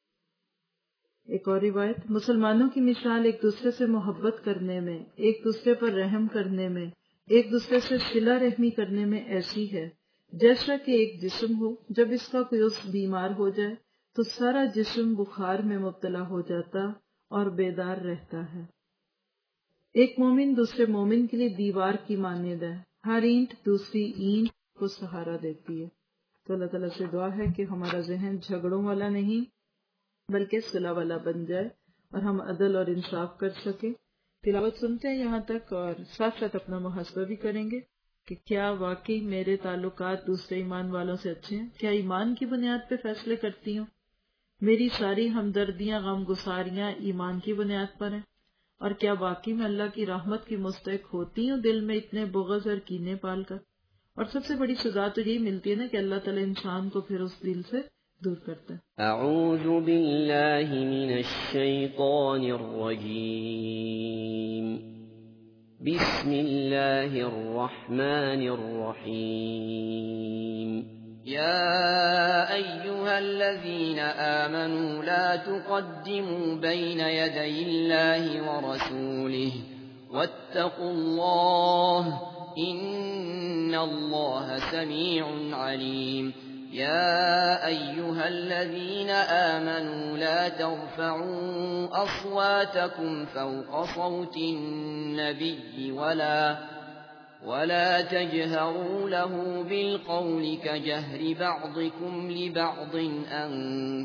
ایک اور روایت، مسلمانوں کی مثال ایک دوسرے سے محبت کرنے میں، ایک دوسرے پر رحم کرنے میں، ایک دوسرے سے صلہ رحمی کرنے میں ایسی ہے جیسا کہ ایک جسم ہو، جب اس کا کوئی عضو بیمار ہو جائے تو سارا جسم بخار میں مبتلا ہو جاتا اور بیدار رہتا ہے. ایک مومن دوسرے مومن کے لیے دیوار کی مانند ہے، ہر اینٹ دوسری اینٹ کو سہارا دیتی ہے. تو اللہ تعالیٰ سے دعا ہے کہ ہمارا ذہن جھگڑوں والا نہیں بلکہ صلح والا بن جائے اور ہم عدل اور انصاف کر سکیں. تلاوت سنتے ہیں یہاں تک اور ساتھ ساتھ اپنا محاسبہ بھی کریں گے کہ کیا واقعی میرے تعلقات دوسرے ایمان والوں سے اچھے ہیں؟ کیا ایمان کی بنیاد پہ فیصلے کرتی ہوں؟ میری ساری ہمدردیاں، غم گساریاں ایمان کی بنیاد پر ہیں؟ اور کیا واقعی میں اللہ کی رحمت کی مستحق ہوتی ہوں دل میں اتنے بغض اور کینے پال کر؟ اور سب سے بڑی سزا تو یہی ملتی ہے نا کہ اللہ تعالیٰ انسان کو پھر اس دل سے دور کرتا ہے. اعوذ باللہ من الشیطان الرجیم. بسم الله الرحمن الرحيم يا أيها الذين آمنوا لا تقدموا بين يدي الله ورسوله واتقوا الله إن الله سميع عليم يا أيها الذين آمنوا لا ترفعوا أصواتكم فوق صوت النبي ولا تجهروا له بالقول كجهر بعضكم لبعض أن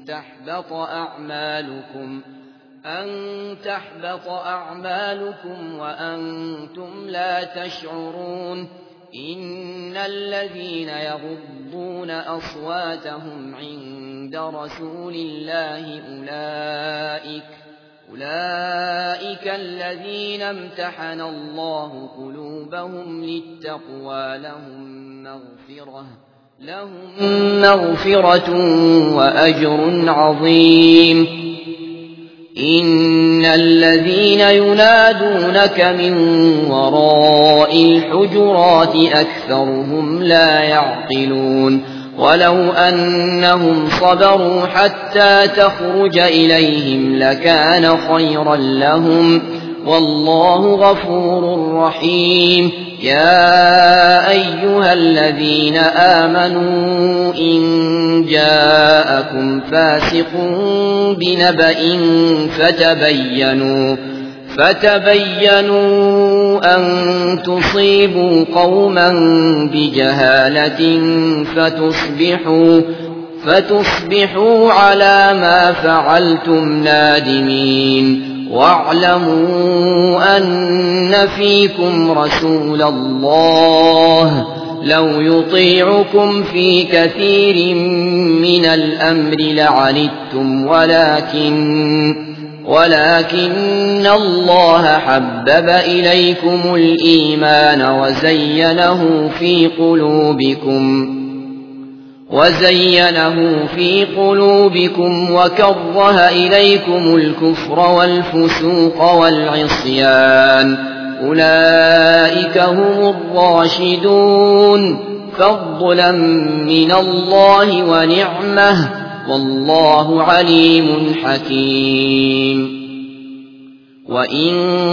تحبط أعمالكم وأنتم لا تشعرون إن الذين يغضون أصواتهم عند رسول الله أولئك الذين امتحن الله قلوبهم للتقوى لهم مغفرة وأجر عظيم إن الذين ينادونك من وراء الحجرات أكثرهم لا يعقلون ولو أنهم صبروا حتى تخرج إليهم لكان خيرا لهم والله غفور رحيم يا أيها الذين آمنوا إن جاءكم فاسق بنبأ فتبينوا أن تصيبوا قوما بجهالة فتصبحوا على ما فعلتم نادمين واعلموا أن فيكم رسول الله لو يطيعكم في كثير من الأمر لعنتم ولكن الله حبب إليكم الإيمان وزينه في قلوبكم وكره إليكم الكفر والفسوق والعصيان أولئك هم الراشدون فضلا من الله ونعمه والله عليم حكيم وإن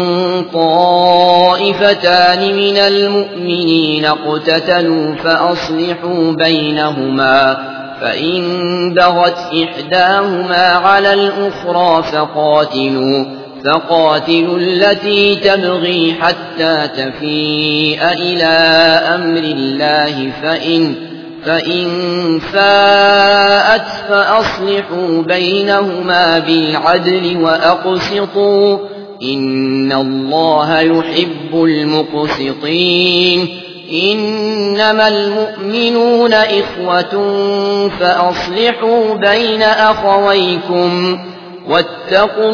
طائفتان من المؤمنين اقتتلوا فأصلحوا بينهما فإن بغت إحداهما على الأخرى فقاتلوا التي تبغي حتى تفيء إلى أمر الله فإن فاءت فأصلحوا بينهما بالعدل وأقسطوا إن الله يحب المقسطين إنما المؤمنون إخوة فأصلحوا بين أخويكم واتقوا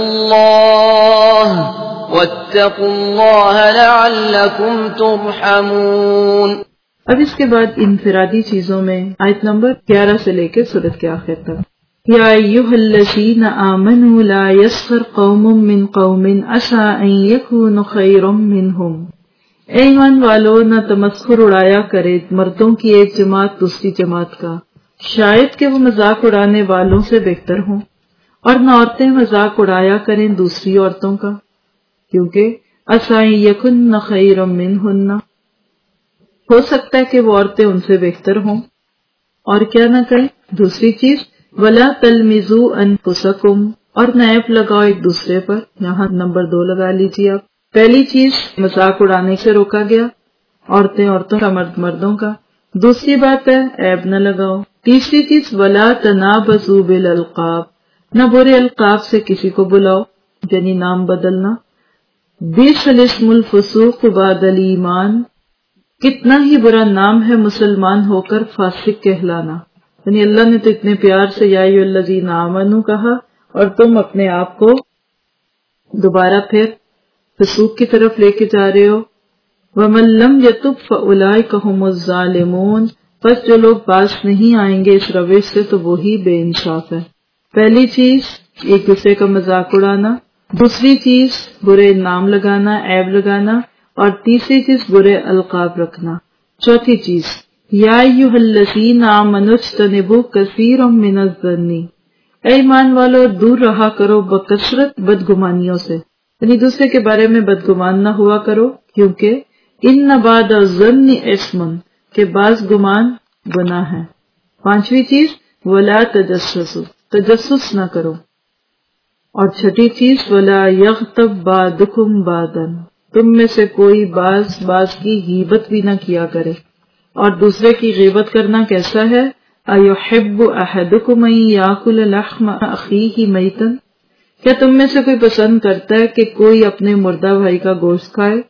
الله लअल्लकुम तुरहमून। अब इसके बाद इनफिरादी चीजों में आयत नंबर 11 से लेकर सूरत के आखिर तक या अय्युहल्लज़ीना आमनू ला यस्खर कौमुम मिन कौमिन असा अन यकूनु खैरम मिनहुम। ए ईमान वालों, न तमस्खुर उड़ाया करे मर्दों की एक जमात दूसरी जमात का, शायद कि वो मजाक उड़ाने वालों से बेहतर हों, और न औरतें मजाक उड़ाया करें दूसरी औरतों का, क्योंकि असा यकुन्न खैरम मिनहुन्ना, हो सकता है कि वो औरतें उनसे बेहतर हों। और क्या न करें दूसरी चीज, वला तलमिजू अनफुसकुम, और नैब लगाओ एक दूसरे पर। यहाँ नंबर 2 लगा लीजिए आप। पहली चीज मजाक उड़ाने से रोका गया, औरतें औरतों का मर्द मर्दों का। दूसरी बात है ऐब न लगाओ। तीसरी चीज वला तनाबज़ू बिल अलक़ाब, न बुरे अलक़ाब से किसी को बुलाओ, यानी नाम बदलना। बिसल इस्मुल फुसूक़ बादल ईमान, कितना ही बुरा नाम है मुसलमान होकर फासिक कहलाना। यानी अल्लाह ने तो इतने प्यार से या अय्युहल्लज़ीना आमनू कहा, और तुम अपने आप को दोबारा फिर फसूक की तरफ लेके जा रहे हो। वमन लम यतुब फउलाइका हुमुज़ ज़ालिमून, बस जो लोग बाज नहीं आएंगे इस रविश से तो वो ही बेइंसाफ है। पहली चीज एक दूसरे का मजाक उड़ाना, दूसरी चीज बुरे नाम लगाना, ऐब लगाना, اور تیسری چیز برے القاب رکھنا. چوتھی چیز یا ایھا الذین آمنوا اجتنبوا کثیرا من الظن، اے ایمان والو دور رہا کرو بکثرت بدگمانیوں سے، یعنی دوسرے کے بارے میں بدگمان نہ ہوا کرو، کیونکہ ان بعد الظن اثم، کہ بعض گمان گناہ ہے. پانچویں چیز ولا تجسسوا، تجسس نہ کرو. اور چھٹی چیز ولا یغتب بعضکم بعضا، تم میں سے کوئی بعض کی غیبت بھی نہ کیا کرے. اور دوسرے کی غیبت کرنا کیسا ہے؟ ایحب احدکم ان یاکل لحم اخیہ میتا، کیا تم میں سے کوئی پسند کرتا ہے کہ کوئی اپنے مردہ بھائی کا گوشت کھائے؟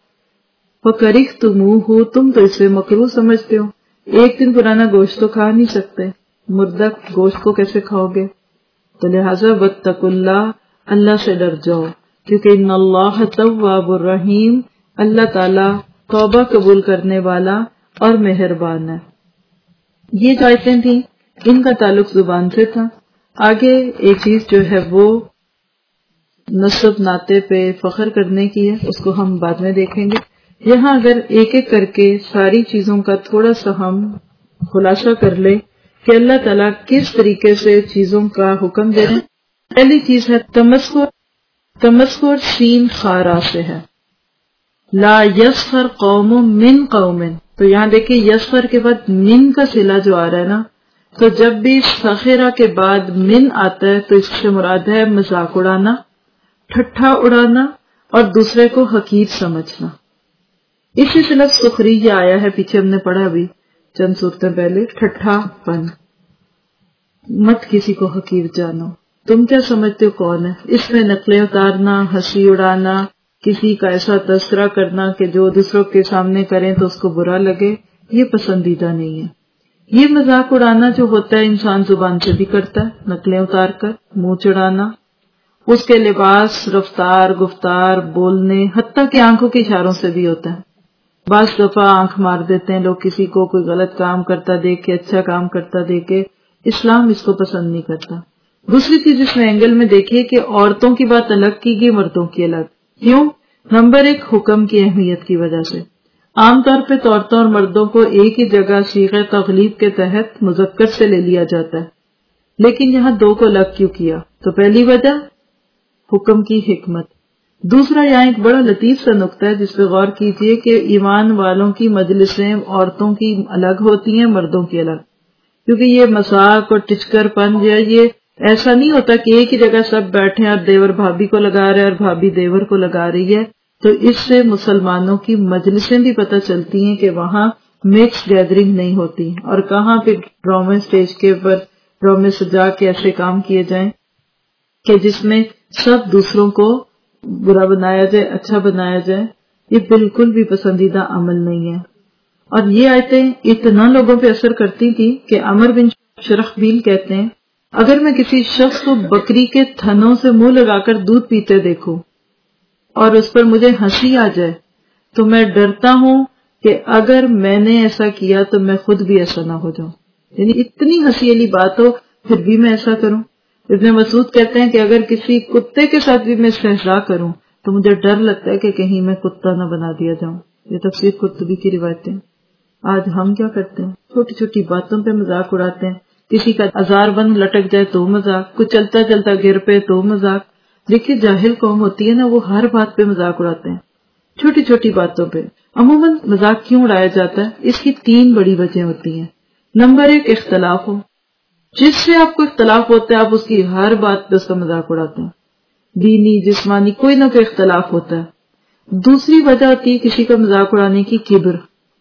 فکرہتموہ، تم تو اسے مکروہ سمجھتے ہو. ایک دن پرانا گوشت تو کھا نہیں سکتے، مردہ گوشت کو کیسے کھاؤ گے؟ تو لہٰذا واتقوا اللہ، اللہ سے ڈر جاؤ، کیونکہ ان اللہ تواب الرحیم، اللہ تعالیٰ توبہ قبول کرنے والا اور مہربان ہے. یہ جو آیتیں تھیں ان کا تعلق زبان سے تھا. آگے ایک چیز جو ہے وہ نسب ناطے پہ فخر کرنے کی ہے، اس کو ہم بعد میں دیکھیں گے. یہاں اگر ایک ایک کر کے ساری چیزوں کا تھوڑا سا ہم خلاصہ کر لیں کہ اللہ تعالیٰ کس طریقے سے چیزوں کا حکم دے رہے ہیں. پہلی چیز ہے تمسخر. تمسخر سین خارا سے ہے. لا یسخر قوم من قوم، تو یہاں دیکھیں یسخر کے بعد من کا صلہ جو آ رہا ہے نا، تو جب بھی سخرہ کے بعد من آتا ہے تو اس سے مراد ہے مذاق اڑانا، ٹھٹھا اڑانا اور دوسرے کو حقیر سمجھنا. اسی سے لفظ سخریہ آیا ہے، پیچھے ہم نے پڑھا ابھی چند صورتیں پہلے. ٹھٹھا پن، مت کسی کو حقیر جانو، تم کیا سمجھتے ہو کون ہے. اس میں نقلیں اتارنا، ہنسی اڑانا، کسی کا ایسا تذکرہ کرنا کہ جو دوسروں کے سامنے کریں تو اس کو برا لگے، یہ پسندیدہ نہیں ہے. یہ مذاق اڑانا جو ہوتا ہے انسان زبان سے بھی کرتا ہے، نقلیں اتار کر منہ چڑھانا، اس کے لباس، رفتار، گفتار، بولنے، حتیٰ کہ آنکھوں کے اشاروں سے بھی ہوتا ہے. بعض دفعہ آنکھ مار دیتے ہیں لوگ کسی کو کوئی غلط کام کرتا دیکھ کے، اچھا کام کرتا دیکھ کے. اسلام اس کو پسند نہیں کرتا. دوسری چیز اس میں اینگل میں دیکھیے کہ عورتوں کی بات الگ کی گئی، مردوں کی الگ. کیوں؟ نمبر ایک، حکم کی اہمیت کی وجہ سے. عام طور پہ عورتوں اور مردوں کو ایک ہی جگہ صیغہ تغلیب کے تحت مذکر سے لے لیا جاتا ہے، لیکن یہاں دو کو الگ کیوں کیا؟ تو پہلی وجہ حکم کی حکمت. دوسرا یہاں ایک بڑا لطیف سا نقطہ ہے جس پہ غور کیجئے کہ ایمان والوں کی مجلسیں عورتوں کی الگ ہوتی ہیں، مردوں کی الگ. کیونکہ یہ مذاق اور ٹچکر پن جو ہے یہ ایسا نہیں ہوتا کہ ایک ہی جگہ سب بیٹھے اور دیور بھابھی کو لگا رہے اور بھابھی دیور کو لگا رہی ہے. تو اس سے مسلمانوں کی مجلسیں بھی پتہ چلتی ہیں کہ وہاں مکس گیدرنگ نہیں ہوتی، اور کہاں پہ ڈرامے سٹیج کے اوپر ڈرامے سجا کے ایسے کام کیے جائیں کہ جس میں سب دوسروں کو برا بنایا جائے، اچھا بنایا جائے. یہ بالکل بھی پسندیدہ عمل نہیں ہے. اور یہ آیتیں اتنا لوگوں پہ اثر کرتی تھی کہ عمر بن شرحبیل کہتے ہیں اگر میں کسی شخص کو بکری کے تھنوں سے منہ لگا کر دودھ پیتے دیکھوں اور اس پر مجھے ہنسی آ جائے تو میں ڈرتا ہوں کہ اگر میں نے ایسا کیا تو میں خود بھی ایسا نہ ہو جاؤں. یعنی اتنی ہنسی والی بات ہو پھر بھی میں ایسا کروں. ابن مسعود کہتے ہیں کہ اگر کسی کتے کے ساتھ بھی میں استہزاء کروں تو مجھے ڈر لگتا ہے کہ کہیں میں کتا نہ بنا دیا جاؤں. یہ تفسیر قرطبی کی روایتیں. آج ہم کیا کرتے ہیں؟ چھوٹی چھوٹی باتوں پہ مذاق اڑاتے ہیں. کسی کا ہزار بند لٹک جائے تو مذاق، کچھ چلتا چلتا گر پہ تو مذاق. دیکھیے جاہل قوم ہوتی ہے نا، وہ ہر بات پہ مذاق اڑاتے ہیں، چھوٹی چھوٹی باتوں پہ. عموماً مذاق کیوں اڑایا جاتا ہے؟ اس کی تین بڑی وجہ ہوتی ہیں. نمبر ایک، اختلاف ہو. جس سے آپ کو اختلاف ہوتا ہے آپ اس کی ہر بات پہ اس کا مذاق اڑاتے ہیں. دینی، جسمانی، کوئی نہ کوئی اختلاف ہوتا ہے. دوسری وجہ ہوتی ہے کسی کا مذاق اڑانے کی کبر.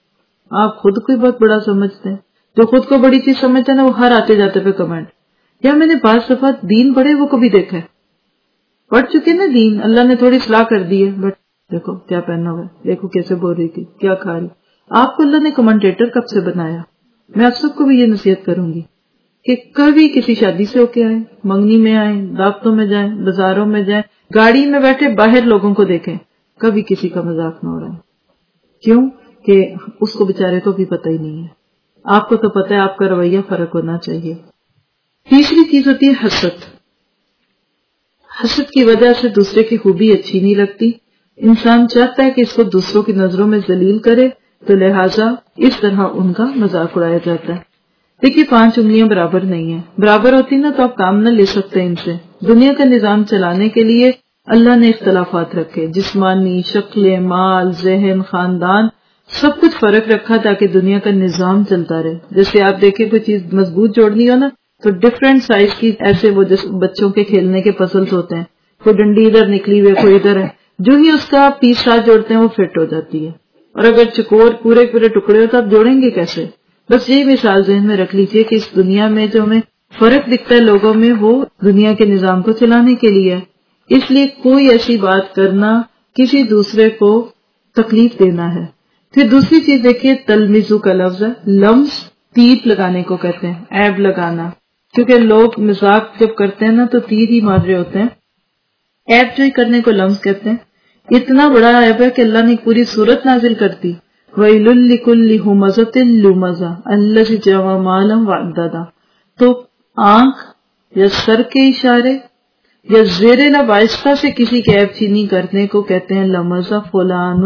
آپ خود کو بہت بڑا سمجھتے ہیں. جو خود کو بڑی چیز سمجھتا ہے نا وہ ہر آتے جاتے پہ کمنٹ. یا میں نے 5 دفعہ دین پڑھے وہ کبھی دیکھا ہے، پڑھ چکے نا دین، اللہ نے تھوڑی اصلاح کر دی ہے، بٹ دیکھو کیا پہنا ہوا ہے، دیکھو کیسے بول رہی تھی، کیا کھا رہی. آپ کو اللہ نے کمنٹیٹر کب سے بنایا؟ میں آپ سب کو بھی یہ نصیحت کروں گی کہ کبھی کسی شادی سے ہو کے آئیں، منگنی میں آئیں، دعوتوں میں جائیں، بازاروں میں جائیں، گاڑی میں بیٹھے باہر لوگوں کو دیکھیں، کبھی کسی کا مذاق نہ اڑائیں. کیوں کہ اس کو بیچارے کو بھی پتہ ہی نہیں ہے. آپ کو تو پتہ ہے آپ کا رویہ فرق ہونا چاہیے. تیسری چیز ہوتی ہے حسد. حسد کی وجہ سے دوسرے کی خوبی اچھی نہیں لگتی، انسان چاہتا ہے کہ اس کو دوسروں کی نظروں میں ذلیل کرے، تو لہٰذا اس طرح ان کا مذاق اڑایا جاتا ہے۔ دیکھیے 5 انگلیاں برابر نہیں ہیں، برابر ہوتی نا تو آپ کام نہ لے سکتے ان سے۔ دنیا کا نظام چلانے کے لیے اللہ نے اختلافات رکھے، جسمانی، شکلیں، مال، ذہن، خاندان، سب کچھ فرق رکھا تاکہ دنیا کا نظام چلتا رہے۔ جیسے آپ دیکھیں کوئی چیز مضبوط جوڑنی ہو نا تو ڈفرینٹ سائز کی ایسے وہ بچوں کے کھیلنے کے پزلز ہوتے ہیں، کوئی ڈنڈی ادھر نکلی ہوئی کوئی ادھر ہے، جو ہی اس کا پیس ساتھ جوڑتے ہیں وہ فٹ ہو جاتی ہے۔ اور اگر چکور پورے ٹکڑے ہو تو آپ جوڑیں گے کیسے؟ بس یہی مثال ذہن میں رکھ لیجئے کہ اس دنیا میں جو ہمیں فرق دکھتا ہے لوگوں میں، وہ دنیا کے نظام کو چلانے کے لیے ہے۔ اس لیے کوئی ایسی بات کرنا کسی دوسرے کو تکلیف دینا ہے۔ پھر دوسری چیز دیکھیے، تلمزو کا لفظ ہے، لمز تیر لگانے کو کہتے ہیں، عیب لگانا، کیونکہ لوگ مذاق جب کرتے ہیں نا تو تیر ہی مار رہے ہوتے ہیں۔ عیب جو ہی کرنے کو لمز کہتے ہیں۔ اتنا بڑا عیب ہے کہ اللہ نے پوری سورت نازل کر دی، وَيْلٌ لِكُلِّ هُمَزَةٍ لُمَزَةٍ الَّذِي جَمَعَ مَالًا وَعَدَّدَهُ۔ تو آنکھ یا سر کے اشارے یا زیر لب آہستہ سے کسی کے عیب چینی کرنے کو کہتے ہیں لمزہ فلان۔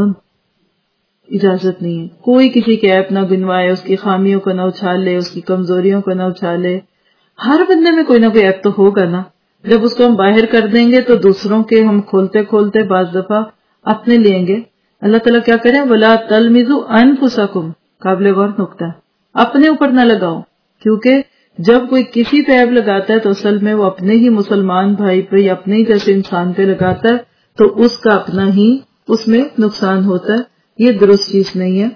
اجازت نہیں ہے، کوئی کسی کے عیب نہ گنوائے، اس کی خامیوں کو نہ اچھالے، اس کی کمزوریوں کو نہ اچھالے۔ ہر بندے میں کوئی نہ کوئی عیب تو ہوگا نا، جب اس کو ہم باہر کر دیں گے تو دوسروں کے ہم کھولتے کھولتے بعض دفعہ اپنے لیں گے۔ اللہ تعالیٰ کیا کریں، وَلَا تَلْمِزُوا أَنفُسَكُمْ، قابل غور نکتہ، اپنے اوپر نہ لگاؤ، کیونکہ جب کوئی کسی پہ عیب لگاتا ہے تو اصل میں وہ اپنے ہی مسلمان بھائی پہ یا اپنے ہی جیسے انسان پہ لگاتا ہے، تو اس کا اپنا ہی اس میں نقصان ہوتا ہے۔ یہ درست چیز نہیں ہے۔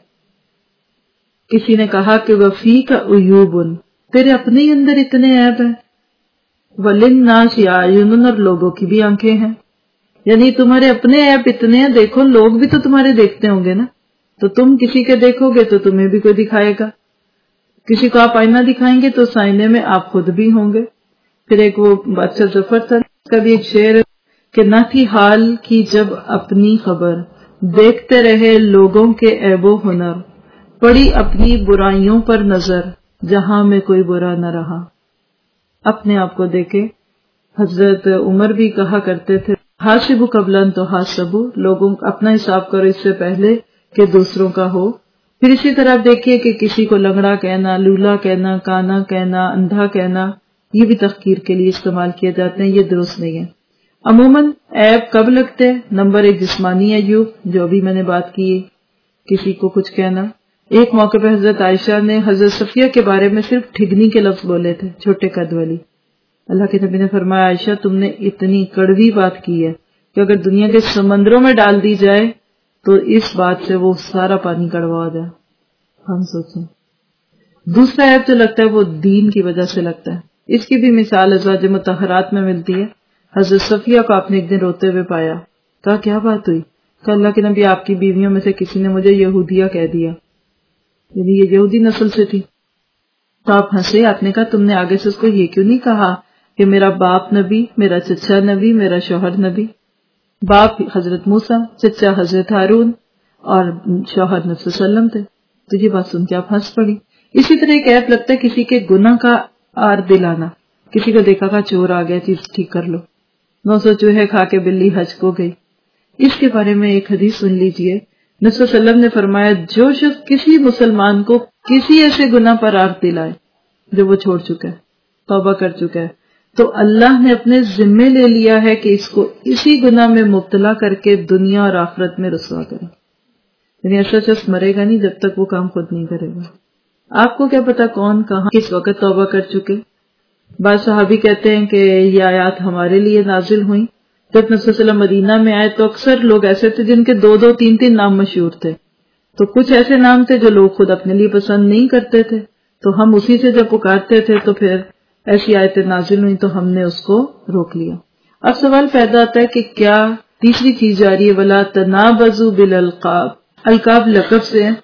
کسی نے کہا کہ وَفِيكَ عُيُوبٌ، تیرے اپنے ہی اندر اتنے عیب ہیں، وَلِلنَّاسِ أَعْيُنٌ، اور لوگوں کی بھی آنکھیں ہیں، یعنی تمہارے اپنے عیب اتنے ہیں، دیکھو لوگ بھی تو تمہارے دیکھتے ہوں گے نا، تو تم کسی کے دیکھو گے تو تمہیں بھی کوئی دکھائے گا، کسی کو آپ آئینہ دکھائیں گے تو اس آئینے میں آپ خود بھی ہوں گے۔ پھر ایک وہ بادشاہ ظفر تھا، اس کا بھی ایک شعر ہے کہ نہ تھی حال کی جب اپنی خبر، دیکھتے رہے لوگوں کے عیب و ہنر، پڑی اپنی برائیوں پر نظر، جہاں میں کوئی برا نہ رہا۔ اپنے آپ کو دیکھے۔ حضرت عمر بھی کہا کرتے تھے حاسبو قبل ان تحاسبو، لوگوں اپنا حساب کرو اس سے پہلے کہ دوسروں کا ہو۔ پھر اسی طرح دیکھیے کہ کسی کو لنگڑا کہنا، لولا کہنا، کانا کہنا، اندھا کہنا، یہ بھی تحقیر کے لیے استعمال کیے جاتے ہیں، یہ درست نہیں ہے۔ عموماً عیب کب لگتے ہیں؟ نمبر 1 جسمانی عیوب، جو ابھی میں نے بات کی، کسی کو کچھ کہنا۔ ایک موقع پہ حضرت عائشہ نے حضرت صفیہ کے بارے میں صرف ٹھگنی کے لفظ بولے تھے، چھوٹے قد والی۔ اللہ کے نبی نے فرمایا عائشہ تم نے اتنی کڑوی بات کی ہے کہ اگر دنیا کے سمندروں میں ڈال دی جائے تو اس بات سے وہ سارا پانی کڑوا ہو جائے۔ ہم سوچیں دوسرا عیب جو لگتا ہے وہ دین کی وجہ سے لگتا ہے۔ اس کی بھی مثال ازواج مطہرات میں ملتی ہے۔ حضرت صفیہ کو آپ نے ایک دن روتے ہوئے پایا، کہا کیا بات ہوئی؟ کہ اللہ کے نبی آپ کی بیویوں میں سے کسی نے مجھے یہودیہ کہہ دیا، یعنی یہ یہودی نسل سے تھی۔ تو آپ ہنسے، آپ نے کہا تم نے آگے سے اس کو یہ کیوں نہیں کہا کہ میرا باپ نبی، میرا چچا نبی، میرا شوہر نبی، باپ حضرت موسیٰ، چچا حضرت ہارون اور شوہر نبی صلی اللہ علیہ وسلم تھے۔ تو یہ بات سن کے آپ ہنس پڑی۔ اسی طرح ایک عیب لگتا ہے کسی کے گناہ کا آر دلانا، کسی کو دیکھا کہ چور آ گیا، چیز ٹھیک کر لو، 900 چوہے کھا کے بلی حج کو گئی۔ اس کے بارے میں ایک حدیث سن لیجئے، نبی صلی اللہ علیہ وسلم نے فرمایا جو شخص کسی مسلمان کو کسی ایسے گناہ پر آر دلائے جو وہ چھوڑ چکا ہے، توبہ کر چکا ہے، تو اللہ نے اپنے ذمے لے لیا ہے کہ اس کو اسی گناہ میں مبتلا کر کے دنیا اور آخرت میں رسوا کرے۔ یعنی ایسا شخص مرے گا نہیں جب تک وہ کام خود نہیں کرے گا۔ آپ کو کیا پتا کون کہاں کس وقت توبہ کر چکے۔ بعض صحابی کہتے ہیں کہ یہ آیات ہمارے لیے نازل ہوئیں جب نبی صلی اللہ علیہ وسلم مدینہ میں آئے تو اکثر لوگ ایسے تھے جن کے 2-2 3-3 نام مشہور تھے، تو کچھ ایسے نام تھے جو لوگ خود اپنے لیے پسند نہیں کرتے تھے، تو ہم اسی سے جب پکارتے تھے تو پھر ایسی آیتیں نازل ہوئی تو ہم نے اس کو روک لیا۔ اب سوال پیدا آتا ہے کہ کیا تیسری چیز جاری ہے ولا تنابزوا بالالقاب، القاب لقب سے ہیں،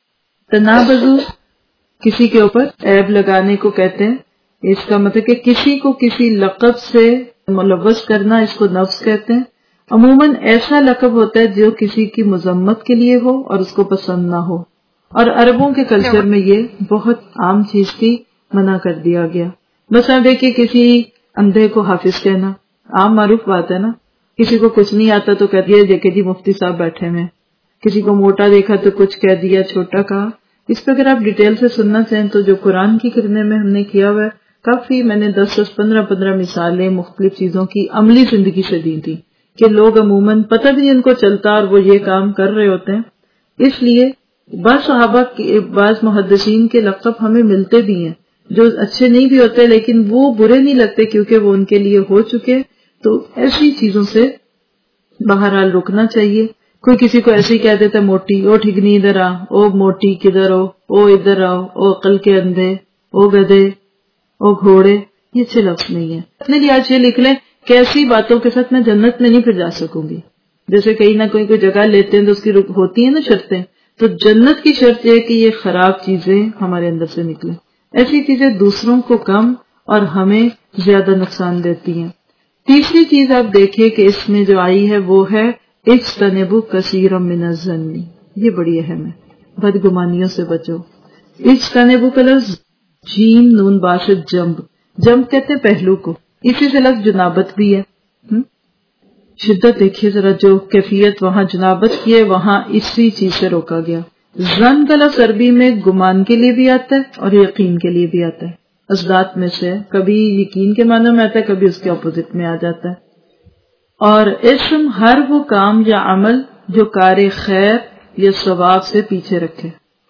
تنابزوا کسی کے اوپر عیب لگانے کو کہتے ہیں، اس کا مطلب کہ کسی کو کسی لقب سے ملوث کرنا، اس کو نفس کہتے ہیں۔ عموماً ایسا لقب ہوتا ہے جو کسی کی مذمت کے لیے ہو اور اس کو پسند نہ ہو، اور عربوں کے کلچر میں یہ بہت عام چیز تھی، منع کر دیا گیا۔ مثلا دیکھیے کسی اندھے کو حافظ کہنا عام معروف بات ہے نا، کسی کو کچھ نہیں آتا تو کہہ دیا دیکھے جی مفتی صاحب بیٹھے میں، کسی کو موٹا دیکھا تو کچھ کہہ دیا، چھوٹا کہا. اس پہ اگر آپ ڈیٹیل سے سننا چاہیں تو جو قرآن کی کرنے میں ہم نے کیا ہوا ہے کافی، میں نے 10-15 مثالیں مختلف چیزوں کی عملی زندگی سے دی تھی کہ لوگ عموماً پتہ بھی نہیں ان کو چلتا اور وہ یہ کام کر رہے ہوتے ہیں. اس لیے بعض صحابہ کے، بعض محدثین کے لقب ہمیں ملتے بھی ہیں جو اچھے نہیں بھی ہوتے لیکن وہ برے نہیں لگتے کیونکہ وہ ان کے لیے ہو چکے. تو ایسی چیزوں سے بہرحال رکنا چاہیے. کوئی کسی کو ایسے ہی کہہ دیتا موٹی، او ٹھگنی ادھر آ، او موٹی کدھر ہو، او ادھر آؤ، او عقل کے اندھے، او گدھے، او گھوڑے، یہ اچھے لفظ نہیں ہے. اپنے لیے آج یہ لکھ لیں کہ ایسی باتوں کے ساتھ میں جنت میں نہیں پھر جا سکوں گی. جیسے کہیں نہ کوئی جگہ لیتے ہیں تو اس کی ہوتی ہیں نا شرطیں، تو جنت کی شرط یہ کہ یہ خراب چیزیں ہمارے اندر سے نکلیں. ایسی چیزیں دوسروں کو کم اور ہمیں زیادہ نقصان دیتی ہیں. تیسری چیز آپ دیکھیں کہ اس میں جو آئی ہے وہ ہے اجتنبوا کثیرا من الظن. یہ بڑی اہم ہے، بدگمانیوں سے بچو. اجتنبوا کا لفظ جیم نون باشد جنب، جنب کہتے ہیں پہلو کو، اسی سے لفظ جنابت بھی ہے. شدت دیکھیے ذرا، جو کیفیت وہاں جنابت کی ہے وہاں اسی چیز سے روکا گیا. ظن کا لفظ عربی میں گمان کے لیے بھی آتا ہے اور یقین کے لیے بھی آتا ہے. ازداد میں سے کبھی یقین کے معنی میں آتا ہے، کبھی اس کے اپوزٹ میں آ جاتا ہے. اور اسم ہر وہ کام یا عمل جو کار خیر یا ثواب سے پیچھے رکھے،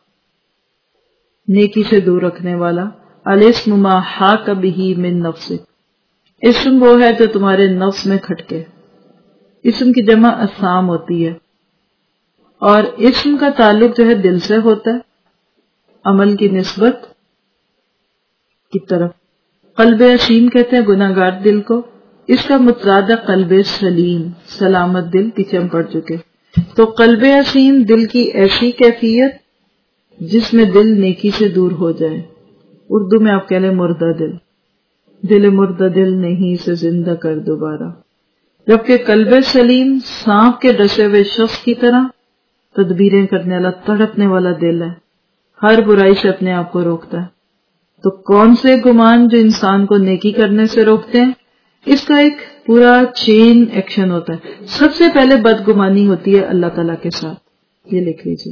نیکی سے دور رکھنے والا. الاسم ما حاک بہ من نفسک، اسم وہ ہے جو تمہارے نفس میں کھٹکے. اسم کی جمع اسام ہوتی ہے اور اسم کا تعلق جو ہے دل سے ہوتا ہے، عمل کی نسبت کی طرف. قلب اسیم کہتے ہیں گناہ گار دل کو. اس کا مترادف قلب سلیم، سلامت دل، پیچھے ہم پڑھ چکے. تو قلب اسیم دل کی ایسی کیفیت جس میں دل نیکی سے دور ہو جائے. اردو میں آپ کہہ لیں مردہ دل، دل مردہ دل نہیں اسے زندہ کر دوبارہ. جبکہ قلب سلیم سانپ کے ڈسے ہوئے شخص کی طرح تدبیریں کرنے والا، تڑپنے والا دل ہے، ہر برائی سے اپنے آپ کو روکتا ہے. تو کون سے گمان جو انسان کو نیکی کرنے سے روکتے ہیں، اس کا ایک پورا چین ایکشن ہوتا ہے. سب سے پہلے بدگمانی ہوتی ہے اللہ تعالیٰ کے ساتھ. یہ لکھ لیجیے،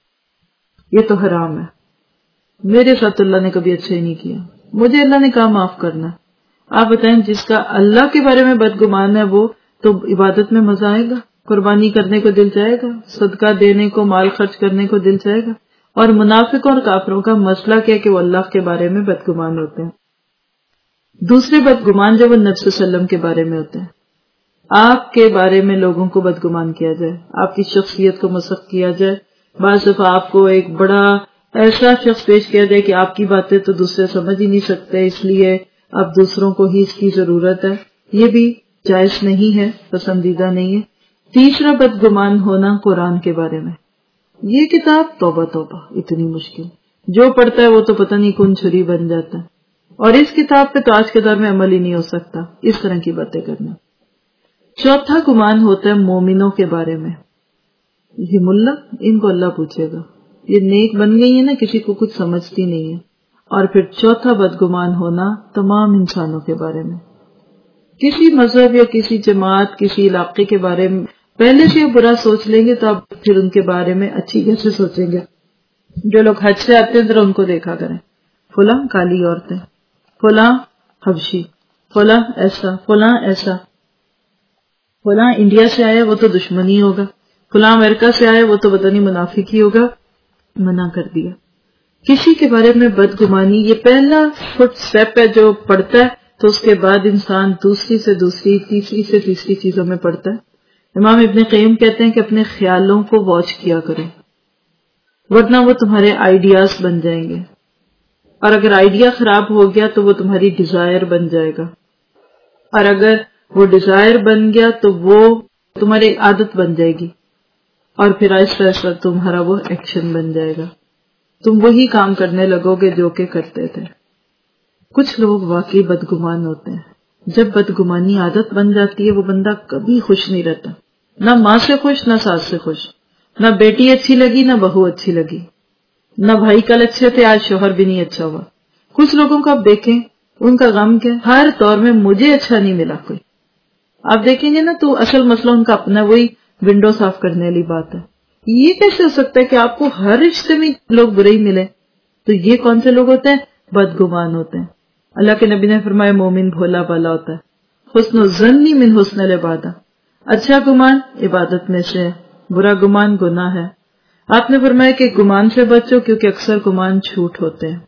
یہ تو حرام ہے، میرے ساتھ اللہ نے کبھی اچھا ہی نہیں کیا، مجھے اللہ نے کہا معاف کرنا. آپ بتائیں جس کا اللہ کے بارے میں بدگمان ہے وہ تو عبادت میں مزہ آئے گا، قربانی کرنے کو دل چاہے گا، صدقہ دینے کو، مال خرچ کرنے کو دل چاہے گا. اور منافقوں اور کافروں کا مسئلہ کیا کہ وہ اللہ کے بارے میں بدگمان ہوتے ہیں. دوسرے بدگمان جو وہ نبی صلی اللہ علیہ وسلم کے بارے میں ہوتے ہیں. آپ کے بارے میں لوگوں کو بدگمان کیا جائے، آپ کی شخصیت کو مسخ کیا جائے. بعض دفعہ آپ کو ایک بڑا ایسا شخص پیش کیا جائے کہ آپ کی باتیں تو دوسرے سمجھ ہی نہیں سکتے، اس لیے اب دوسروں کو ہی اس کی ضرورت ہے. یہ بھی جائز نہیں ہے، پسندیدہ نہیں ہے. تیسرا بدگمان ہونا قرآن کے بارے میں. یہ کتاب توبہ توبہ اتنی مشکل، جو پڑھتا ہے وہ تو پتہ نہیں کون چھری بن جاتا ہے. اور اس کتاب پہ تو آج کے دور میں عمل ہی نہیں ہو سکتا اس طرح کی باتیں کرنا. چوتھا گمان ہوتا ہے مومنوں کے بارے میں. یہ ملا ان کو اللہ پوچھے گا، یہ نیک بن گئی ہے نا، کسی کو کچھ سمجھتی نہیں ہے. اور پھر چوتھا بدگمان ہونا تمام انسانوں کے بارے میں. کسی مذہب یا کسی جماعت، کسی علاقے کے بارے میں پہلے سے برا سوچ لیں گے تو آپ پھر ان کے بارے میں اچھی کیسے سوچیں گے. جو لوگ حج سے آتے ہیں ذرا ان کو دیکھا کریں، فلاں کالی عورتیں، فلاں حبشی، فلاں ایسا، فلاں ایسا، فلاں انڈیا سے آیا وہ تو دشمنی ہوگا، فلاں امریکہ سے آیا وہ تو پتہ نہیں منافق ہی ہوگا. منع کر دیا. کسی کے بارے میں بدگمانی یہ پہلا فٹ سٹیپ ہے جو پڑتا ہے تو اس کے بعد انسان دوسری سے دوسری، تیسری سے تیسری چیزوں میں پڑتا ہے. امام ابن قیم کہتے ہیں کہ اپنے خیالوں کو واچ کیا کرو ورنہ وہ تمہارے آئیڈیاز بن جائیں گے، اور اگر آئیڈیا خراب ہو گیا تو وہ تمہاری ڈیزائر بن جائے گا، اور اگر وہ ڈیزائر بن گیا تو وہ تمہاری عادت بن جائے گی، اور پھر آہستہ آہستہ تمہارا وہ ایکشن بن جائے گا. تم وہی کام کرنے لگو گے جو کہ کرتے تھے. کچھ لوگ واقعی بدگمان ہوتے ہیں. جب بدگمانی عادت بن جاتی ہے وہ بندہ کبھی خوش نہیں رہتا، نہ ماں سے خوش، نہ ساس سے خوش، نہ بیٹی اچھی لگی، نہ بہو اچھی لگی، نہ بھائی کل اچھے تھے آج شوہر بھی نہیں اچھا ہوا. کچھ لوگوں کو آپ دیکھیں ان کا غم کیا، ہر دور میں مجھے اچھا نہیں ملا کوئی، آپ دیکھیں گے نا تو اصل مسئلہ ان کا اپنا وہی ونڈو صاف کرنے والی بات ہے. یہ کیسے ہو سکتا ہے کہ آپ کو ہر رشتے میں لوگ برے ہی ملے؟ تو یہ کون سے لوگ ہوتے ہیں؟ بدگمان ہوتے ہیں. اللہ کے نبی نے فرمایا مومن بھولا بالا ہوتا ہے. حسن الظن من حسن العبادہ، اچھا گمان عبادت میں سے ہے، برا گمان گناہ ہے. آپ نے فرمایا کہ گمان سے بچو کیونکہ اکثر گمان جھوٹ ہوتے ہیں.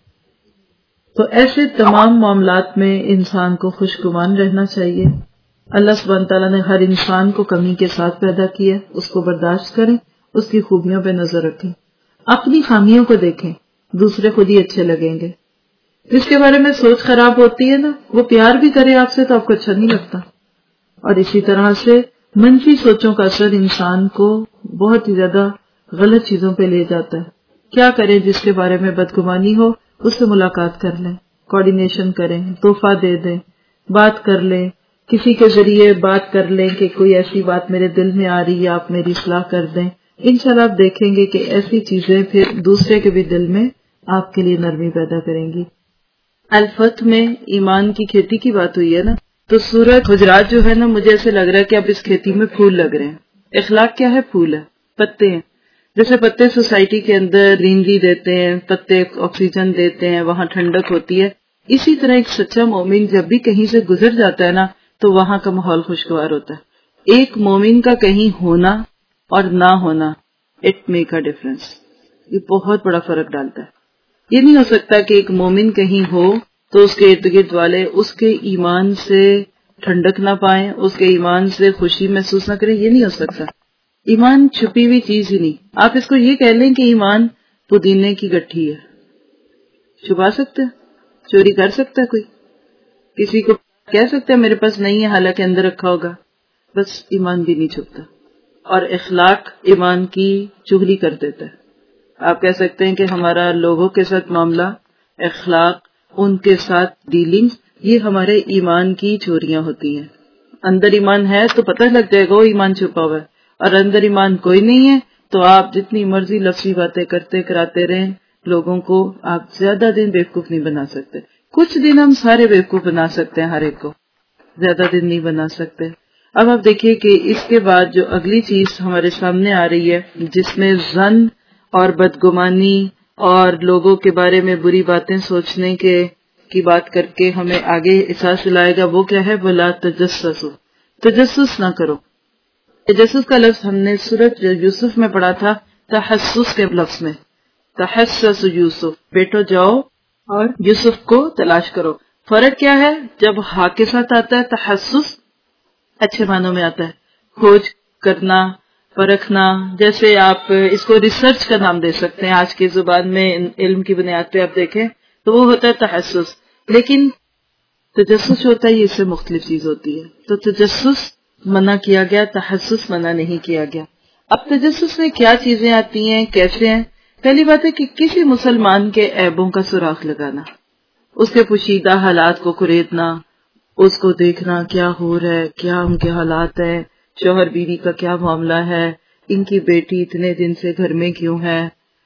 تو ایسے تمام معاملات میں انسان کو خوش گمان رہنا چاہیے. اللہ سبحانہ تعالیٰ نے ہر انسان کو کمی کے ساتھ پیدا کیا، اس کو برداشت کریں، اس کی خوبیوں پہ نظر رکھیں، اپنی خامیوں کو دیکھیں، دوسرے خود ہی اچھے لگیں گے. جس کے بارے میں سوچ خراب ہوتی ہے نا، وہ پیار بھی کرے آپ سے تو آپ کو اچھا نہیں لگتا. اور اسی طرح سے منفی سوچوں کا اثر انسان کو بہت ہی زیادہ غلط چیزوں پہ لے جاتا ہے. کیا کریں؟ جس کے بارے میں بدگمانی ہو اس سے ملاقات کر لیں، کوارڈینیشن کریں، تحفہ دے دیں، بات کر لیں، کسی کے ذریعے بات کر لیں کہ کوئی ایسی بات میرے دل میں آ رہی ہے، آپ میری اصلاح کر دیں. انشاءاللہ آپ دیکھیں گے کہ ایسی چیزیں پھر دوسرے کے بھی دل میں آپ کے لیے نرمی پیدا کریں گی. الفتح میں ایمان کی کھیتی کی بات ہوئی ہے نا، تو سورۃ حجرات جو ہے نا، مجھے ایسے لگ رہا ہے کہ اب اس کھیتی میں پھول لگ رہے ہیں. اخلاق کیا ہے؟ پھول ہے، پتے ہیں. جیسے پتے سوسائٹی کے اندر گرینری دیتے ہیں، پتے آکسیجن دیتے ہیں، وہاں ٹھنڈک ہوتی ہے. اسی طرح ایک سچا مومن جب بھی کہیں سے گزر جاتا ہے نا تو وہاں کا ماحول خوشگوار ہوتا ہے. ایک مومن کا کہیں ہونا اور نہ ہونا، اٹ میک اے ڈفرنس. یہ بہت بڑا فرق ڈالتا ہے. یہ نہیں ہو سکتا کہ ایک مومن کہیں ہو تو اس کے ارد گرد والے اس کے ایمان سے ٹھنڈک نہ پائیں، اس کے ایمان سے خوشی محسوس نہ کریں. یہ نہیں ہو سکتا. ایمان چھپی ہوئی چیز ہی نہیں. آپ اس کو یہ کہہ لیں کہ ایمان پودینے کی گٹھی ہے. چھپا سکتے ہیں؟ چوری کر سکتا ہے کوئی؟ کسی کو کہہ سکتے ہیں میرے پاس نہیں ہے حالانکہ اندر رکھا ہوگا؟ بس ایمان بھی نہیں چھپتا. اور اخلاق ایمان کی چغلی کر دیتا ہے. آپ کہہ سکتے ہیں کہ ہمارا لوگوں کے ساتھ معاملہ، اخلاق، ان کے ساتھ ڈیلنگ، یہ ہمارے ایمان کی چوریاں ہوتی ہیں. اندر ایمان ہے تو پتہ لگ جائے گا وہ ایمان چھپا ہوا ہے، اور اندر ایمان کوئی نہیں ہے تو آپ جتنی مرضی لفظی باتیں کرتے کراتے رہیں، لوگوں کو آپ زیادہ دن بیوقوف نہیں بنا سکتے. کچھ دن ہم سارے بیوقوف بنا سکتے ہیں، ہر ایک کو، زیادہ دن نہیں بنا سکتے. اب آپ دیکھیے کہ اس کے بعد جو اگلی چیز ہمارے سامنے آ رہی ہے، جس میں ظن اور بدگمانی اور لوگوں کے بارے میں بری باتیں سوچنے کی بات کر کے ہمیں آگے احساس دلائے گا، وہ کیا ہے؟ وَلَا تَجَسَّسُوا، تجسس نہ کرو. تجسس کا لفظ ہم نے سورۃ یوسف میں پڑھا تھا تحسس کے لفظ میں. تحسس یوسف، بیٹو جاؤ اور یوسف کو تلاش کرو. فرق کیا ہے؟ جب ہا کے ساتھ آتا ہے تحسس، اچھے معنوں میں آتا ہے، کھوج کرنا، پرکھنا. جیسے آپ اس کو ریسرچ کا نام دے سکتے ہیں. آج کی زبان میں علم کی بنیاد پہ آپ دیکھیں تو وہ ہوتا ہے تحسس. لیکن تجسس ہوتا ہے، یہ اس سے مختلف چیز ہوتی ہے. تو تجسس منع کیا گیا، تحسس منع نہیں کیا گیا. اب تجسس میں کیا چیزیں آتی ہیں، کیسے ہیں؟ پہلی بات ہے کہ کسی مسلمان کے عیبوں کا سراغ لگانا، اس کے پوشیدہ حالات کو کریدنا، اس کو دیکھنا کیا ہو رہا ہے، کیا ان کے حالات ہیں، شوہر بیوی کا کیا معاملہ ہے، ان کی بیٹی اتنے دن سے گھر میں کیوں ہے،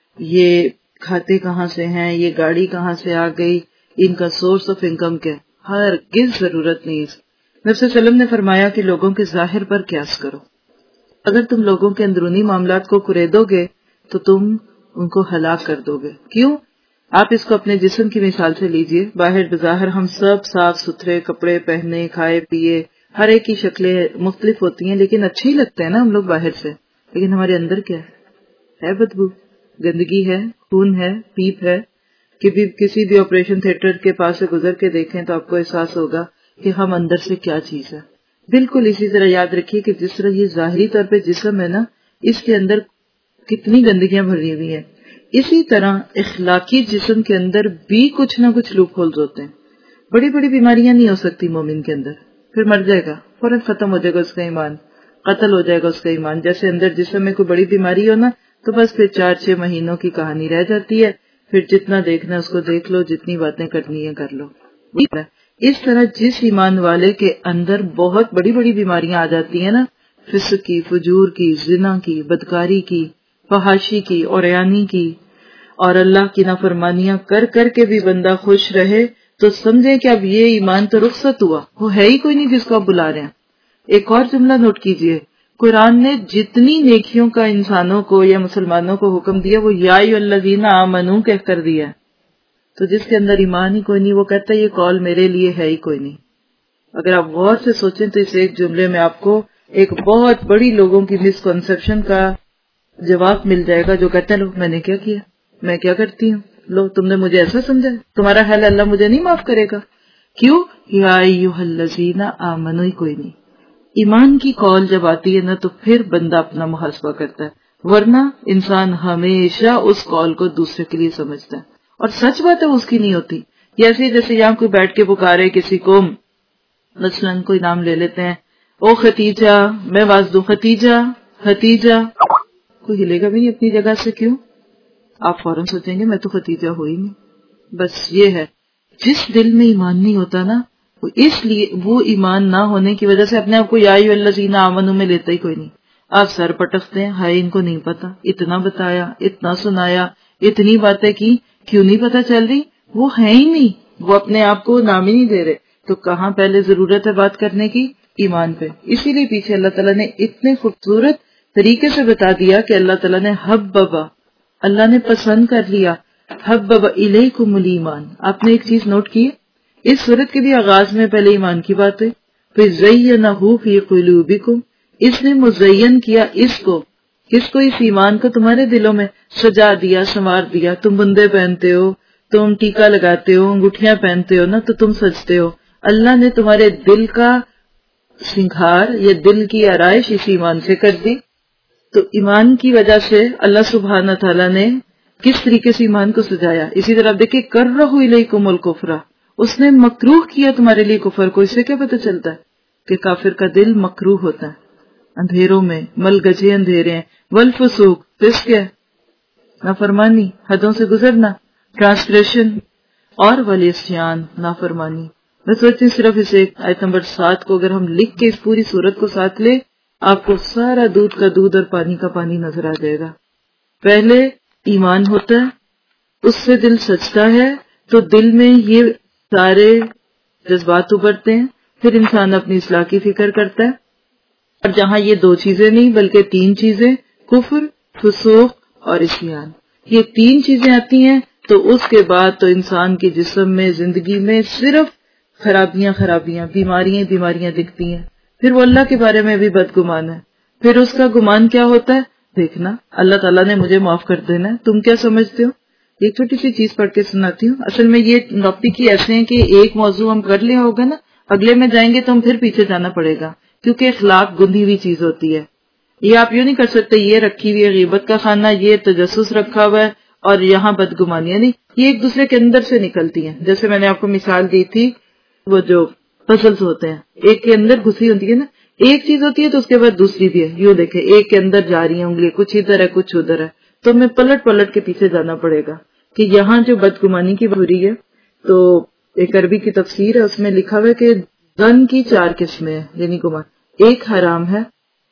یہ کھاتے کہاں سے ہیں، یہ گاڑی کہاں سے آ گئی، ان کا سورس آف انکم کیا. ہرگز ضرورت نہیں. نبی صلی اللہ علیہ وسلم نے فرمایا کہ لوگوں کے ظاہر پر قیاس کرو. اگر تم لوگوں کے اندرونی معاملات کو کریدو گے تو تم ان کو ہلاک کر دو گے. کیوں؟ آپ اس کو اپنے جسم کی مثال سے لیجئے. باہر بظاہر ہم سب صاف ستھرے کپڑے پہنے، کھائے پیے، ہر ایک کی شکلیں مختلف ہوتی ہیں، لیکن اچھے ہی لگتے ہیں نا ہم لوگ باہر سے. لیکن ہمارے اندر کیا ہے؟ بدبو، گندگی ہے، خون ہے، پیپ ہے. کہ کسی بھی آپریشن تھیٹر کے پاس سے گزر کے دیکھیں تو آپ کو احساس ہوگا کہ ہم اندر سے کیا چیز ہے. بالکل اسی طرح یاد رکھیے کہ جس طرح یہ ظاہری طور پہ جسم ہے نا، اس کے اندر کتنی گندگیاں بھری ہوئی ہیں، اسی طرح اخلاقی جسم کے اندر بھی کچھ نہ کچھ لوپ ہولز ہوتے ہیں. بڑی بڑی بیماریاں نہیں ہو سکتی مومن کے اندر، پھر مر جائے گا، فوراً ختم ہو جائے گا اس کا ایمان، قتل ہو جائے گا اس کا ایمان. جیسے اندر جسم میں کوئی بڑی بیماری ہو نا تو بس پھر 4-6 مہینوں کی کہانی رہ جاتی ہے. پھر جتنا دیکھنا ہے اس کو دیکھ لو، جتنی باتیں کرنی ہے کر لو. اس طرح جس ایمان والے کے اندر بہت بڑی بڑی بیماریاں آ جاتی ہیں نا، فسق کی، فجور کی، زنا کی، بدکاری کی، فحاشی کی، عریانی کی، اور اللہ کی نافرمانیاں کر کر کے بھی بندہ خوش رہے، تو سمجھے کہ اب یہ ایمان تو رخصت ہوا، وہ ہے ہی کوئی نہیں جس کو آپ بلا رہے ہیں. ایک اور جملہ نوٹ کیجئے، قرآن نے جتنی نیکیوں کا انسانوں کو یا مسلمانوں کو حکم دیا وہ یا ایھا الذین آمنو کہہ کر دیا ہے. تو جس کے اندر ایمان ہی کوئی نہیں وہ کہتا ہے یہ کال میرے لیے ہے ہی کوئی نہیں. اگر آپ غور سے سوچیں تو اس ایک جملے میں آپ کو ایک بہت بڑی لوگوں کی مسکنسیپشن کا جواب مل جائے گا، جو کہتے ہیں لو میں نے کیا کیا، میں کیا کرتی ہوں، لو تم نے مجھے ایسا سمجھا، تمہارا حال اللہ مجھے نہیں معاف کرے گا. کیوں؟ یا ایھا الذین آمنو ہی کوئی نہیں. ایمان کی کال جب آتی ہے نا تو پھر بندہ اپنا محاسبہ کرتا ہے، ورنہ انسان ہمیشہ اس کال کو دوسرے کے لیے سمجھتا ہے، اور سچ بات ہے اس کی نہیں ہوتی. جیسے یہاں کوئی بیٹھ کے پکارے کسی کو، مثلاً کوئی نام لے لیتے ہیں، او ختیجہ، میں آواز دوں ختیجہ ختیجہ، کوئی ہلے گا بھی نہیں اپنی جگہ سے. کیوں؟ آپ فوراً سوچیں گے میں تو ختیجہ ہوئی نہیں. بس یہ ہے، جس دل میں ایمان نہیں ہوتا نا، اس لیے وہ ایمان نہ ہونے کی وجہ سے اپنے آپ کو یا ایھا الذین آمنو میں لیتا ہی کوئی نہیں. آپ سر پٹکتے ہیں، ہائے ان کو نہیں پتا، اتنا بتایا، اتنا سنایا، اتنی باتیں کی، کیوں نہیں پتا چل رہی؟ وہ ہے ہی نہیں، وہ اپنے آپ کو نام ہی نہیں دے رہے. تو کہاں پہلے ضرورت ہے بات کرنے کی؟ ایمان پہ. اسی لیے پیچھے اللہ تعالیٰ نے اتنے خوبصورت طریقے سے بتا دیا کہ اللہ تعالیٰ نے حببا، اللہ نے پسند کر لیا، حبب الیکم الایمان. آپ نے ایک چیز نوٹ کی، اس سورت کے بھی آغاز میں پہلے ایمان کی بات ہے، پھر زینہ فی قلوبکم، اس نے مزین کیا اس کو، کس کو؟ اس ایمان کو تمہارے دلوں میں سجا دیا، سنوار دیا. تم بندے پہنتے ہو، تم ٹیکا لگاتے ہو، انگوٹھیاں پہنتے ہو نا تو تم سجتے ہو. اللہ نے تمہارے دل کا سنگھار یا دل کی آرائش اس ایمان سے کر دی. تو ایمان کی وجہ سے اللہ سبحانہ تعالیٰ نے کس طریقے سے ایمان کو سجایا. اسی طرح دیکھیں کرہ الیکم الکفر، اس نے مکروہ کیا تمہارے لیے کفر کو. اس سے کیا پتہ چلتا ہے کہ کافر کا دل مکروہ ہوتا ہے، اندھیروں میں ملگجے اندھیرے ہیں. والفسوق، فسق ہے، نافرمانی، حدوں سے گزرنا، ٹرانسگریشن، اور والعصیان، نافرمانی. میں سوچتی ہوں صرف اس ایک آیت نمبر 7 کو اگر ہم لکھ کے اس پوری سورت کو ساتھ لیں، آپ کو سارا دودھ کا دودھ اور پانی کا پانی نظر آ جائے گا. پہلے ایمان ہوتا ہے، اس سے دل سجتا ہے، تو دل میں یہ سارے جذبات ابھرتے ہیں. پھر انسان اپنی اصلاح کی فکر کرتا ہے، اور جہاں یہ 2 چیزیں نہیں بلکہ 3 چیزیں، کفر، فسوق اور عصیان، یہ 3 چیزیں آتی ہیں تو اس کے بعد تو انسان کے جسم میں، زندگی میں صرف خرابیاں، بیماریاں دکھتی ہیں. پھر وہ اللہ کے بارے میں بھی بدگمان ہے. پھر اس کا گمان کیا ہوتا ہے؟ دیکھنا اللہ تعالیٰ نے مجھے معاف کر دینا ہے، تم کیا سمجھتے ہو؟ ایک چھوٹی سی چیز پڑھ کے سناتی ہوں. اصل میں یہ ٹاپک ہی ایسے ہیں کہ ایک موضوع ہم کر لیا ہوگا نا، اگلے میں جائیں گے تو ہم پھر پیچھے جانا پڑے گا، کیونکہ اخلاق گندھی ہوئی چیز ہوتی ہے. یہ آپ یوں نہیں کر سکتے یہ رکھی ہوئی ہے غیبت کا خانہ، یہ تجسس رکھا ہوا ہے اور یہاں بدگمانیاں نہیں. یہ ایک دوسرے کے اندر سے نکلتی ہیں. جیسے میں نے آپ کو مثال دی تھی، وہ جو پزلز ہوتے ہیں ایک کے اندر گھسی ہوتی ہے نا، ایک چیز ہوتی ہے تو اس کے بعد دوسری بھی ہے. یوں دیکھیں ایک کے اندر جا رہی ہیں انگلی، کچھ ادھر ہے کچھ ادھر ہے، تو ہمیں پلٹ کے پیچھے جانا پڑے گا کہ یہاں جو بدگمانی کی بری ہے. تو ایک عربی کی تفسیر ہے، اس میں لکھا ہوا ہے کہ ظن کی 4 قسمیں ہیں، یعنی گمان. ایک حرام ہے،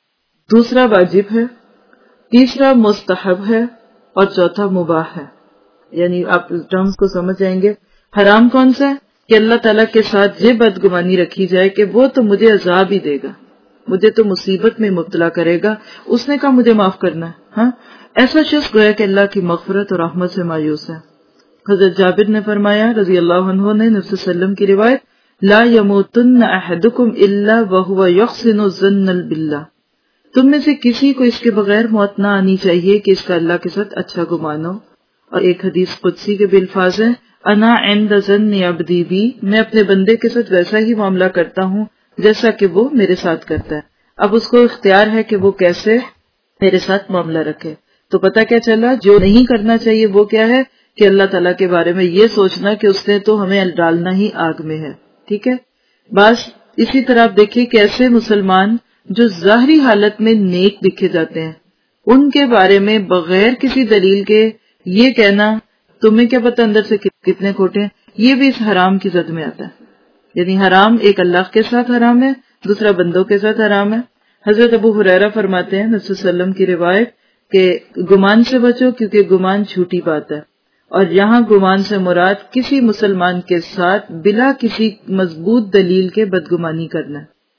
دوسرا واجب ہے، تیسرا مستحب ہے، اور چوتھا مباح ہے. یعنی آپ ٹرمز کو سمجھ جائیں گے. حرام کون سا ہے؟ کہ اللہ تعالیٰ کے ساتھ یہ بدگمانی رکھی جائے کہ وہ تو مجھے عذاب ہی دے گا، مجھے تو مصیبت میں مبتلا کرے گا، اس نے کہا مجھے معاف کرنا ہے. ہاں، ایسا شخص گویا کہ اللہ کی مغفرت اور رحمت سے مایوس ہے. حضرت جابر نے فرمایا رضی اللہ عنہ نے، نبی صلی اللہ علیہ وسلم کی روایت، لا یموتن احدکم الا وهو یحسن الظن باللہ، تم میں سے کسی کو اس کے بغیر موت نہ آنی چاہیے کہ اس کا اللہ کے ساتھ اچھا گمان ہو. اور ایک حدیث قدسی کے بالفاظ ہیں، انا عند ظن عبدی بی، میں اپنے بندے کے ساتھ ویسا ہی معاملہ کرتا ہوں جیسا کہ وہ میرے ساتھ کرتا ہے. اب اس کو اختیار ہے کہ وہ کیسے میرے ساتھ معاملہ رکھے. تو پتہ کیا چلا؟ جو نہیں کرنا چاہیے وہ کیا ہے کہ اللہ تعالیٰ کے بارے میں یہ سوچنا کہ اس نے تو ہمیں ڈالنا ہی آگ میں ہے. ٹھیک ہے. بس اسی طرح آپ دیکھیے کیسے مسلمان جو ظاہری حالت میں نیک دکھے جاتے ہیں، ان کے بارے میں بغیر کسی دلیل کے یہ کہنا تمہیں کیا پتہ اندر سے کتنے کھوٹے ہیں، یہ بھی اس حرام کی زد میں آتا ہے. یعنی حرام ایک اللہ کے ساتھ حرام ہے، دوسرا بندوں کے ساتھ حرام ہے. حضرت ابو ہریرہ فرماتے ہیں نبی صلی اللہ علیہ وسلم کی روایت کہ گمان سے بچو کیونکہ گمان جھوٹی بات ہے. اور یہاں گمان سے مراد کسی مسلمان کے ساتھ بلا کسی مضبوط دلیل کے بدگمانی کرنا ہے.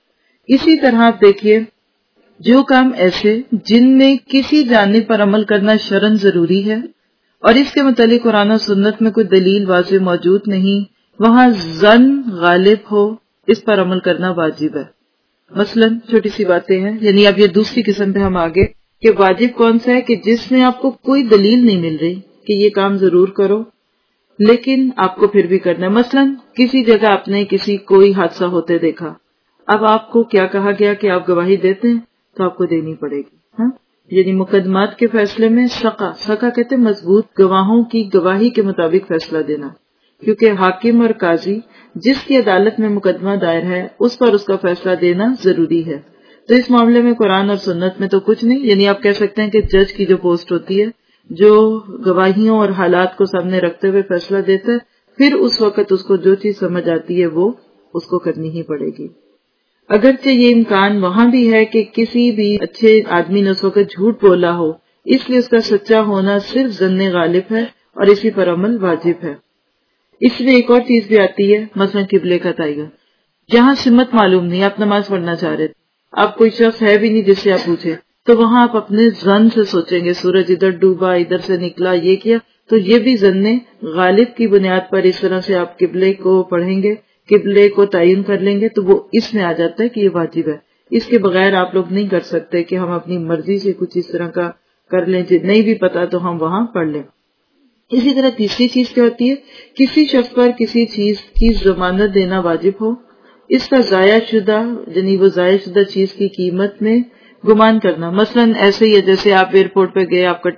اسی طرح آپ دیکھیے جو کام ایسے جن میں کسی جانب پر عمل کرنا شرعاً ضروری ہے اور اس کے متعلق قرآن و سنت میں کوئی دلیل واضح موجود نہیں، وہاں ظن غالب ہو، اس پر عمل کرنا واجب ہے۔ مثلا چھوٹی سی باتیں ہیں، یعنی اب یہ دوسری قسم پہ ہم آگے کہ واجب کون سا ہے کہ جس میں آپ کو کوئی دلیل نہیں مل رہی کہ یہ کام ضرور کرو لیکن آپ کو پھر بھی کرنا ہے۔ مثلا کسی جگہ آپ نے کوئی حادثہ ہوتے دیکھا، اب آپ کو کیا کہا گیا کہ آپ گواہی دیتے ہیں تو آپ کو دینی پڑے گی۔ ہاں، یعنی مقدمات کے فیصلے میں سقا کہتے ہیں مضبوط گواہوں کی گواہی کے مطابق فیصلہ دینا، کیونکہ حاکم اور قاضی جس کی عدالت میں مقدمہ دائر ہے اس پر اس کا فیصلہ دینا ضروری ہے۔ تو اس معاملے میں قرآن اور سنت میں تو کچھ نہیں، یعنی آپ کہہ سکتے ہیں کہ جج کی جو پوسٹ ہوتی ہے جو گواہیوں اور حالات کو سامنے رکھتے ہوئے فیصلہ دیتا ہے، پھر اس وقت اس کو جو چیز سمجھ آتی ہے وہ اس کو کرنی ہی پڑے گی۔ اگرچہ یہ امکان وہاں بھی ہے کہ کسی بھی اچھے آدمی نے اس وقت جھوٹ بولا ہو، اس لیے اس کا سچا ہونا صرف ظن غالب ہے اور اسی پر عمل واجب ہے۔ اس میں ایک اور چیز بھی آتی ہے، مثلا قبلے کا تعین۔ جہاں سمت معلوم نہیں، آپ نماز پڑھنا چاہ رہے تھے، آپ کوئی شخص ہے بھی نہیں جس سے آپ پوچھیں، تو وہاں آپ اپنے ظن سے سوچیں گے سورج ادھر ڈوبا، ادھر سے نکلا، یہ کیا، تو یہ بھی ظن غالب کی بنیاد پر اس طرح سے آپ قبلے کو پڑھیں گے، قبلے کو تعین کر لیں گے، تو وہ اس میں آ جاتا ہے کہ یہ واجب ہے۔ اس کے بغیر آپ لوگ نہیں کر سکتے کہ ہم اپنی مرضی سے کچھ اس طرح کا کر لیں، نہیں بھی پتا تو ہم وہاں پڑھ لیں۔ اسی طرح تیسری چیز کیا ہوتی ہے، کسی شخص پر کسی چیز کی ضمانت دینا واجب ہو، اس کا ضائع شدہ یعنی وہ ضائع شدہ چیز کی قیمت میں گمان کرنا۔ مثلا ایسے ہی ہے جیسے آپ ایئرپورٹ پہ گئے، آپ کا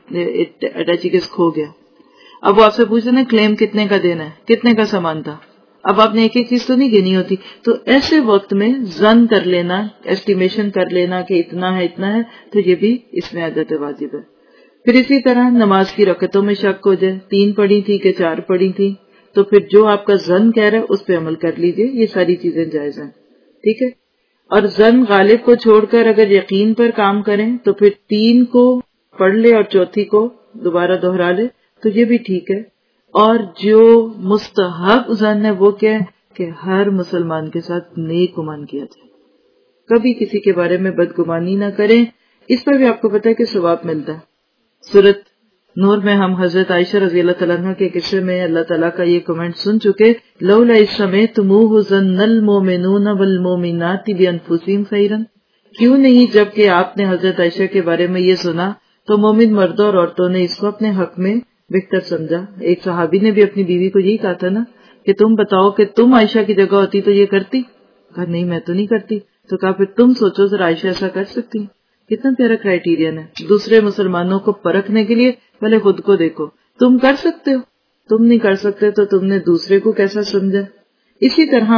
اٹیچی کیس کھو گیا، اب وہ آپ سے پوچھ رہے ہیں کلیم کتنے کا دینا ہے، کتنے کا سامان تھا، اب آپ نے ایک ایک چیز تو نہیں گنی ہوتی، تو ایسے وقت میں ظن کر لینا، ایسٹیمیشن کر لینا کہ اتنا ہے، تو یہ بھی اس میں عادت واجب ہے۔ پھر اسی طرح نماز کی رکعتوں میں شک ہو جائے، 3 پڑھی تھی کہ 4 پڑھی تھی، تو پھر جو آپ کا ظن کہہ رہا ہے اس پہ عمل کر لیجئے، یہ ساری چیزیں جائز ہیں، ٹھیک ہے۔ اور ظن غالب کو چھوڑ کر اگر یقین پر کام کریں تو پھر 3 کو پڑھ لے اور چوتھی کو دوبارہ دہرا لے، تو یہ بھی ٹھیک ہے۔ اور جو مستحب ظن ہے وہ کیا ہے کہ ہر مسلمان کے ساتھ نیک گمان کیا جائے، کبھی کسی کے بارے میں بدگمانی نہ کریں، اس پر بھی آپ کو پتہ ہے کہ ثواب ملتا ہے۔ سورۃ نور میں ہم حضرت عائشہ رضی اللہ تعالیٰ عنہ کے قصے میں اللہ تعالیٰ کا یہ کمنٹ سن چکے، لولا اذ سمعتموہ ظن المؤمنون والمؤمنات بانفسہم خیرا، کیوں نہیں جب کہ آپ نے حضرت عائشہ کے بارے میں یہ سنا تو مومن مردوں اور عورتوں نے اس کو اپنے حق میں بہتر سمجھا۔ ایک صحابی نے بھی اپنی بیوی کو یہی کہا تھا نا کہ تم بتاؤ کہ تم عائشہ کی جگہ ہوتی تو یہ کرتی؟ کہا نہیں میں تو نہیں کرتی، تو کہا پھر تم سوچو ذرا عائشہ ایسا کر سکتی؟ کتنا پیارا کرائیٹیرین ہے دوسرے مسلمانوں کو پرکھنے کے لیے، پہلے خود کو دیکھو، تم کر سکتے ہو، تم نہیں کر سکتے تو تم نے دوسرے کو کیسا سمجھا۔ اسی طرح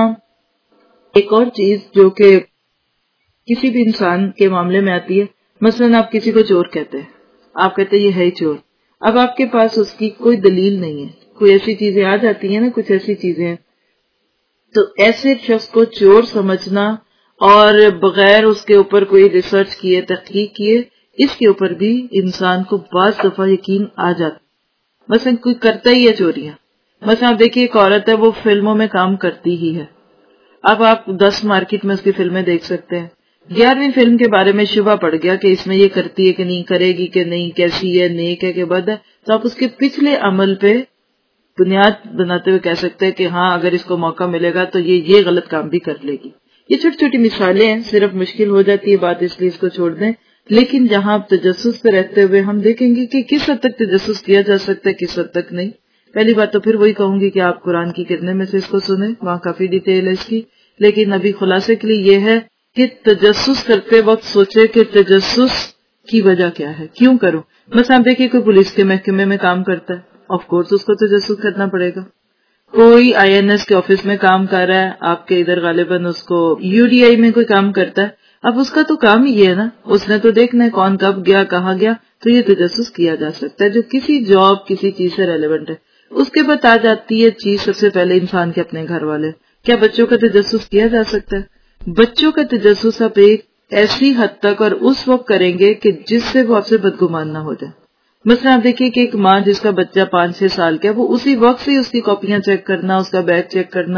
ایک اور چیز جو کہ کسی بھی انسان کے معاملے میں آتی ہے، مثلا آپ کسی کو چور کہتے ہیں، آپ کہتے ہیں یہ ہے چور، اب آپ کے پاس اس کی کوئی دلیل نہیں ہے، کوئی ایسی چیزیں آ جاتی ہیں نا، کچھ ایسی چیزیں ہیں، تو ایسے شخص کو چور سمجھنا اور بغیر اس کے اوپر کوئی ریسرچ کیے، تحقیق کیے، اس کے اوپر بھی انسان کو بعض دفعہ یقین آ جاتا۔ مثلا کوئی کرتا ہی ہے چوریاں، مثلا آپ دیکھیے ایک عورت ہے وہ فلموں میں کام کرتی ہی ہے، اب آپ 10 مارکیٹ میں اس کی فلمیں دیکھ سکتے ہیں، 11ویں فلم کے بارے میں شبہ پڑ گیا کہ اس میں یہ کرتی ہے کہ نہیں، کرے گی کہ نہیں، کیسی ہے، نیک ہے کہ بد ہے، تو آپ اس کے پچھلے عمل پہ بنیاد بناتے ہوئے کہہ سکتے ہیں کہ ہاں اگر اس کو موقع ملے گا تو یہ غلط کام بھی کر لے گی۔ یہ چھوٹی چھوٹی مثالیں ہیں، صرف مشکل ہو جاتی ہے بات اس لیے اس کو چھوڑ دیں، لیکن جہاں آپ تجسس پہ رہتے ہوئے ہم دیکھیں گے کہ کس حد تک تجسس کیا جا سکتا ہے، کس حد تک نہیں۔ پہلی بات تو پھر وہی کہوں گی کہ آپ قرآن کی کرنے میں سے اس کو سنیں، وہاں کافی ڈیٹیل ہے اس کی، لیکن ابھی خلاصے کے لیے یہ ہے کہ تجسس کرتے وقت سوچے کہ تجسس کی وجہ کیا ہے، کیوں کروں۔ مثلا آپ دیکھیے کوئی پولیس کے محکمے میں کام کرتا ہے، آف کورس اس کو تجسس کرنا پڑے گا۔ کوئی INS کے آفس میں کام کر رہا ہے، آپ کے ادھر غالباً اس کو UDI میں کوئی کام کرتا ہے، اب اس کا تو کام ہی ہے نا، اس نے تو دیکھنا ہے کون کب گیا، کہاں گیا، تو یہ تجسس کیا جا سکتا ہے جو کسی جاب کسی چیز سے ریلیونٹ ہے۔ اس کے بعد آ جاتی ہے چیز سب سے پہلے انسان کے اپنے گھر والے، کیا بچوں کا تجسس کیا جا سکتا ہے؟ بچوں کا تجسس آپ ایک ایسی حد تک اور اس وقت کریں گے کہ جس سے وہ آپ سے بدگمان نہ ہو جائے۔ مثلا آپ دیکھیے کہ ایک ماں جس کا بچہ 5-6 سال کا ہے، وہ اسی وقت سے اس کی کاپیاں چیک کرنا، اس کا بیگ چیک کرنا،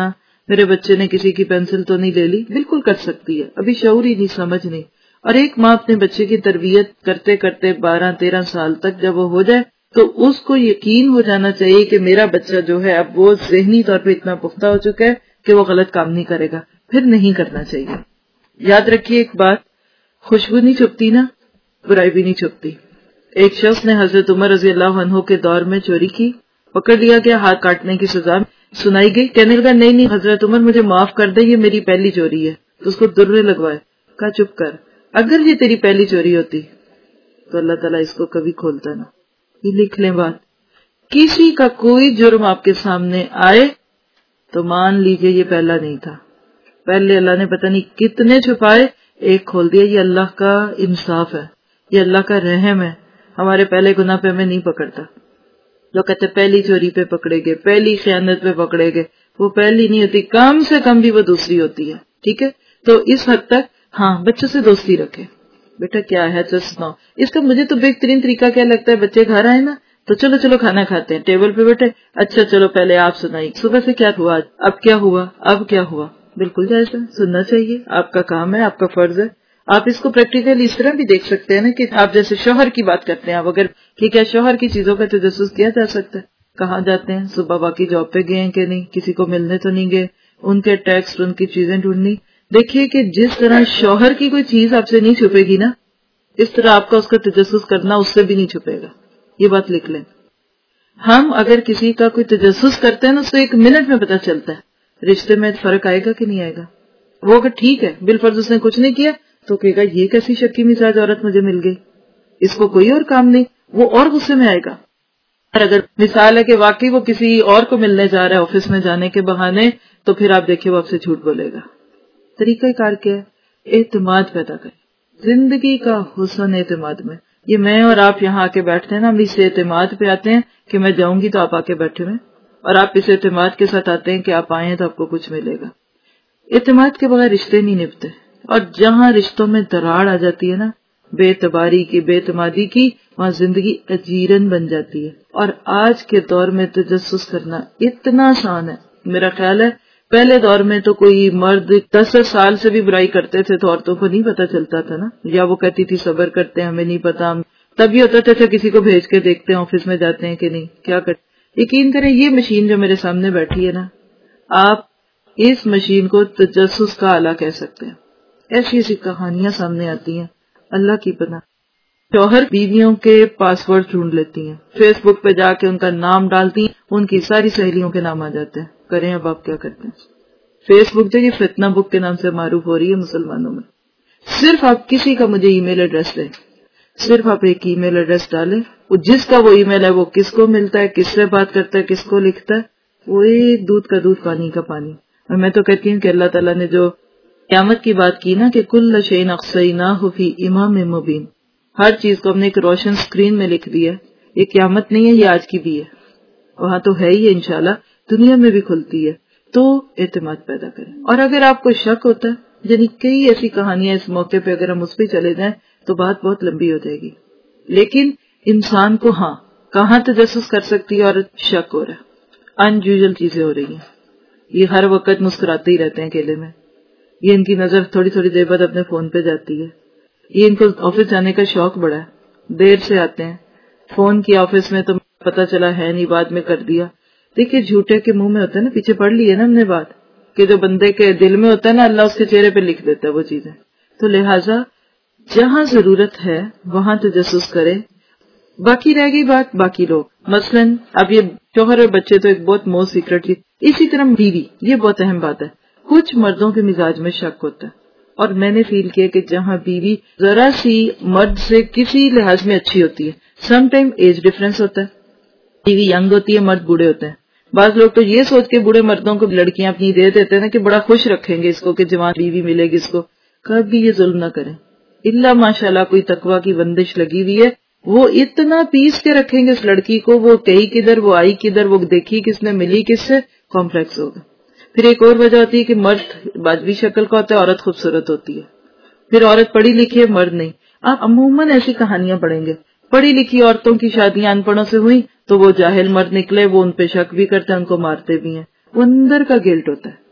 میرے بچے نے کسی کی پینسل تو نہیں لے لی، بالکل کر سکتی ہے، ابھی شعور ہی نہیں، سمجھ نہیں۔ اور ایک ماں اپنے بچے کی تربیت کرتے کرتے 12-13 سال تک جب وہ ہو جائے تو اس کو یقین ہو جانا چاہیے کہ میرا بچہ جو ہے اب وہ ذہنی طور پہ اتنا پختہ ہو چکا ہے کہ وہ غلط کام نہیں کرے گا، پھر نہیں کرنا چاہیے۔ یاد رکھیے ایک بات، خوشبو نہیں چھپتی نا، برائی بھی نہیں چھپتی۔ ایک شخص نے حضرت عمر رضی اللہ عنہ کے دور میں چوری کی، پکڑ لیا گیا، ہاتھ کاٹنے کی سزا سنائی گئی، کہنے لگا نہیں حضرت عمر مجھے معاف کر دے، یہ میری پہلی چوری ہے، تو اس کو درے لگوائے، کہا چپ کر، اگر یہ تیری پہلی چوری ہوتی تو اللہ تعالیٰ اس کو کبھی کھولتا نہ۔ یہ لکھ لیں بات، کسی کا کوئی جرم آپ کے سامنے آئے تو مان لیجئے یہ پہلا نہیں تھا، پہلے اللہ نے پتہ نہیں کتنے چھپائے، ایک کھول دیا۔ یہ اللہ کا انصاف ہے، یہ اللہ کا رحم ہے، ہمارے پہلے گناہ پہ ہمیں نہیں پکڑتا۔ لوگ کہتے پہلی چوری پہ پکڑے گے، پہلی خیانت پہ پکڑے گے، وہ پہلی نہیں ہوتی، کم سے کم بھی وہ دوسری ہوتی ہے، ٹھیک ہے؟ تو اس حد تک ہاں بچوں سے دوستی رکھے، بیٹا کیا ہے تو سناؤ۔ اس کا مجھے تو بہترین طریقہ کیا لگتا ہے، بچے گھر آئے نا تو چلو کھانا کھاتے ہیں، ٹیبل پہ بیٹھے، اچھا چلو پہلے آپ سنائیے صبح سے کیا ہوا، اب کیا ہوا، اب کیا ہوا، بالکل جائز ہے، سننا چاہیے، آپ کا کام ہے، آپ کا فرض ہے۔ آپ اس کو پریکٹیکل اس طرح بھی دیکھ سکتے ہیں نا کہ آپ جیسے شوہر کی بات کرتے ہیں، آپ اگر ٹھیک ہے شوہر کی چیزوں کا تجسس کیا جا سکتا ہے، کہاں جاتے ہیں، صبح باقی جاب پہ گئے ہیں کہ نہیں، کسی کو ملنے تو نہیں گئے، ان کے ٹیکسٹ، ان کی چیزیں ڈھونڈنی۔ دیکھیے کہ جس طرح شوہر کی کوئی چیز آپ سے نہیں چھپے گی نا، اس طرح آپ کا اس کا تجسس کرنا اس سے بھی نہیں چھپے گا، یہ بات لکھ لیں۔ ہم اگر کسی کا کوئی تجسس کرتے ہیں نا، اس سے 1 منٹ میں پتہ چلتا ہے رشتے میں فرق آئے گا کہ نہیں آئے گا۔ وہ اگر ٹھیک ہے بالفرض اس نے کچھ نہیں کیا تو کہے گا یہ کیسی شکی مزاج عورت مجھے مل گئی، اس کو کوئی اور کام نہیں، وہ اور غصے میں آئے گا۔ اور اگر مثال ہے کہ واقعی وہ کسی اور کو ملنے جا رہا ہے آفس میں جانے کے بہانے، تو پھر آپ دیکھیں وہ آپ سے جھوٹ بولے گا۔ طریقہ کار کیا ہے، اعتماد پیدا کریں، زندگی کا حسن اعتماد میں۔ یہ میں اور آپ یہاں آ کے بیٹھتے ہیں نا، ہم اس اعتماد پہ آتے ہیں کہ میں جاؤں گی تو آپ آ کے بیٹھے ہوئے، اور آپ اس اعتماد کے ساتھ آتے ہیں کہ آپ آئے ہیں تو آپ کو کچھ ملے گا۔ اعتماد کے بغیر رشتے نہیں نبھتے، اور جہاں رشتوں میں دراڑ آ جاتی ہے نا، بے اعتباری کی، بے اعتمادی کی، وہاں زندگی اجیرن بن جاتی ہے۔ اور آج کے دور میں تجسس کرنا اتنا آسان ہے، میرا خیال ہے پہلے دور میں تو کوئی مرد 10 سال سے بھی برائی کرتے تھے تو عورتوں کو نہیں پتا چلتا تھا نا، یا وہ کہتی تھی صبر کرتے ہیں ہمیں نہیں پتا، ہم تب یہ ہوتا تھا کہ کسی کو بھیج کے دیکھتے ہیں آفس میں جاتے ہیں کہ نہیں، کیا کرتے۔ یقین کریں یہ مشین جو میرے سامنے بیٹھی ہے نا، آپ اس مشین کو تجسس کا آلہ کہہ سکتے ہیں۔ ایسی ایسی کہانیاں سامنے آتی ہیں، اللہ کی پناہ۔ شوہر بیویوں کے پاس ورڈ ڈھونڈ لیتی ہیں، فیس بک پہ جا کے ان کا نام ڈالتی ہیں، ان کی ساری سہیلیوں کے نام آ جاتے ہیں۔ کریں اب آپ کیا کرتے ہیں؟ فیس بک جو یہ فتنہ بک کے نام سے معروف ہو رہی ہے مسلمانوں میں۔ صرف آپ کسی کا مجھے ای میل ایڈریس دیں، صرف آپ ایک ای میل ایڈریس ڈالیں، جس کا وہ ای میل ہے وہ کس کو ملتا ہے، کس سے بات کرتا ہے، کس کو لکھتا ہے، وہ ایک دودھ کا دودھ پانی کا پانی۔ اور میں تو کہتی ہوں کہ اللہ تعالیٰ نے جو قیامت کی بات کی نا کہ کل شیء احصیناہ فی امام مبین، ہر چیز کو ہم نے ایک روشن سکرین میں لکھ دیا ہے۔ یہ قیامت نہیں ہے، یہ آج کی بھی ہے، وہاں تو ہے ہی انشاءاللہ، دنیا میں بھی کھلتی ہے۔ تو اعتماد پیدا کریں۔ اور اگر آپ کو شک ہوتا ہے، یعنی کئی ایسی کہانیاں اس موقع پہ اگر ہم اس پہ چلے جائیں تو بات بہت لمبی ہو جائے گی، لیکن انسان کو ہاں کہاں تجسس کر سکتی ہے اور شک ہو رہا ہے، انیوژل چیزیں ہو رہی ہیں، یہ ہر وقت مسکراتے ہی رہتے ہیں اکیلے میں، یہ ان کی نظر تھوڑی تھوڑی دیر بعد اپنے فون پہ جاتی ہے، یہ ان کو آفس جانے کا شوق بڑا ہے، دیر سے آتے ہیں، فون کیا آفس میں تو پتا چلا ہے نہیں، بعد میں کر دیا۔ دیکھیے جھوٹے کے منہ میں ہوتا ہے نا، پیچھے پڑھ لی ہے نا ہم نے بات کہ جو بندے کے دل میں ہوتا ہے نا اللہ اس کے چہرے پہ لکھ دیتا ہے وہ چیزیں۔ تو لہٰذا جہاں ضرورت ہے وہاں تجسس کرے۔ باقی رہ گئی بات باقی لوگ، مثلاً اب یہ شوہر اور بچے تو ایک بہت موسٹ سیکرٹ چیز، اسی طرح بیوی، یہ بہت اہم بات ہے۔ کچھ مردوں کے مزاج میں شک ہوتا ہے، اور میں نے فیل کیا کہ جہاں بیوی ذرا سی مرد سے کسی لحاظ میں اچھی ہوتی ہے، سم ٹائم ایج ڈفرینس ہوتا ہے، بیوی ینگ ہوتی ہے، مرد بوڑھے ہوتے ہیں۔ بعض لوگ تو یہ سوچ کے بوڑھے مردوں کو لڑکیاں اپنی دے دیتے ہیں کہ بڑا خوش رکھیں گے اس کو کہ جوان بیوی ملے گی اس کو۔ کبھی یہ ظلم نہ کریں، اللہ ماشاءاللہ کوئی تقویٰ کی بندش لگی ہوئی ہے، وہ اتنا پیس کے رکھیں گے اس لڑکی کو، وہ کئی کدھر، وہ آئی کدھر، وہ دیکھی کس نے، ملی کس سے، کمپلیکس ہوگا۔ پھر ایک اور وجہ ہوتی ہے کہ مرد باجوی شکل کا ہوتا ہے، عورت خوبصورت ہوتی ہے، پھر عورت پڑھی لکھی ہے، مرد نہیں۔ آپ عموماً ایسی کہانیاں پڑھیں گے، پڑھی لکھی عورتوں کی شادیاں ان پڑھوں سے ہوئی تو وہ جاہل مرد نکلے، وہ ان پہ شک بھی کرتے ہیں، ان کو مارتے بھی ہیں، وہ اندر کا گلٹ ہوتا ہے۔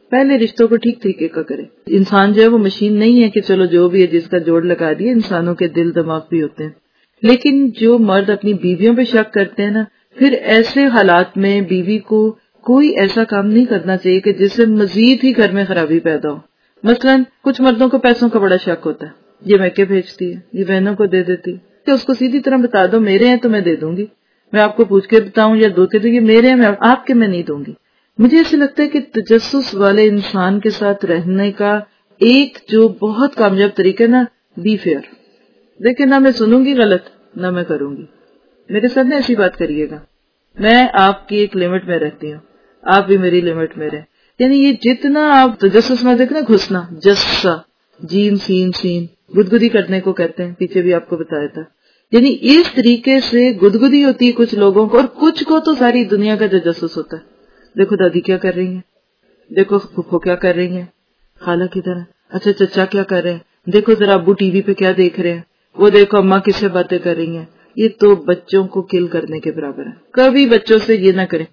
پہلے رشتوں کو ٹھیک طریقے کا کریں. انسان جو ہے وہ مشین نہیں ہے کہ چلو جو بھی ہے جس کا جوڑ لگا دیا. انسانوں کے دل دماغ بھی ہوتے ہیں. لیکن جو مرد اپنی بیویوں پہ شک کرتے ہیں نا، پھر ایسے حالات میں بیوی کو کوئی ایسا کام نہیں کرنا چاہیے کہ جس سے مزید ہی گھر میں خرابی پیدا ہو. مثلا کچھ مردوں کو پیسوں کا بڑا شک ہوتا ہے، یہ میکے بھیجتی ہے، یہ بہنوں کو دے دیتی، کہ اس کو سیدھی طرح بتا دو میرے ہیں تو میں دے دوں گی، میں آپ کو پوچھ کے بتاؤں یا دو کے تو یہ میرے ہیں، میں آپ کے میں نہیں دوں گی. مجھے ایسے لگتا ہے کہ تجسس والے انسان کے ساتھ رہنے کا ایک جو بہت کامیاب طریقہ نا، بی فیئر. دیکھیں نہ میں سنوں گی غلط نہ میں کروں گی، میرے ساتھ نہ ایسی بات کریے گا. میں آپ کی ایک لمٹ میں رہتی ہوں، آپ بھی میری لمٹ میں رہیں. یعنی یہ جتنا آپ تجسس میں دیکھنا، گھسنا، جسا جیم سین سین گدگدی کرنے کو کہتے ہیں، پیچھے بھی آپ کو بتایا تھا. یعنی اس طریقے سے گدگدی ہوتی ہے کچھ لوگوں کو، اور کچھ کو تو ساری دنیا کا تجسس ہوتا ہے. دیکھو دادی کیا کر رہی ہیں، دیکھو پھپھو کیا کر رہی ہیں، خالہ کدھر ہے، اچھا چچا کیا کر رہے ہیں، دیکھو ذرا ابو ٹی وی پہ کیا دیکھ رہے ہیں، وہ دیکھو اماں کس سے باتیں کر رہی ہیں. یہ تو بچوں کو کل کرنے کے برابر ہے. کبھی بچوں سے یہ نہ کریں.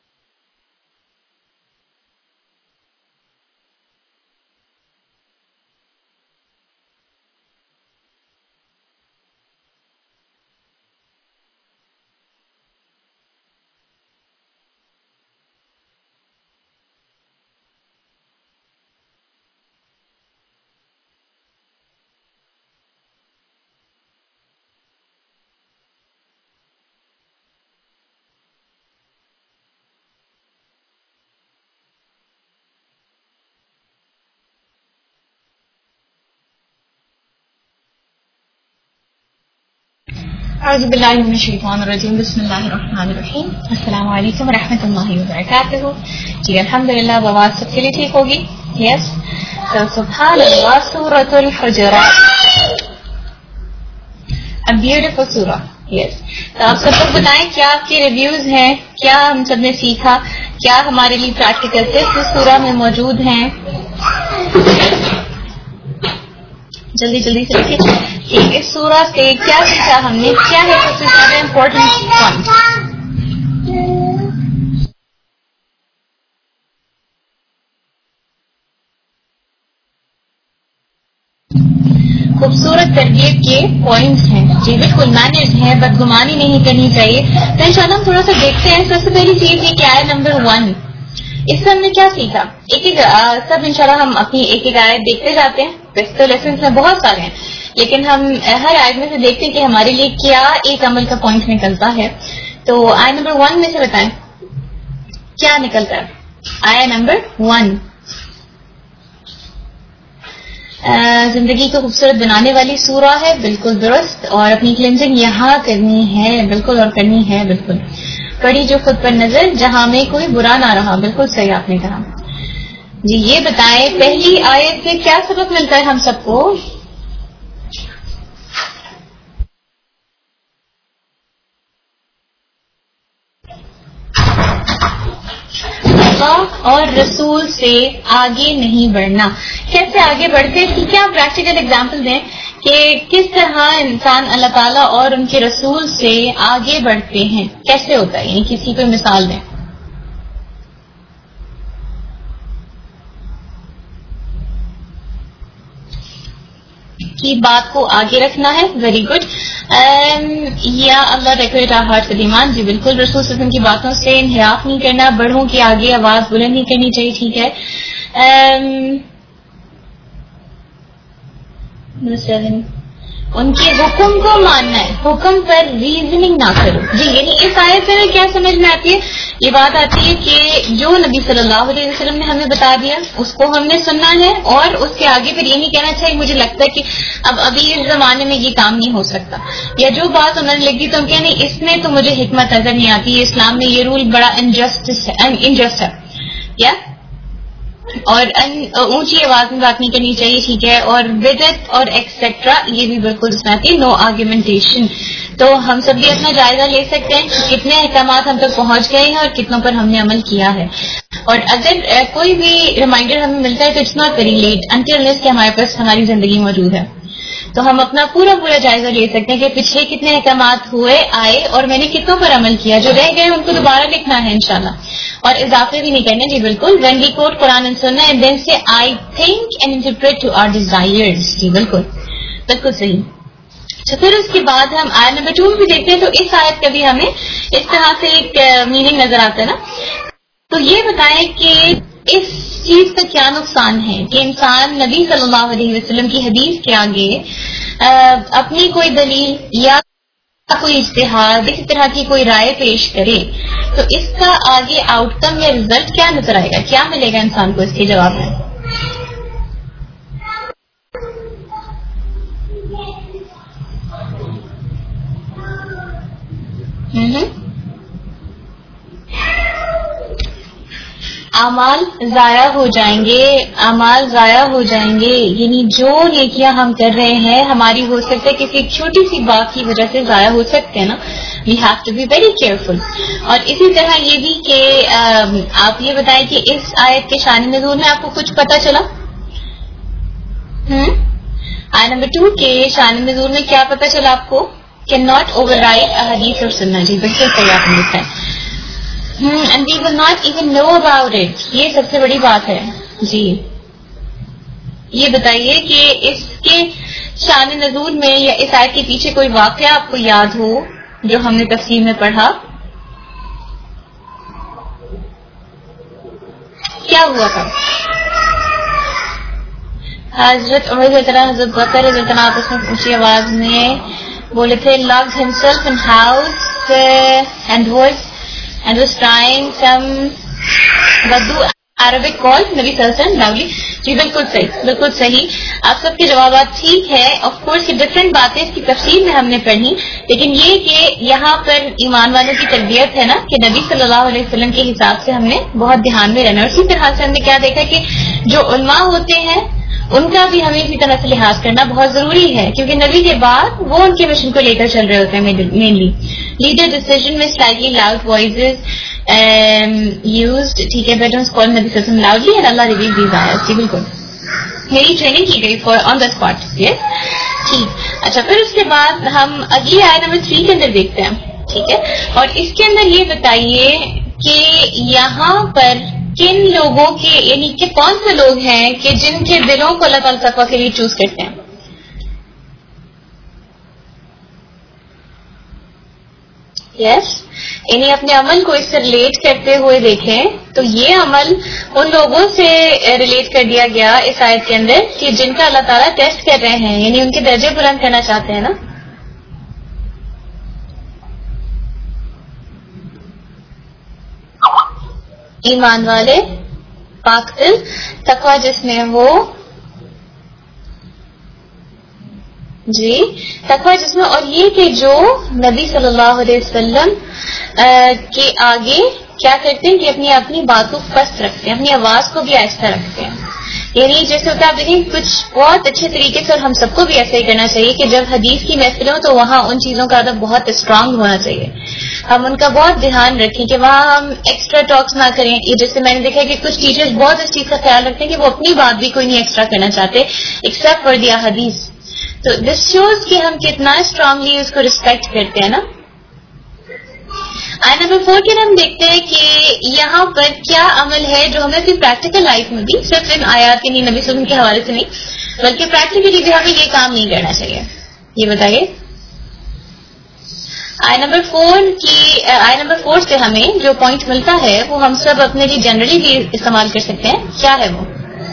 اعوذ باللہ من الشیطان الرجیم. بسم اللہ الرحمن الرحیم. السلام علیکم ورحمۃ اللہ وبرکاتہ. جی الحمدللہ بات سب کے لیے ٹھیک ہوگی. یس. تو سبحان اللہ، سورۃ الحجرات، a beautiful surah. یس. تو آپ سب لوگ بتائیں کیا آپ کے ریویوز ہیں، کیا ہم سب نے سیکھا، کیا ہمارے لیے پریکٹیکل ٹپس اس سورہ میں موجود ہیں. جلدی جلدی سے دیکھیے کہ اس سورہ سے کیا سیکھا ہم نے، کیا ہے سب سے زیادہ امپورٹنٹ پوائنٹ. خوبصورت تربیت کے پوائنٹس ہیں. جی بالکل مینرز ہیں، بدگمانی نہیں کرنی چاہیے. تو انشاءاللہ ہم تھوڑا سا دیکھتے ہیں. سب سے پہلی چیز یہ کہ آیت نمبر 1، اس سے ہم نے کیا سیکھا. ایک سب انشاءاللہ ہم اپنی ایک آیت دیکھتے جاتے ہیں. ویسے تو لیسنس میں بہت سارے ہیں، لیکن ہم ہر آیت میں سے دیکھتے ہیں کہ ہمارے لیے کیا ایک عمل کا پوائنٹ نکلتا ہے. تو آیت نمبر 1 میں سے بتائیں کیا نکلتا ہے. آیت نمبر 1، زندگی کو خوبصورت بنانے والی سورہ ہے. بالکل درست. اور اپنی کلینزنگ یہاں کرنی ہے. بالکل، اور کرنی ہے. بالکل. پڑی جو خود پر نظر جہاں میں کوئی برا نہ رہا. بالکل صحیح آپ نے کہا. جی یہ بتائیں پہلی آیت سے کیا سبق ملتا ہے ہم سب کو. اللہ اور رسول سے آگے نہیں بڑھنا. کیسے آگے بڑھتے ہیں، کیا پریکٹیکل اگزامپل دیں کہ کس طرح انسان اللہ تعالیٰ اور ان کے رسول سے آگے بڑھتے ہیں، کیسے ہوتا ہے، یعنی کسی کو مثال دیں. کی بات کو آگے رکھنا ہے. Very good. یا اللہ ڈیکوریٹ آور ہارٹ ود ایمان. جی بالکل. رسول صلی اللہ علیہ وسلم کی باتوں سے انحراف نہیں کرنا، بڑھوں کے آگے آواز بلند نہیں کرنی چاہیے. ٹھیک ہے. ان کے حکم کو ماننا ہے، حکم پر ریزننگ نہ کرو. جی یعنی اس آیت سے کیا سمجھ میں آتی ہے، یہ بات آتی ہے کہ جو نبی صلی اللہ علیہ وسلم نے ہمیں بتا دیا اس کو ہم نے سننا ہے، اور اس کے آگے پھر یہ نہیں کہنا چاہیے مجھے لگتا ہے کہ ابھی اس زمانے میں یہ کام نہیں ہو سکتا، یا جو بات انہوں نے لکھی تو ہم کہنے اس میں تو مجھے حکمت نظر نہیں آتی، اسلام میں یہ رول بڑا انجسٹ ہے. یا اور اونچی آواز میں بات نہیں کرنی چاہیے. ٹھیک ہے. اور بدعت اور ایکسیٹرا یہ بھی بالکل اس میں آتی ہے. No argumentation. تو ہم سب بھی اپنا جائزہ لے سکتے ہیں کہ کتنے احکامات ہم تک پہنچ گئے ہیں اور کتنوں پر ہم نے عمل کیا ہے. اور اگر کوئی بھی ریمائنڈر ہمیں ملتا ہے تو it's not very late until کہ ہمارے پاس ہماری زندگی موجود ہے. تو ہم اپنا پورا جائزہ لے سکتے ہیں کہ پچھلے کتنے احکامات ہوئے آئے اور میں نے کتنوں پر عمل کیا. جو رہ گئے ان کو دوبارہ لکھنا ہے انشاءاللہ, اور اضافے بھی نہیں کرنے. جی بالکل. when we quote Quran and سننا and then say I think and interpret to our desires. جی بالکل صحیح. تو پھر اس کے بعد ہم آیت نمبر 2 بھی دیکھتے ہیں. تو اس آیت کا بھی ہمیں اس طرح سے ایک میننگ نظر آتا ہے نا. تو یہ بتائیں کہ اس چیز کا کیا نقصان ہے کہ انسان نبی صلی اللہ علیہ وسلم کی حدیث کے آگے اپنی کوئی دلیل یا کوئی اجتہاد اسی طرح کی کوئی رائے پیش کرے, تو اس کا آگے آؤٹ کم یا رزلٹ کیا نظر آئے گا, کیا ملے گا انسان کو اس کے جواب میں؟ اعمال ضائع ہو جائیں گے, یعنی جو نیکیاں ہم کر رہے ہیں ہماری ہو سکتا ہے کسی ایک چھوٹی سی بات کی وجہ سے ضائع ہو سکتے ہیں نا. We have to be very careful. اور اسی طرح یہ بھی کہ آپ یہ بتائیں کہ اس آیت کے شان نزول میں آپ کو کچھ پتہ چلا؟ آیت نمبر 2 کے شان نزول میں کیا پتہ چلا آپ کو؟ کین ناٹ اوور رائٹ حدیث اور سننا. جی بالکل صحیح آپ نے لکھا ہے. and we will not even know about it. یہ سب سے بڑی بات ہے. جی یہ بتائیے کہ اس کے شان نزول میں یا اس آیت کے پیچھے کوئی واقعہ آپ کو یاد ہو جو ہم نے تفسیر میں پڑھا؟ کیا ہوا تھا؟ حضرت عمر رضی اللہ عنہ حضرت بکر رضی اللہ عنہ آپس میں اونچی آواز میں بولے تھے locked himself in house and was trying some Urdu Arabic call نبی صلی اللہ علیہ وسلم loudly. جی بالکل صحیح. آپ سب کے جوابات ٹھیک ہے. آف کورس یہ ڈفرینٹ باتیں اس کی تفصیل میں ہم نے پڑھی, لیکن یہ کہ یہاں پر ایمان والوں کی تربیت ہے نا کہ نبی صلی اللہ علیہ وسلم کے حساب سے ہم نے بہت دھیان میں رہنا. اور اسی طرح سے ہم نے کیا دیکھا کہ جو علماء ہوتے ہیں ان کا بھی ہمیں اسی طرح سے لحاظ کرنا بہت ضروری ہے, کیونکہ نبی کے بعد وہ ان کے مشن کو لے کر چل رہے ہوتے ہیں مینلی. لیڈر ڈیسیژن میں سلائٹلی لاؤڈ وائسز used, ٹھیک ہے, بیٹرنس کال نبی صلی اللہ علیہ وسلم لاؤڈلی اینڈ اللہ ریویل دیز آیات. جی بالکل میری ٹریننگ کی گئی فار آن دا اسپاٹ. یس ٹھیک. اچھا پھر اس کے بعد ہم اگلی آیت نمبر 3 کے اندر دیکھتے ہیں. ٹھیک ہے, اور اس کے اندر یہ بتائیے کہ یہاں پر کن لوگوں کے یعنی کہ کون سے لوگ ہیں کہ جن کے دلوں کو اللہ تعالیٰ تقویٰ کے لیے چوز کرتے ہیں؟ یس یعنی اپنے عمل کو اس سے ریلیٹ کرتے ہوئے دیکھیں تو یہ عمل ان لوگوں سے ریلیٹ کر دیا گیا اس آیت کے اندر کہ جن کا اللہ تعالیٰ ٹیسٹ کر رہے ہیں, یعنی ان کے درجے بلند کرنا چاہتے ہیں نا. ایمان والے, پاک دل, تقویٰ جس میں ہو. جی تقویٰ جس میں, اور یہ کہ جو نبی صلی اللہ علیہ وسلم کے آگے کیا کرتے ہیں کہ اپنی بات کو پست رکھتے ہیں, اپنی آواز کو بھی آہستہ رکھتے ہیں. یعنی جیسے ہوتا ہے آپ دیکھیں کچھ بہت اچھے طریقے سے, اور ہم سب کو بھی ایسا ہی کرنا چاہیے کہ جب حدیث کی محفل ہو تو وہاں ان چیزوں کا ادب بہت اسٹرانگ ہونا چاہیے. ہم ان کا بہت دھیان رکھیں کہ وہاں ہم ایکسٹرا ٹاکس نہ کریں. یہ جیسے میں نے دیکھا کہ کچھ ٹیچرز بہت اس چیز کا خیال رکھتے ہیں کہ وہ اپنی بات بھی کوئی نہیں ایکسٹرا کرنا چاہتے ایکسپٹ فار دی حدیث. تو دس شوز کہ ہم کتنا اسٹرانگلی اس کو ریسپیکٹ کرتے ہیں نا. آیت نمبر 4 کے ہم دیکھتے ہیں کہ یہاں پر کیا عمل ہے جو ہمیں اپنی پریکٹیکل لائف میں بھی, صرف ان آیات کے نہیں, نبی صلی اللہ علیہ وسلم کے حوالے سے نہیں, بلکہ پریکٹیکلی بھی ہمیں یہ کام نہیں کرنا چاہیے. یہ بتائیے. آیت نمبر 4 سے ہمیں جو پوائنٹ ملتا ہے وہ ہم سب اپنے لیے جنرلی بھی استعمال کر سکتے ہیں. کیا ہے وہ؟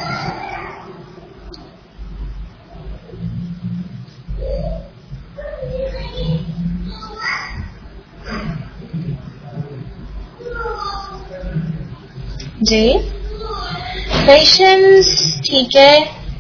جی پیشنس. ٹھیک ہے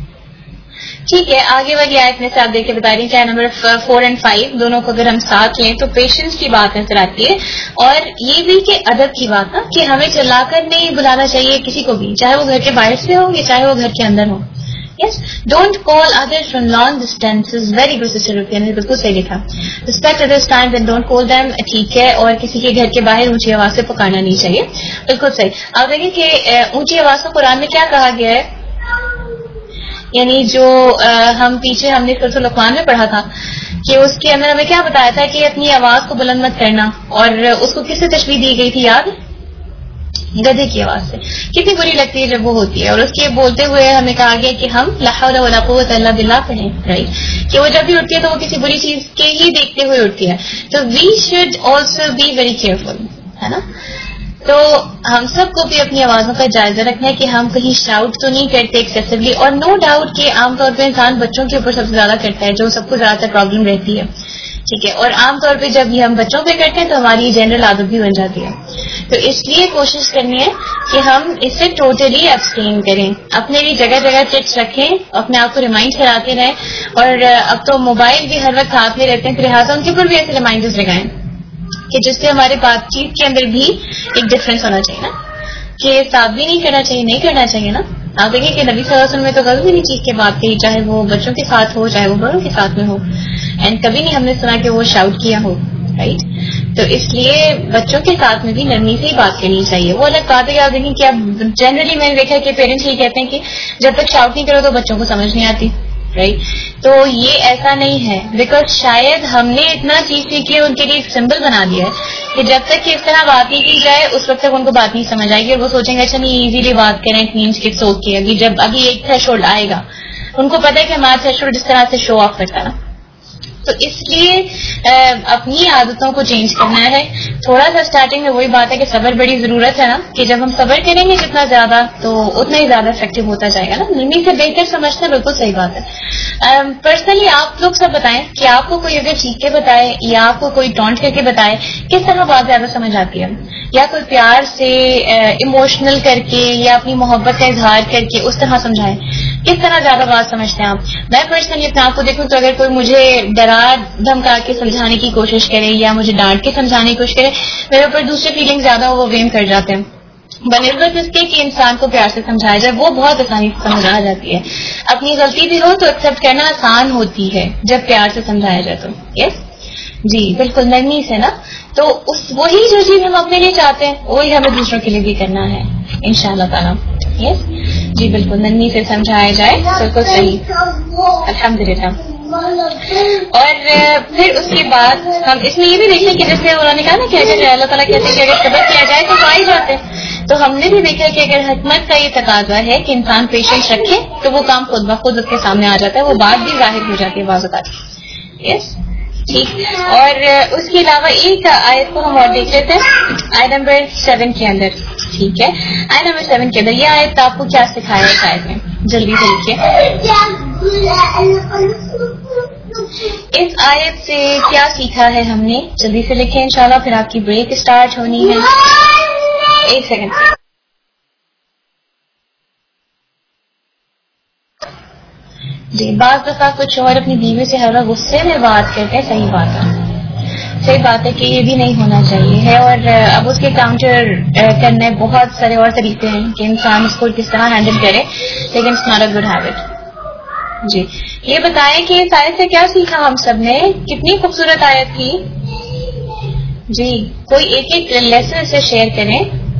آگے والی آیت میں سے آپ دیکھ کے بتا رہی ہیں چاہے نمبر 4 اور 5 دونوں کو اگر ہم ساتھ لیں تو پیشنس کی بات نظر آتی ہے. اور یہ بھی کہ ادب کی بات نا کہ ہمیں چلا کر نہیں بلانا چاہیے کسی کو بھی, چاہے وہ گھر کے باہر سے ہو یا چاہے وہ گھر کے اندر ہو. Yes don't call others from long distance. Very good sister روپیہ نے بالکل صحیح لکھا. Respect others time and don't call them. ٹھیک ہے, اور کسی کے گھر کے باہر اونچی آواز سے پکارنا نہیں چاہیے. بالکل صحیح. آپ دیکھیں کہ اونچی آواز کو قرآن میں کیا کہا گیا ہے, یعنی جو ہم پیچھے ہم نے سورۃ لقمان میں پڑھا تھا کہ اس کے اندر ہمیں کیا بتایا تھا کہ اپنی آواز کو بلند مت کرنا، اور اس کو کس سے تشبیہ دی گئی تھی یاد؟ گدھے کی آواز سے. کتنی بری لگتی ہے جب وہ ہوتی ہے. اور اس کے بولتے ہوئے ہمیں کہا گیا کہ ہم لا حول ولا قوت الا باللہ پڑھیں، رائٹ، کہ وہ جب بھی اٹھتی ہے تو وہ کسی بری چیز کے ہی دیکھتے ہوئے اٹھتی ہے. تو we should also be very careful, ہے نا. تو ہم سب کو بھی اپنی آوازوں کا جائزہ رکھنا ہے کہ ہم کہیں شاؤٹ تو نہیں کرتے ایکسیسولی. اور نو ڈاؤٹ کہ عام طور پہ انسان بچوں کے اوپر سب سے زیادہ کرتا ہے، جو سب کو زیادہ تر پرابلم رہتی ہے، ٹھیک ہے. اور عام طور پہ جب یہ ہم بچوں پہ کرتے ہیں تو ہماری جنرل عادت بھی بن جاتی ہے. تو اس لیے کوشش کرنی ہے کہ ہم اس سے ٹوٹلی ابسٹین کریں. اپنے بھی جگہ جگہ ٹپس رکھیں، اپنے آپ کو ریمائنڈ کراتے رہیں. اور اب تو موبائل بھی ہر وقت ہاتھ میں رہتے ہیں، لہٰذا ان کے اوپر بھی ایسے ریمائنڈرز لگائیں کہ جس سے ہمارے بات چیت کے اندر بھی ایک ڈفرینس ہونا چاہیے نا، کہ صاف بھی نہیں کرنا چاہیے نا. آپ دیکھیں کہ نبی صلی اللہ علیہ وسلم میں تو کبھی بھی نہیں چیز کی بات کہی، چاہے وہ بچوں کے ساتھ ہو چاہے وہ بڑوں کے ساتھ میں ہو، اینڈ کبھی نہیں ہم نے سنا کہ وہ شاؤٹ کیا ہو، رائٹ. تو اس لیے بچوں کے ساتھ میں بھی نرمی سے ہی بات کرنی چاہیے. وہ الگ بات ہے کہ آپ دیکھیں کہ اب جنرلی میں نے دیکھا کہ پیرنٹس یہ کہتے ہیں کہ جب تک شاؤٹ نہیں کرو تو بچوں کو سمجھ نہیں آتی، رائٹ. تو یہ ایسا نہیں ہے، بیکاز شاید ہم نے اتنا چیز سیکھی ان کے لیے ایک سمبل بنا دیا ہے کہ جب تک کہ اس طرح بات نہیں کی جائے اس وقت تک ان کو بات نہیں سمجھ آئے گی، اور وہ سوچیں گے اچھا نہیں ایزیلی بات کریں، اٹ مینس کہ سو کے ابھی ایک تھریشولڈ آئے گا، ان کو پتا ہے کہ ہمارا تھریشولڈ اس طرح سے شو آف کرتا ہے نا. تو اس لیے اپنی عادتوں کو چینج کرنا ہے. تھوڑا سا اسٹارٹنگ میں وہی بات ہے کہ صبر بڑی ضرورت ہے نا، کہ جب ہم صبر کریں گے جتنا زیادہ تو اتنا ہی زیادہ افیکٹو ہوتا جائے گا نا. نرمی سے بہتر سمجھنا بالکل صحیح بات ہے. پرسنلی آپ لوگ سب بتائیں کہ آپ کو کوئی اگر چیخ کے بتائے یا آپ کو کوئی ٹونٹ کر کے بتائے کس طرح بات زیادہ سمجھ آتی ہے، یا کوئی پیار سے ایموشنل کر کے یا اپنی محبت کا اظہار کر کے اس طرح سمجھائے، کس طرح زیادہ بات سمجھتے ہیں آپ؟ میں پرسنلی اپنے آپ کو دیکھوں تو اگر کوئی مجھے ڈرا دھمکا کے سمجھانے کی کوشش کرے یا مجھے ڈانٹ کے سمجھانے کی کوشش کرے، میرے اوپر دوسرے فیلنگ زیادہ وہ ویم کر جاتے ہیں بنسبت اس کے کہ انسان کو پیار سے سمجھایا جائے. وہ بہت آسانی سے سمجھ آ جاتی ہے. اپنی غلطی بھی ہو تو ایکسیپٹ کرنا آسان ہوتی ہے جب پیار سے سمجھایا جائے تو. یس جی بالکل نرمی سے نا. تو وہی جو چیز ہم اپنے لیے چاہتے ہیں وہی ہمیں دوسروں کے لیے بھی کرنا ہے انشاءاللہ تعالیٰ. یس جی بالکل نرمی سے سمجھایا جائے، بالکل صحیح، الحمدللہ. اور پھر اس کے بعد ہم اس میں یہ بھی دیکھیں کہ جیسے انہوں نے کہا نا کہ اگر اللہ تعالیٰ کہتے ہیں کہ اگر صبر کیا جائے تو آ ہی جاتے ہیں، تو ہم نے بھی دیکھا کہ اگر حکمت کا یہ تقاضا ہے کہ انسان پیشنس رکھے تو وہ کام خود بخود اس کے سامنے آ جاتا ہے، وہ بات بھی ظاہر ہو جاتی ہے بعض اوقات. یس ٹھیک. اور اس کے علاوہ ایک آیت کو ہم اور دیکھ لیتے ہیں آیت نمبر 7 کے اندر. ٹھیک ہے، آیت نمبر 7 کے اندر یہ آیت آپ کو کیا سکھایا ہے آیت میں؟ جلدی سے لکھیے. اس آیت سے کیا سیکھا ہے ہم نے؟ جلدی سے لکھیں انشاءاللہ، پھر آپ کی بریک اسٹارٹ ہونی ہے. ایک سیکنڈ. جی بعض دفعہ کچھ اور اپنی بیوی سے ہر وقت غصے میں بات کرتے ہیں، صحیح بات ہے کہ یہ بھی نہیں ہونا چاہیے ہے. اور اب اس کے کاؤنٹر کرنے بہت سارے اور طریقے ہیں کہ انسان اس کو کس طرح ہینڈل کرے، لیکن it's not a good habit. جی یہ بتائیں کہ اس آیت سے کیا سیکھا ہم سب نے؟ کتنی خوبصورت آیت تھی. جی کوئی ایک ایک لیسن سے شیئر کریں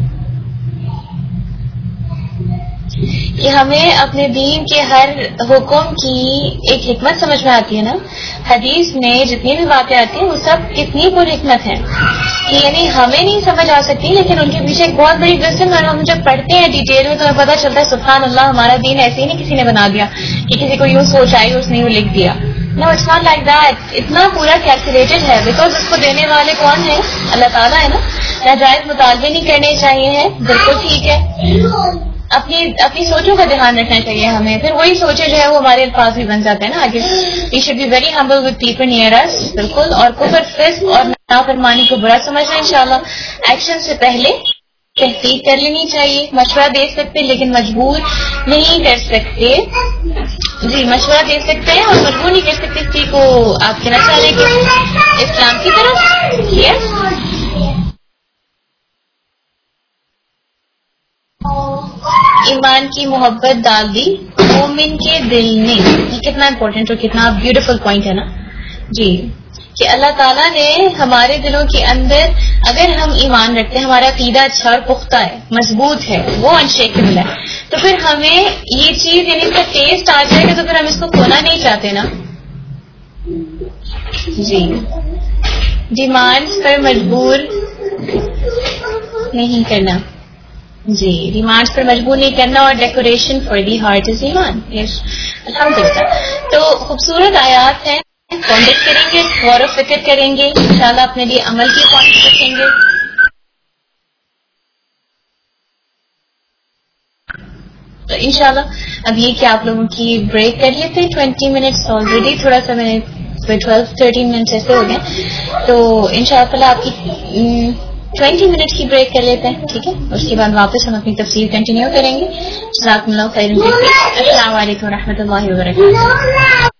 کہ ہمیں اپنے دین کے ہر حکم کی ایک حکمت سمجھ میں آتی ہے نا. حدیث میں جتنی بھی باتیں آتی ہیں وہ سب کتنی پر حکمت ہیں کہ یعنی ہمیں نہیں سمجھ آ سکتی لیکن ان کے پیچھے ایک بہت بڑی وزڈم ہے. ہم جب پڑھتے ہیں ڈیٹیل میں تو ہمیں پتہ چلتا ہے سبحان اللہ ہمارا دین ایسے ہی نہیں کسی نے بنا دیا کہ کسی کو یوں سوچ آئی اس نے یوں لکھ دیا. No it's not like that. اتنا پورا کیلکولیٹڈ ہے بیکاز اس کو دینے والے کون ہیں؟ اللہ تعالیٰ ہے نا. ناجائز مطالبے نہیں کرنے چاہیے ہیں، بالکل ٹھیک ہے. اپنی سوچوں کا دھیان رکھنا چاہیے ہمیں، پھر وہی سوچے جو ہے وہ ہمارے الفاظ بھی بن جاتے ہیں نا آگے. We should be very humble with people near us. بالکل. اور کفر فسق اور نافرمانی کو برا سمجھنا انشاءاللہ. ایکشن سے پہلے تحقیق کر لینی چاہیے. مشورہ دے سکتے لیکن مجبور نہیں کر سکتے. جی مشورہ دے سکتے ہیں اور مجبور نہیں کر سکتے. اسی کو آپ کہنا چاہ رہے کہ اسلام کی طرف یس ایمان کی محبت ڈال دی مومن کے دل میں. یہ کتنا امپورٹنٹ اور کتنا بیوٹیفل پوائنٹ ہے نا. جی کہ اللہ تعالیٰ نے ہمارے دلوں کے اندر اگر ہم ایمان رکھتے ہیں، ہمارا عقیدہ اچھا اور پختہ ہے، مضبوط ہے، وہ انشیکیبل ہے، تو پھر ہمیں یہ چیز یعنی اس کا ٹیسٹ آ جائے گا تو پھر ہم اس کو کھونا نہیں چاہتے نا. جی ڈیمانڈس پر مجبور نہیں کرنا. جی ڈیمانڈس پر مجبور نہیں کرنا اور decoration for the heart is ایمان. الحمدللہ. تو خوبصورت آیات ہیں، کانٹیکٹ کریں گے، غور و فکر کریں گے، انشاءاللہ اپنے لیے عمل کی پوائنٹ رکھیں گے. تو انشاءاللہ اب یہ کہ آپ لوگوں کی بریک کر لیتے ہیں 20 منٹس آلریڈی، تھوڑا سا میں نے 12-13 منٹس ایسے ہو گئے، تو انشاءاللہ آپ کی 20 منٹ کی بریک کر لیتے ہیں، ٹھیک ہے؟ اس کے بعد واپس ہم اپنی تفسیر کنٹینیو کریں گے. جزاکم اللہ خیرا. السلام علیکم و رحمۃ اللہ وبرکاتہ.